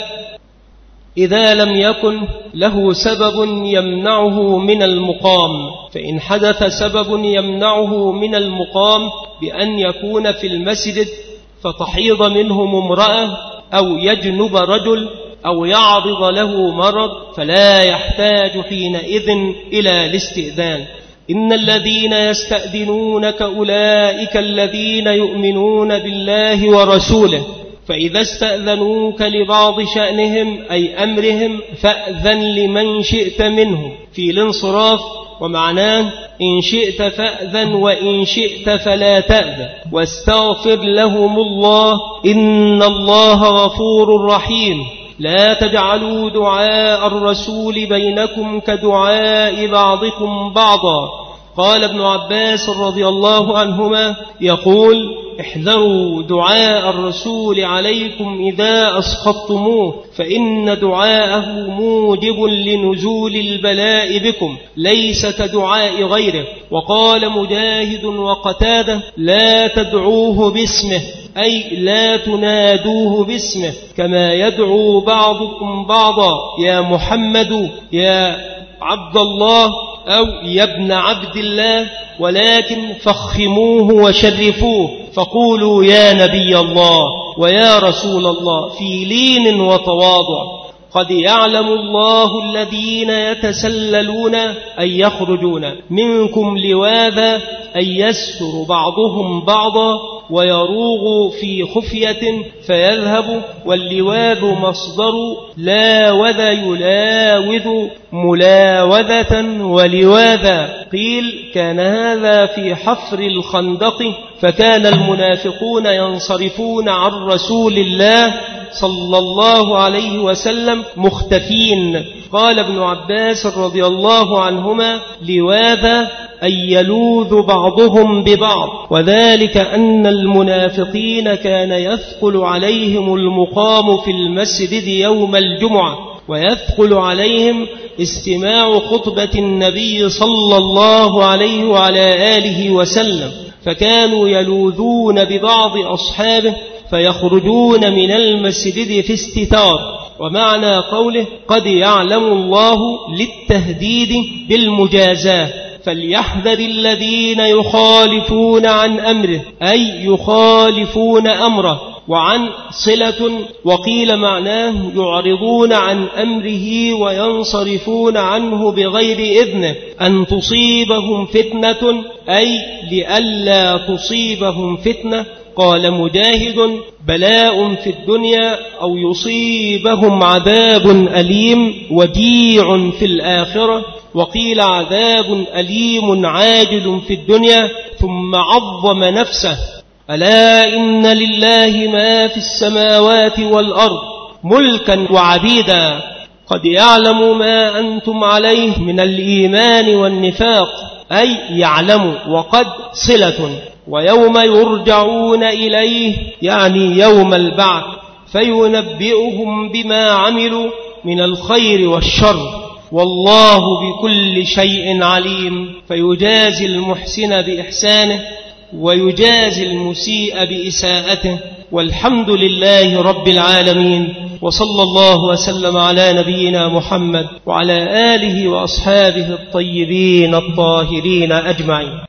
إذا لم يكن له سبب يمنعه من المقام، فإن حدث سبب يمنعه من المقام بأن يكون في المسجد فتحيض منهم امرأة أو يجنب رجل أو يعرض له مرض فلا يحتاج حينئذ إلى الاستئذان. إن الذين يستأذنونك أولئك الذين يؤمنون بالله ورسوله، فإذا استأذنوك لبعض شأنهم أي أمرهم فأذن لمن شئت منهم في الانصراف. ومعناه: إن شئت فأذن وإن شئت فلا تأذن، واستغفر لهم الله إن الله غفور رحيم. لا تجعلوا دعاء الرسول بينكم كدعاء بعضكم بعضا. قال ابن عباس رضي الله عنهما يقول: احذروا دعاء الرسول عليكم إذا أسخطتموه، فإن دعاءه موجب لنزول البلاء بكم ليس كدعاء غيره. وقال مجاهد وقتادة: لا تدعوه باسمه، أي لا تنادوه باسمه كما يدعو بعضكم بعضا: يا محمد، يا عبد الله، أو يا ابن عبد الله، ولكن فخموه وشرفوه، فقولوا يا نبي الله ويا رسول الله في لين وتواضع. قد يعلم الله الذين يتسللون أن يخرجون منكم لواذا أن يستر بعضهم بعضا ويروغ في خفية فيذهب. واللواذ مصدر لاوذ يلاوذ ملاوذة ولواذا. قيل: كان هذا في حفر الخندق، فكان المنافقون ينصرفون عن رسول الله صلى الله عليه وسلم مختفين. قال ابن عباس رضي الله عنهما: لواذا أن يلوذ بعضهم ببعض، وذلك أن المنافقين كان يثقل عليهم المقام في المسجد يوم الجمعة، ويثقل عليهم استماع خطبة النبي صلى الله عليه وعلى آله وسلم، فكانوا يلوذون ببعض أصحابه فيخرجون من المسجد في استتار. ومعنى قوله: قد يعلم الله للتهديد بالمجازاة، فليحذر الذين يخالفون عن أمره، أي يخالفون أمره. وعن صلة، وقيل معناه يعرضون عن أمره وينصرفون عنه بغير إذنه، أن تصيبهم فتنة، أي لئلا تصيبهم فتنة. قال مجاهد: بلاء في الدنيا، أو يصيبهم عذاب أليم وديع في الآخرة. وقيل عذاب أليم عاجل في الدنيا. ثم عظم نفسه: ألا إن لله ما في السماوات والأرض ملكا وعبيدا، قد يعلم ما أنتم عليه من الإيمان والنفاق، أي يعلم. وقد صلة. ويوم يرجعون إليه، يعني يوم البعث، فينبئهم بما عملوا من الخير والشر، والله بكل شيء عليم. فيجازي المحسن بإحسانه ويجازي المسيء بإساءته. والحمد لله رب العالمين، وصلى الله وسلم على نبينا محمد وعلى آله وأصحابه الطيبين الطاهرين أجمعين.